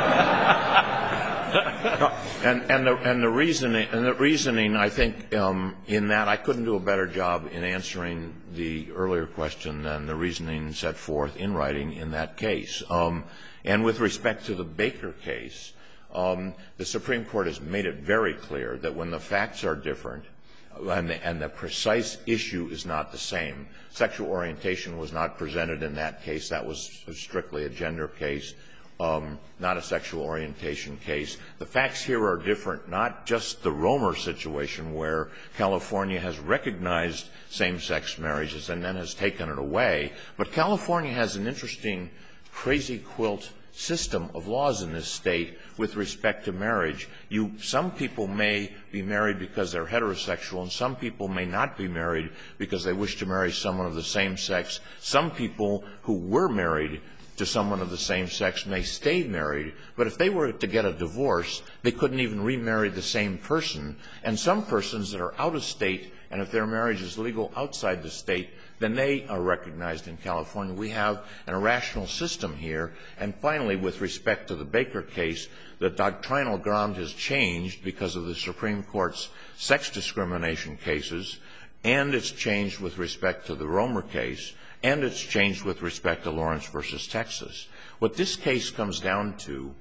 and, and, the, and, the reasoning, and the reasoning, I think, um, in that, I couldn't do a better job in answering the earlier question than the reasoning set forth in writing in that case. Um, and with respect to the Baker case, um, the Supreme Court has made it very clear that when the facts are different, And the, and the precise issue is not the same. Sexual orientation was not presented in that case. That was strictly a gender case, um, not a sexual orientation case. The facts here are different, not just the Romer situation where California has recognized same-sex marriages and then has taken it away, but California has an interesting crazy quilt system of laws in this state with respect to marriage. You, some people may be married because they're heterosexual, and some people may not be married because they wish to marry someone of the same sex. Some people who were married to someone of the same sex may stay married, but if they were to get a divorce, they couldn't even remarry the same person. And some persons that are out of state, and if their marriage is legal outside the state, then they are recognized in California. We have an irrational system here. And finally, with respect to the Baker case, the doctrinal ground has changed because of the Supreme Court's sex discrimination cases, and it's changed with respect to the Romer case, and it's changed with respect to Lawrence versus Texas. What this case comes down to,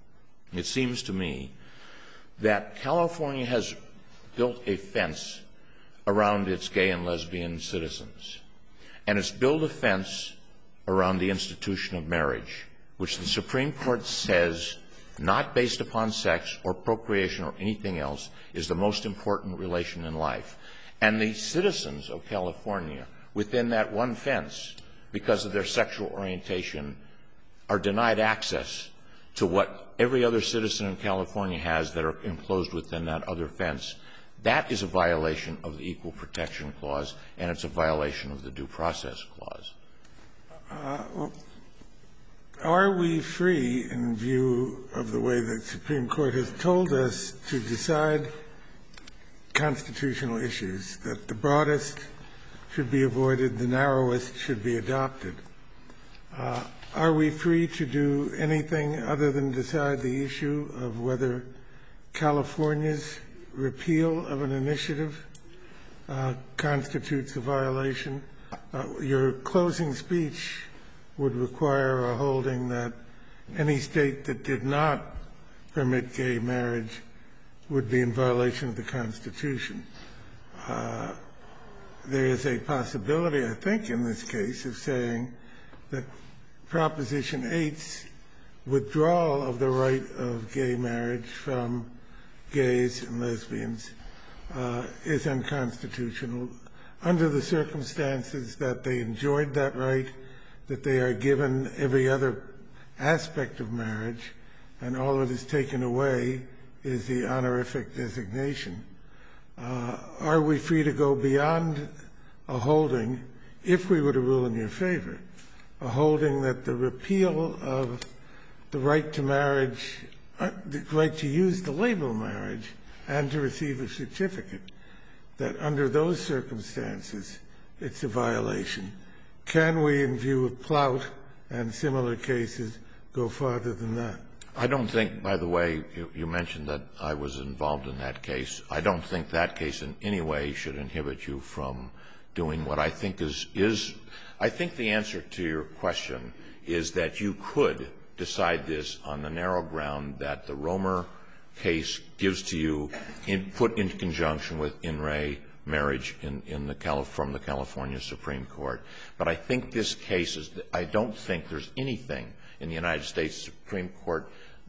it seems to me, that California has built a fence around its gay and lesbian citizens. And it's built a fence around the institution of marriage, which the Supreme Court says, not based upon sex or procreation or anything else, is the most important relation in life. And the citizens of California, within that one fence, because of their sexual orientation, are denied access to what every other citizen in California has that are enclosed within that other fence. That is a violation of the Equal Protection Clause, and it's a violation of the Due Process Clause. Uh, are we free, in view of the way the Supreme Court has told us to decide constitutional issues, that the broadest should be avoided, the narrowest should be adopted? Uh, are we free to do anything other than decide the issue of whether California's repeal of an initiative uh, constitutes a violation? Uh, your closing speech would require a holding that any state that did not permit gay marriage would be in violation of the Constitution. Uh, there is a possibility, I think, in this case, of saying that Proposition eight's withdrawal of the right of gay marriage from gays and lesbians uh, is unconstitutional under the circumstances that they enjoyed that right, that they are given every other aspect of marriage, and all that is taken away is the honorific designation. Uh, are we free to go beyond a holding, if we were to rule in your favor, a holding that the repeal of the right to marriage, uh, the right to use the label marriage and to receive a certificate, that under those circumstances it's a violation? Can we, in view of Plout and similar cases, go farther than that? I don't think, by the way, you, you mentioned that I was involved in that case. I don't think that case in any way should inhibit you from doing what I think is, is I think the answer to your question is that you could decide this on the narrow ground that the Romer case gives to you, in, put in conjunction with in re marriage in, in the Calif- from the California Supreme Court. But I think this case is, I don't think there's anything in the United States Supreme Court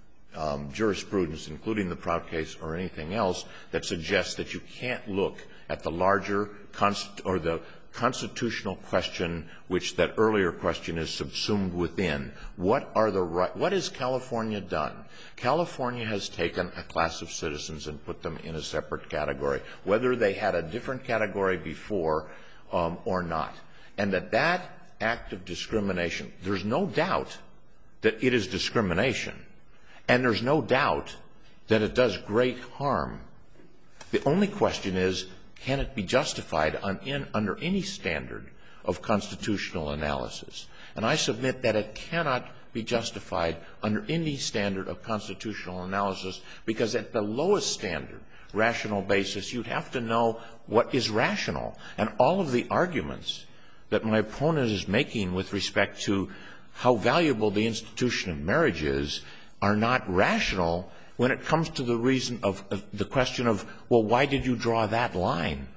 um, jurisprudence, including the Prout case or anything else, that suggests that you can't look at the larger const- or the constitutional question, which that earlier question is subsumed within. What are the right, what has California done? California has taken a class of citizens and put them in a separate category, whether they had a different category before um, or not. And that that act of discrimination, there's no doubt that it is discrimination. And there's no doubt that it does great harm. The only question is, can it be justified on, in, under any standard of constitutional analysis? And I submit that it cannot be justified under any standard of constitutional analysis, because at the lowest standard, rational basis, you'd have to know what is rational. And all of the arguments that my opponent is making with respect to how valuable the institution of marriage is are not rational when it comes to the reason of, of the question of, well, why did you draw that line?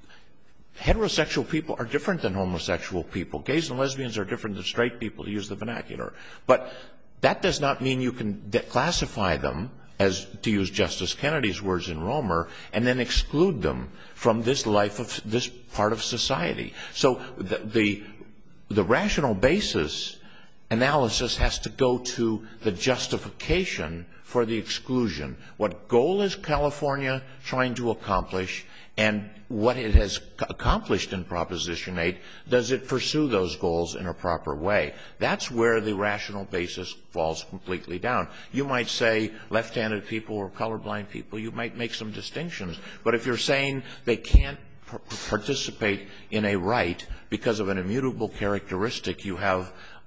Heterosexual people are different than homosexual people. Gays and lesbians are different than straight people, to use the vernacular. But that does not mean you can de- classify them, as to use Justice Kennedy's words in Romer, and then exclude them from this life of this part of society. So the, the, the rational basis analysis has to go to the justification for the exclusion. What goal is California trying to accomplish, and what it has accomplished in Proposition eight, does it pursue those goals in a proper way? That's where the rational basis falls completely down. You might say left-handed people or colorblind people, you might make some distinctions, but if you're saying they can't participate in a right because of an immutable characteristic, you have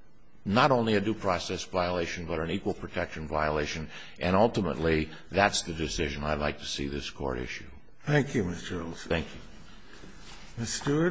not only a due process violation, but an equal protection violation, and ultimately, that's the decision I'd like to see this Court issue. Thank you, Mister Olson. Thank you. Miz Stewart.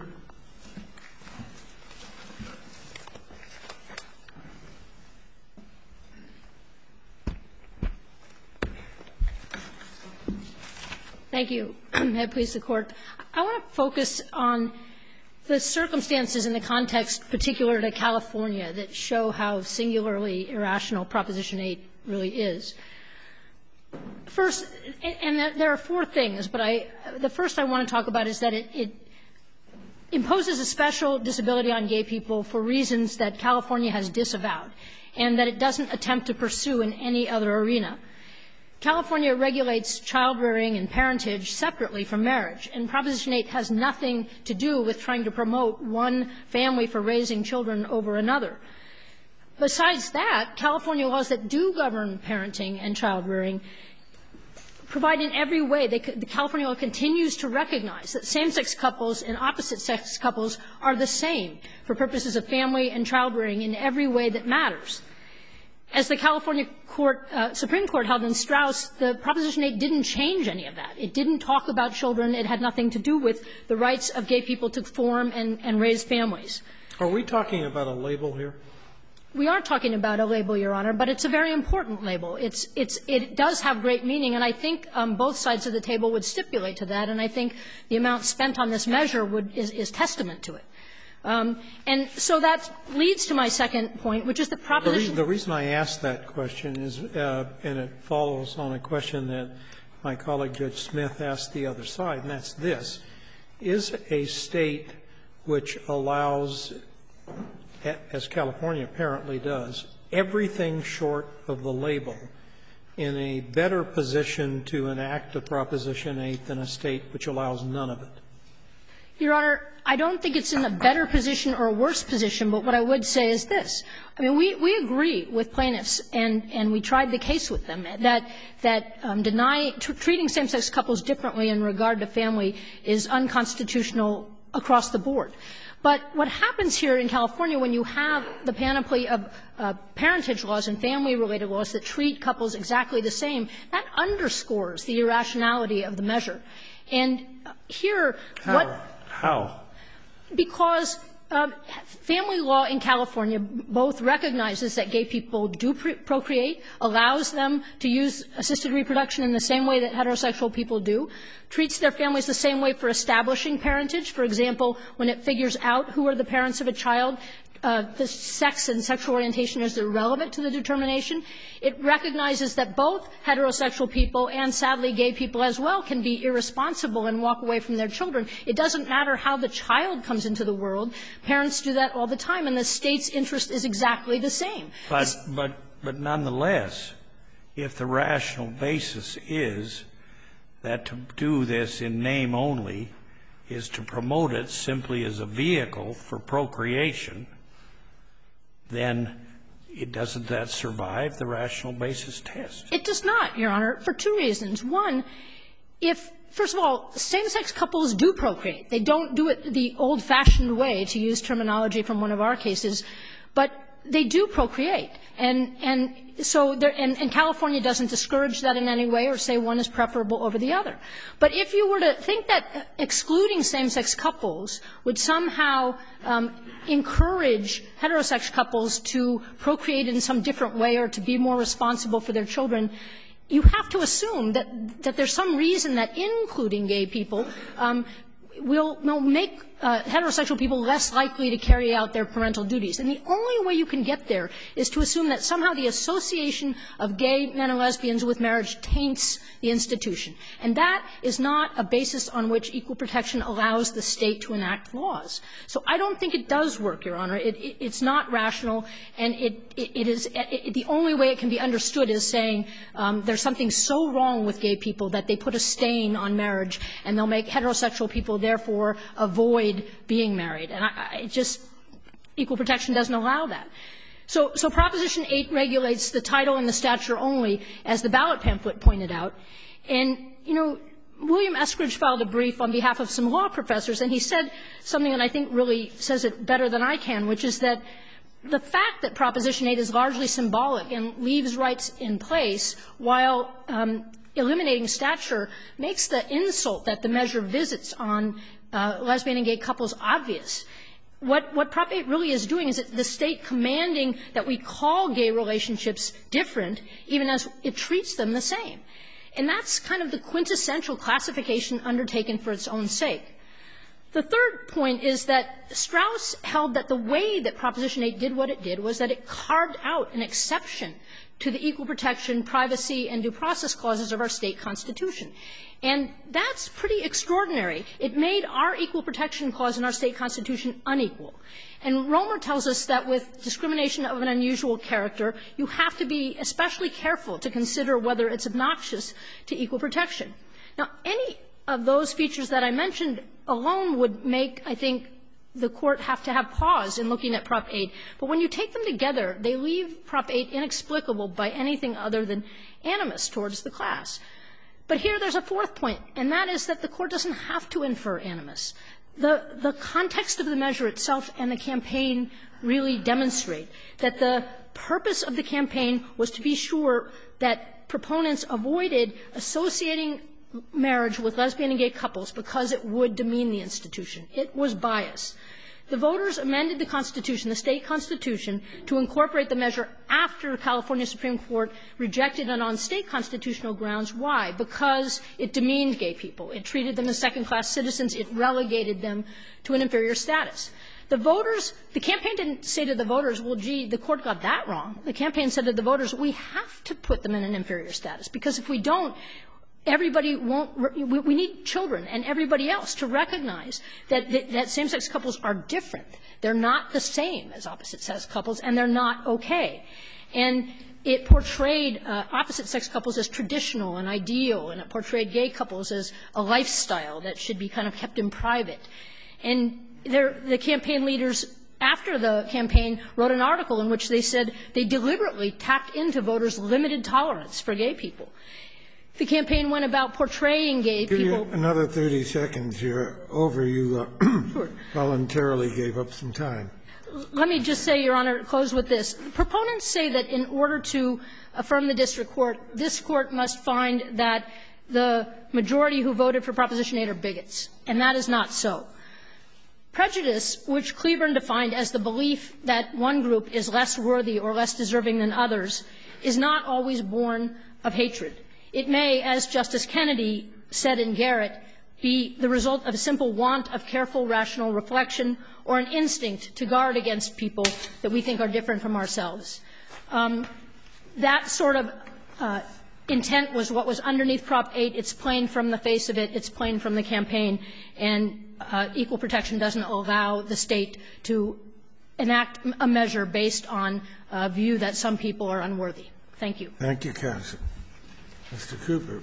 Thank you. May it please the Court. I want to focus on the circumstances in the context particular to California that show how singularly irrational Proposition eight really is. First, and there are four things, but I, the first I want to talk about is that it, it imposes a special disability on gay people for reasons that California has disavowed, and that it doesn't attempt to pursue in any other arena. California regulates child-rearing and parentage separately from marriage, and Proposition eight has nothing to do with trying to promote one family for raising children over another. Besides that, California laws that do govern parenting and child-rearing provide in every way, they, the California law continues to recognize that same-sex couples and opposite-sex couples are the same for purposes of family and child-rearing in every way that matters. As the California court, uh, Supreme Court held in Strauss, the Proposition eight didn't change any of that. It didn't talk about children. It had nothing to do with the rights of gay people to form and, and raise families. Are we talking about a label here? We are talking about a label, Your Honor, but it's a very important label. It's, it's, it does have great meaning, and I think um, both sides of the table would stipulate to that, and I think the amount spent on this measure would, is, is testament to it. Um, and so that leads to my second point, which is the proposition. The reason, the reason I asked that question is, uh, and it follows on a question that my colleague Judge Smith asked the other side, and that's this. Is a State which allows, as California apparently does, everything short of the label in a better position to enact a Proposition eight than a State which allows none of it? Your Honor, I don't think it's in a better position or a worse position, but what I would say is this. I mean, we, we agree with plaintiffs, and, and we tried the case with them, that, that um, deny, t- treating same-sex couples differently in regard to family is unconstitutional across the board. But what happens here in California when you have the panoply of uh, parentage laws and family-related laws that treat couples exactly the same, that underscores the irrationality of the measure. And here, How? what... How? Because uh, family law in California both recognizes that gay people do pre- procreate, allows them to use assisted reproduction in the same way that heterosexual people do, treats their families the same way for establishing parentage. For example, when it figures out who are the parents of a child, uh, the sex and sexual orientation is irrelevant to the determination. It recognizes that both heterosexual people and, sadly, gay people as well can be irresponsible and walk away from their children. It doesn't matter how the child comes into the world. Parents do that all the time, and the State's interest is exactly the same. But, but, but nonetheless, if the rational basis is that to do this in name only is to promote it simply as a vehicle for procreation, then it doesn't that survive the rational basis test? It does not, Your Honor, for two reasons. One, if, first of all, same-sex couples do procreate. They don't do it the old-fashioned way, to use terminology from one of our cases, but they do procreate. And, and so there, and, and California doesn't discourage that in any way or say one is preferable over the other. But if you were to think that excluding same-sex couples would somehow um, encourage heterosexual couples to procreate in some different way or to be more responsible for their children, you have to assume that, that there's some reason that including gay people um, will, will make uh, heterosexual people less likely to carry out their parental duties. And the only way you can get there is to assume that somehow the association of gay men and lesbians with marriage taints the institution. And that is not a basis on which equal protection allows the State to enact laws. So I don't think it does work, Your Honor. It, it, it's not rational, and it, it, it is it, the only way it can be understood is saying um, there's something so wrong with gay people that they put a stain on marriage, and they'll make heterosexual people therefore avoid being married. And I, I just, equal protection doesn't allow that. So, so Proposition eight regulates the title and the stature only, as the ballot pamphlet pointed out. And, you know, William Eskridge filed a brief on behalf of some law professors, and he said something that I think really says it better than I can, which is that the fact that Proposition eight is largely symbolic and leaves rights in place while um, eliminating stature makes the insult that the measure visits on uh, lesbian and gay couples obvious. What, what Prop eight really is doing is the State commanding that we call gay relationships different, even as it treats them the same. And that's kind of the quintessential classification undertaken for its own sake. The third point is that Strauss held that the way that Proposition eight did what it did was that it carved out an exception to the equal protection, privacy, and due process clauses of our State Constitution. And that's pretty extraordinary. It made our equal protection clause in our State Constitution unequal. And Romer tells us that with discrimination of an unusual character, you have to be especially careful to consider whether it's obnoxious to equal protection. Now, any of those features that I mentioned alone would make, I think, the Court have to have pause in looking at Prop eight. But when you take them together, they leave Prop eight inexplicable by anything other than animus towards the class. But here there's a fourth point, and that is that the Court doesn't have to infer animus. The, the context of the measure itself and the campaign really demonstrate that the purpose of the campaign was to be sure that proponents avoided associating marriage with lesbian and gay couples because it would demean the institution. It was bias. The voters amended the Constitution, the State Constitution, to incorporate the measure after the California Supreme Court rejected it on State constitutional grounds. Why? Because it demeaned gay people. It treated them as second-class citizens. It relegated them to an inferior status. The voters, the campaign didn't say to the voters, well, gee, the court got that wrong. The campaign said to the voters, we have to put them in an inferior status, because if we don't, everybody won't, we need children and everybody else to recognize that, that, that same-sex couples are different. They're not the same as opposite-sex couples, and they're not okay. And it portrayed uh, opposite-sex couples as traditional and ideal, and it portrayed gay couples as a lifestyle that should be kind of kept in private. And there, the campaign leaders after the campaign wrote an article in which they said they deliberately tapped into voters' limited tolerance for gay people. The campaign went about portraying gay Give people. You another thirty seconds. You're over. You uh, Sure. voluntarily gave up some time. Let me just say, Your Honor, close with this. Proponents say that in order to affirm the district court, this court must find that the majority who voted for Proposition eight are bigots, and that is not so. Prejudice, which Cleburne defined as the belief that one group is less worthy or less deserving than others, is not always born of hatred. It may, as Justice Kennedy said in Garrett, be the result of a simple want of careful, rational reflection or an instinct to guard against people that we think are different from ourselves. Um, that sort of uh, intent was what was underneath Prop eight. It's plain from the face of it. It's plain from the campaign. And uh, equal protection doesn't allow the state to enact a measure based on a view that some people are unworthy. Thank you. Thank you, counsel. Mister Cooper.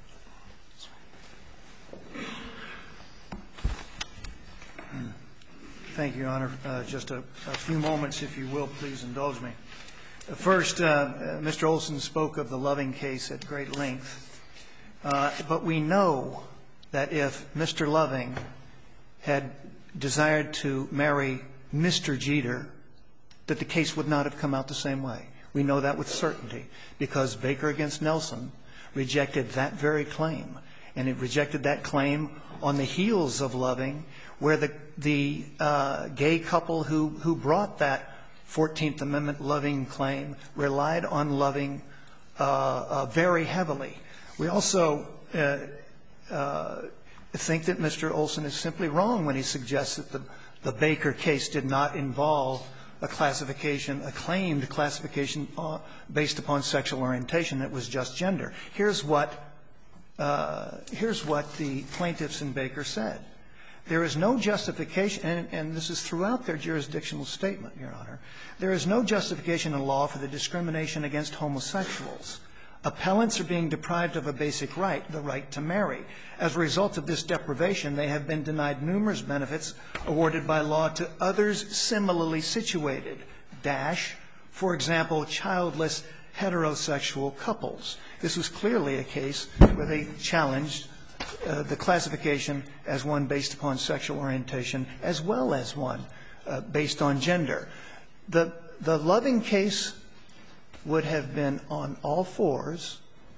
Thank you, Your Honor. Uh, just a, a few moments, if you will, please indulge me. First, uh, uh, Mister Olson spoke of the Loving case at great length. Uh, but we know that if Mister Loving had desired to marry Mister Jeter, that the case would not have come out the same way. We know that with certainty, because Baker against Nelson rejected that very claim. And it rejected that claim on the heels of Loving, where the, the uh, gay couple who, who brought that fourteenth Amendment Loving claim relied on Loving uh, uh, very heavily. We also uh, uh, think that Mister Olson is simply wrong when he suggests that the, the Baker case did not involve a classification, a claimed classification uh, based upon sexual orientation. It was just gender. Here's what, uh, here's what the plaintiffs in Baker said. There is no justification, and, and this is throughout their jurisdictional statement, Your Honor. There is no justification in law for the discrimination against homosexuals. Appellants are being deprived of a basic right, the right to marry. As a result of this deprivation, they have been denied numerous benefits awarded by law to others similarly situated. Dash, for example, childless heterosexual couples. This was clearly a case where they challenged uh, the classification as one based upon sexual orientation as well as one uh, based on gender. The, the Loving case would have been on all fours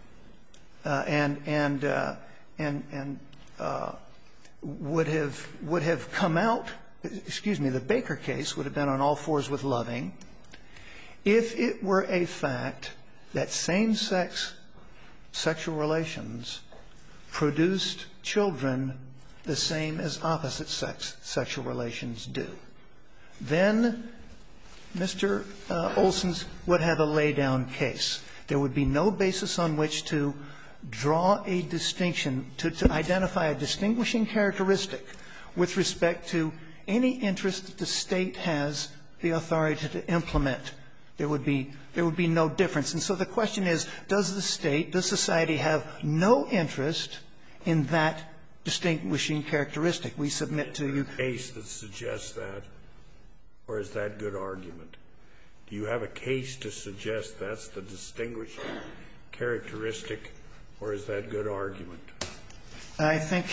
uh, and and uh, and and uh, would have would have come out. Excuse me. The Baker case would have been on all fours with Loving if it were a fact that same-sex sexual relations produced children the same as opposite-sex sexual relations do. Then Mister Uh, Olson's would have a lay-down case. There would be no basis on which to draw a distinction, to, to identify a distinguishing characteristic with respect to any interest that the state has the authority to implement. There would be, there would be no difference. And so the question is, does the state, does society have no interest in that distinguishing characteristic? We submit to you. A case that suggests that, or is that good argument? Do you have a case to suggest that's the distinguishing characteristic, or is that good argument? I think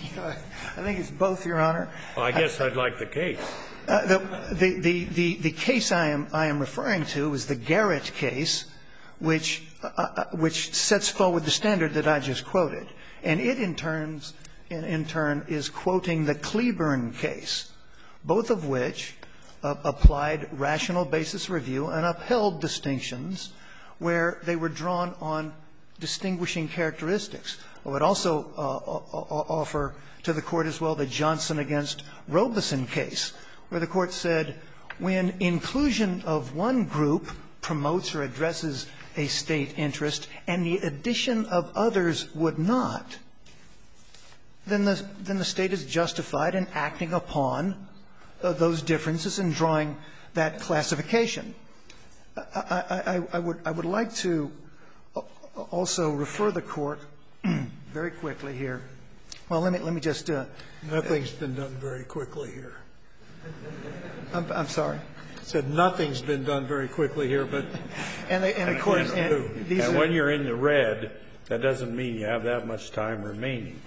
I think it's both, Your Honor. Well, I guess I'd like the case. Uh, the, the, the, the, the case I am, I am referring to is the Garrett case, which, uh, which sets forward the standard that I just quoted. And it, in, terms, in, in turn, is quoting the Cleburne case, both of which Uh, applied rational basis review and upheld distinctions where they were drawn on distinguishing characteristics. I would also uh, offer to the Court as well the Johnson against Robeson case, where the Court said when inclusion of one group promotes or addresses a State interest and the addition of others would not, then the, then the State is justified in acting upon uh, those differences and drawing that classification. I, I, I, would, I would like to also refer the Court very quickly here. Well, let me, let me just. Uh, Nothing's been done very quickly here. I'm, I'm sorry. I said nothing's been done very quickly here, but. And, the, and of course, and, these and are, when you're in the red, that doesn't mean you have that much time remaining.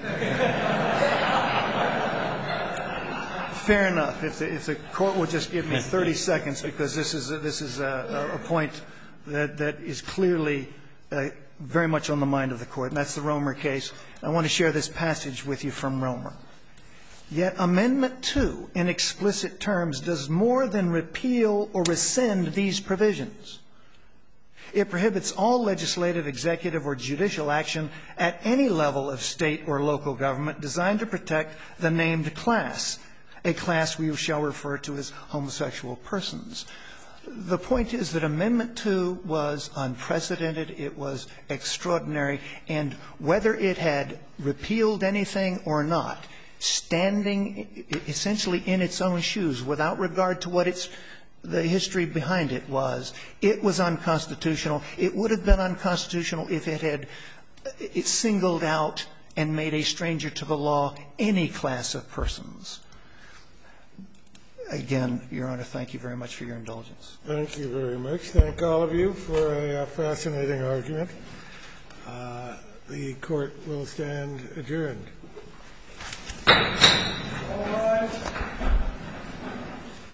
Fair enough. If the, if the Court will just give me thirty seconds, because this is a, this is a, a point that, that is clearly uh, very much on the mind of the Court, and that's the Romer case. I want to share this passage with you from Romer. Yet Amendment two, in explicit terms, does more than repeal or rescind these provisions. It prohibits all legislative, executive, or judicial action at any level of State or local government designed to protect the named class, a class we shall refer to as homosexual persons. The point is that Amendment two was unprecedented, it was extraordinary, and whether it had repealed anything or not, standing essentially in its own shoes without regard to what its the history behind it was, it was unconstitutional. It would have been unconstitutional if it had it singled out and made a stranger to the law any class of persons. Again, Your Honor, thank you very much for your indulgence. Thank you very much. Thank all of you for a uh, fascinating argument. Uh, the Court will stand adjourned. All rise.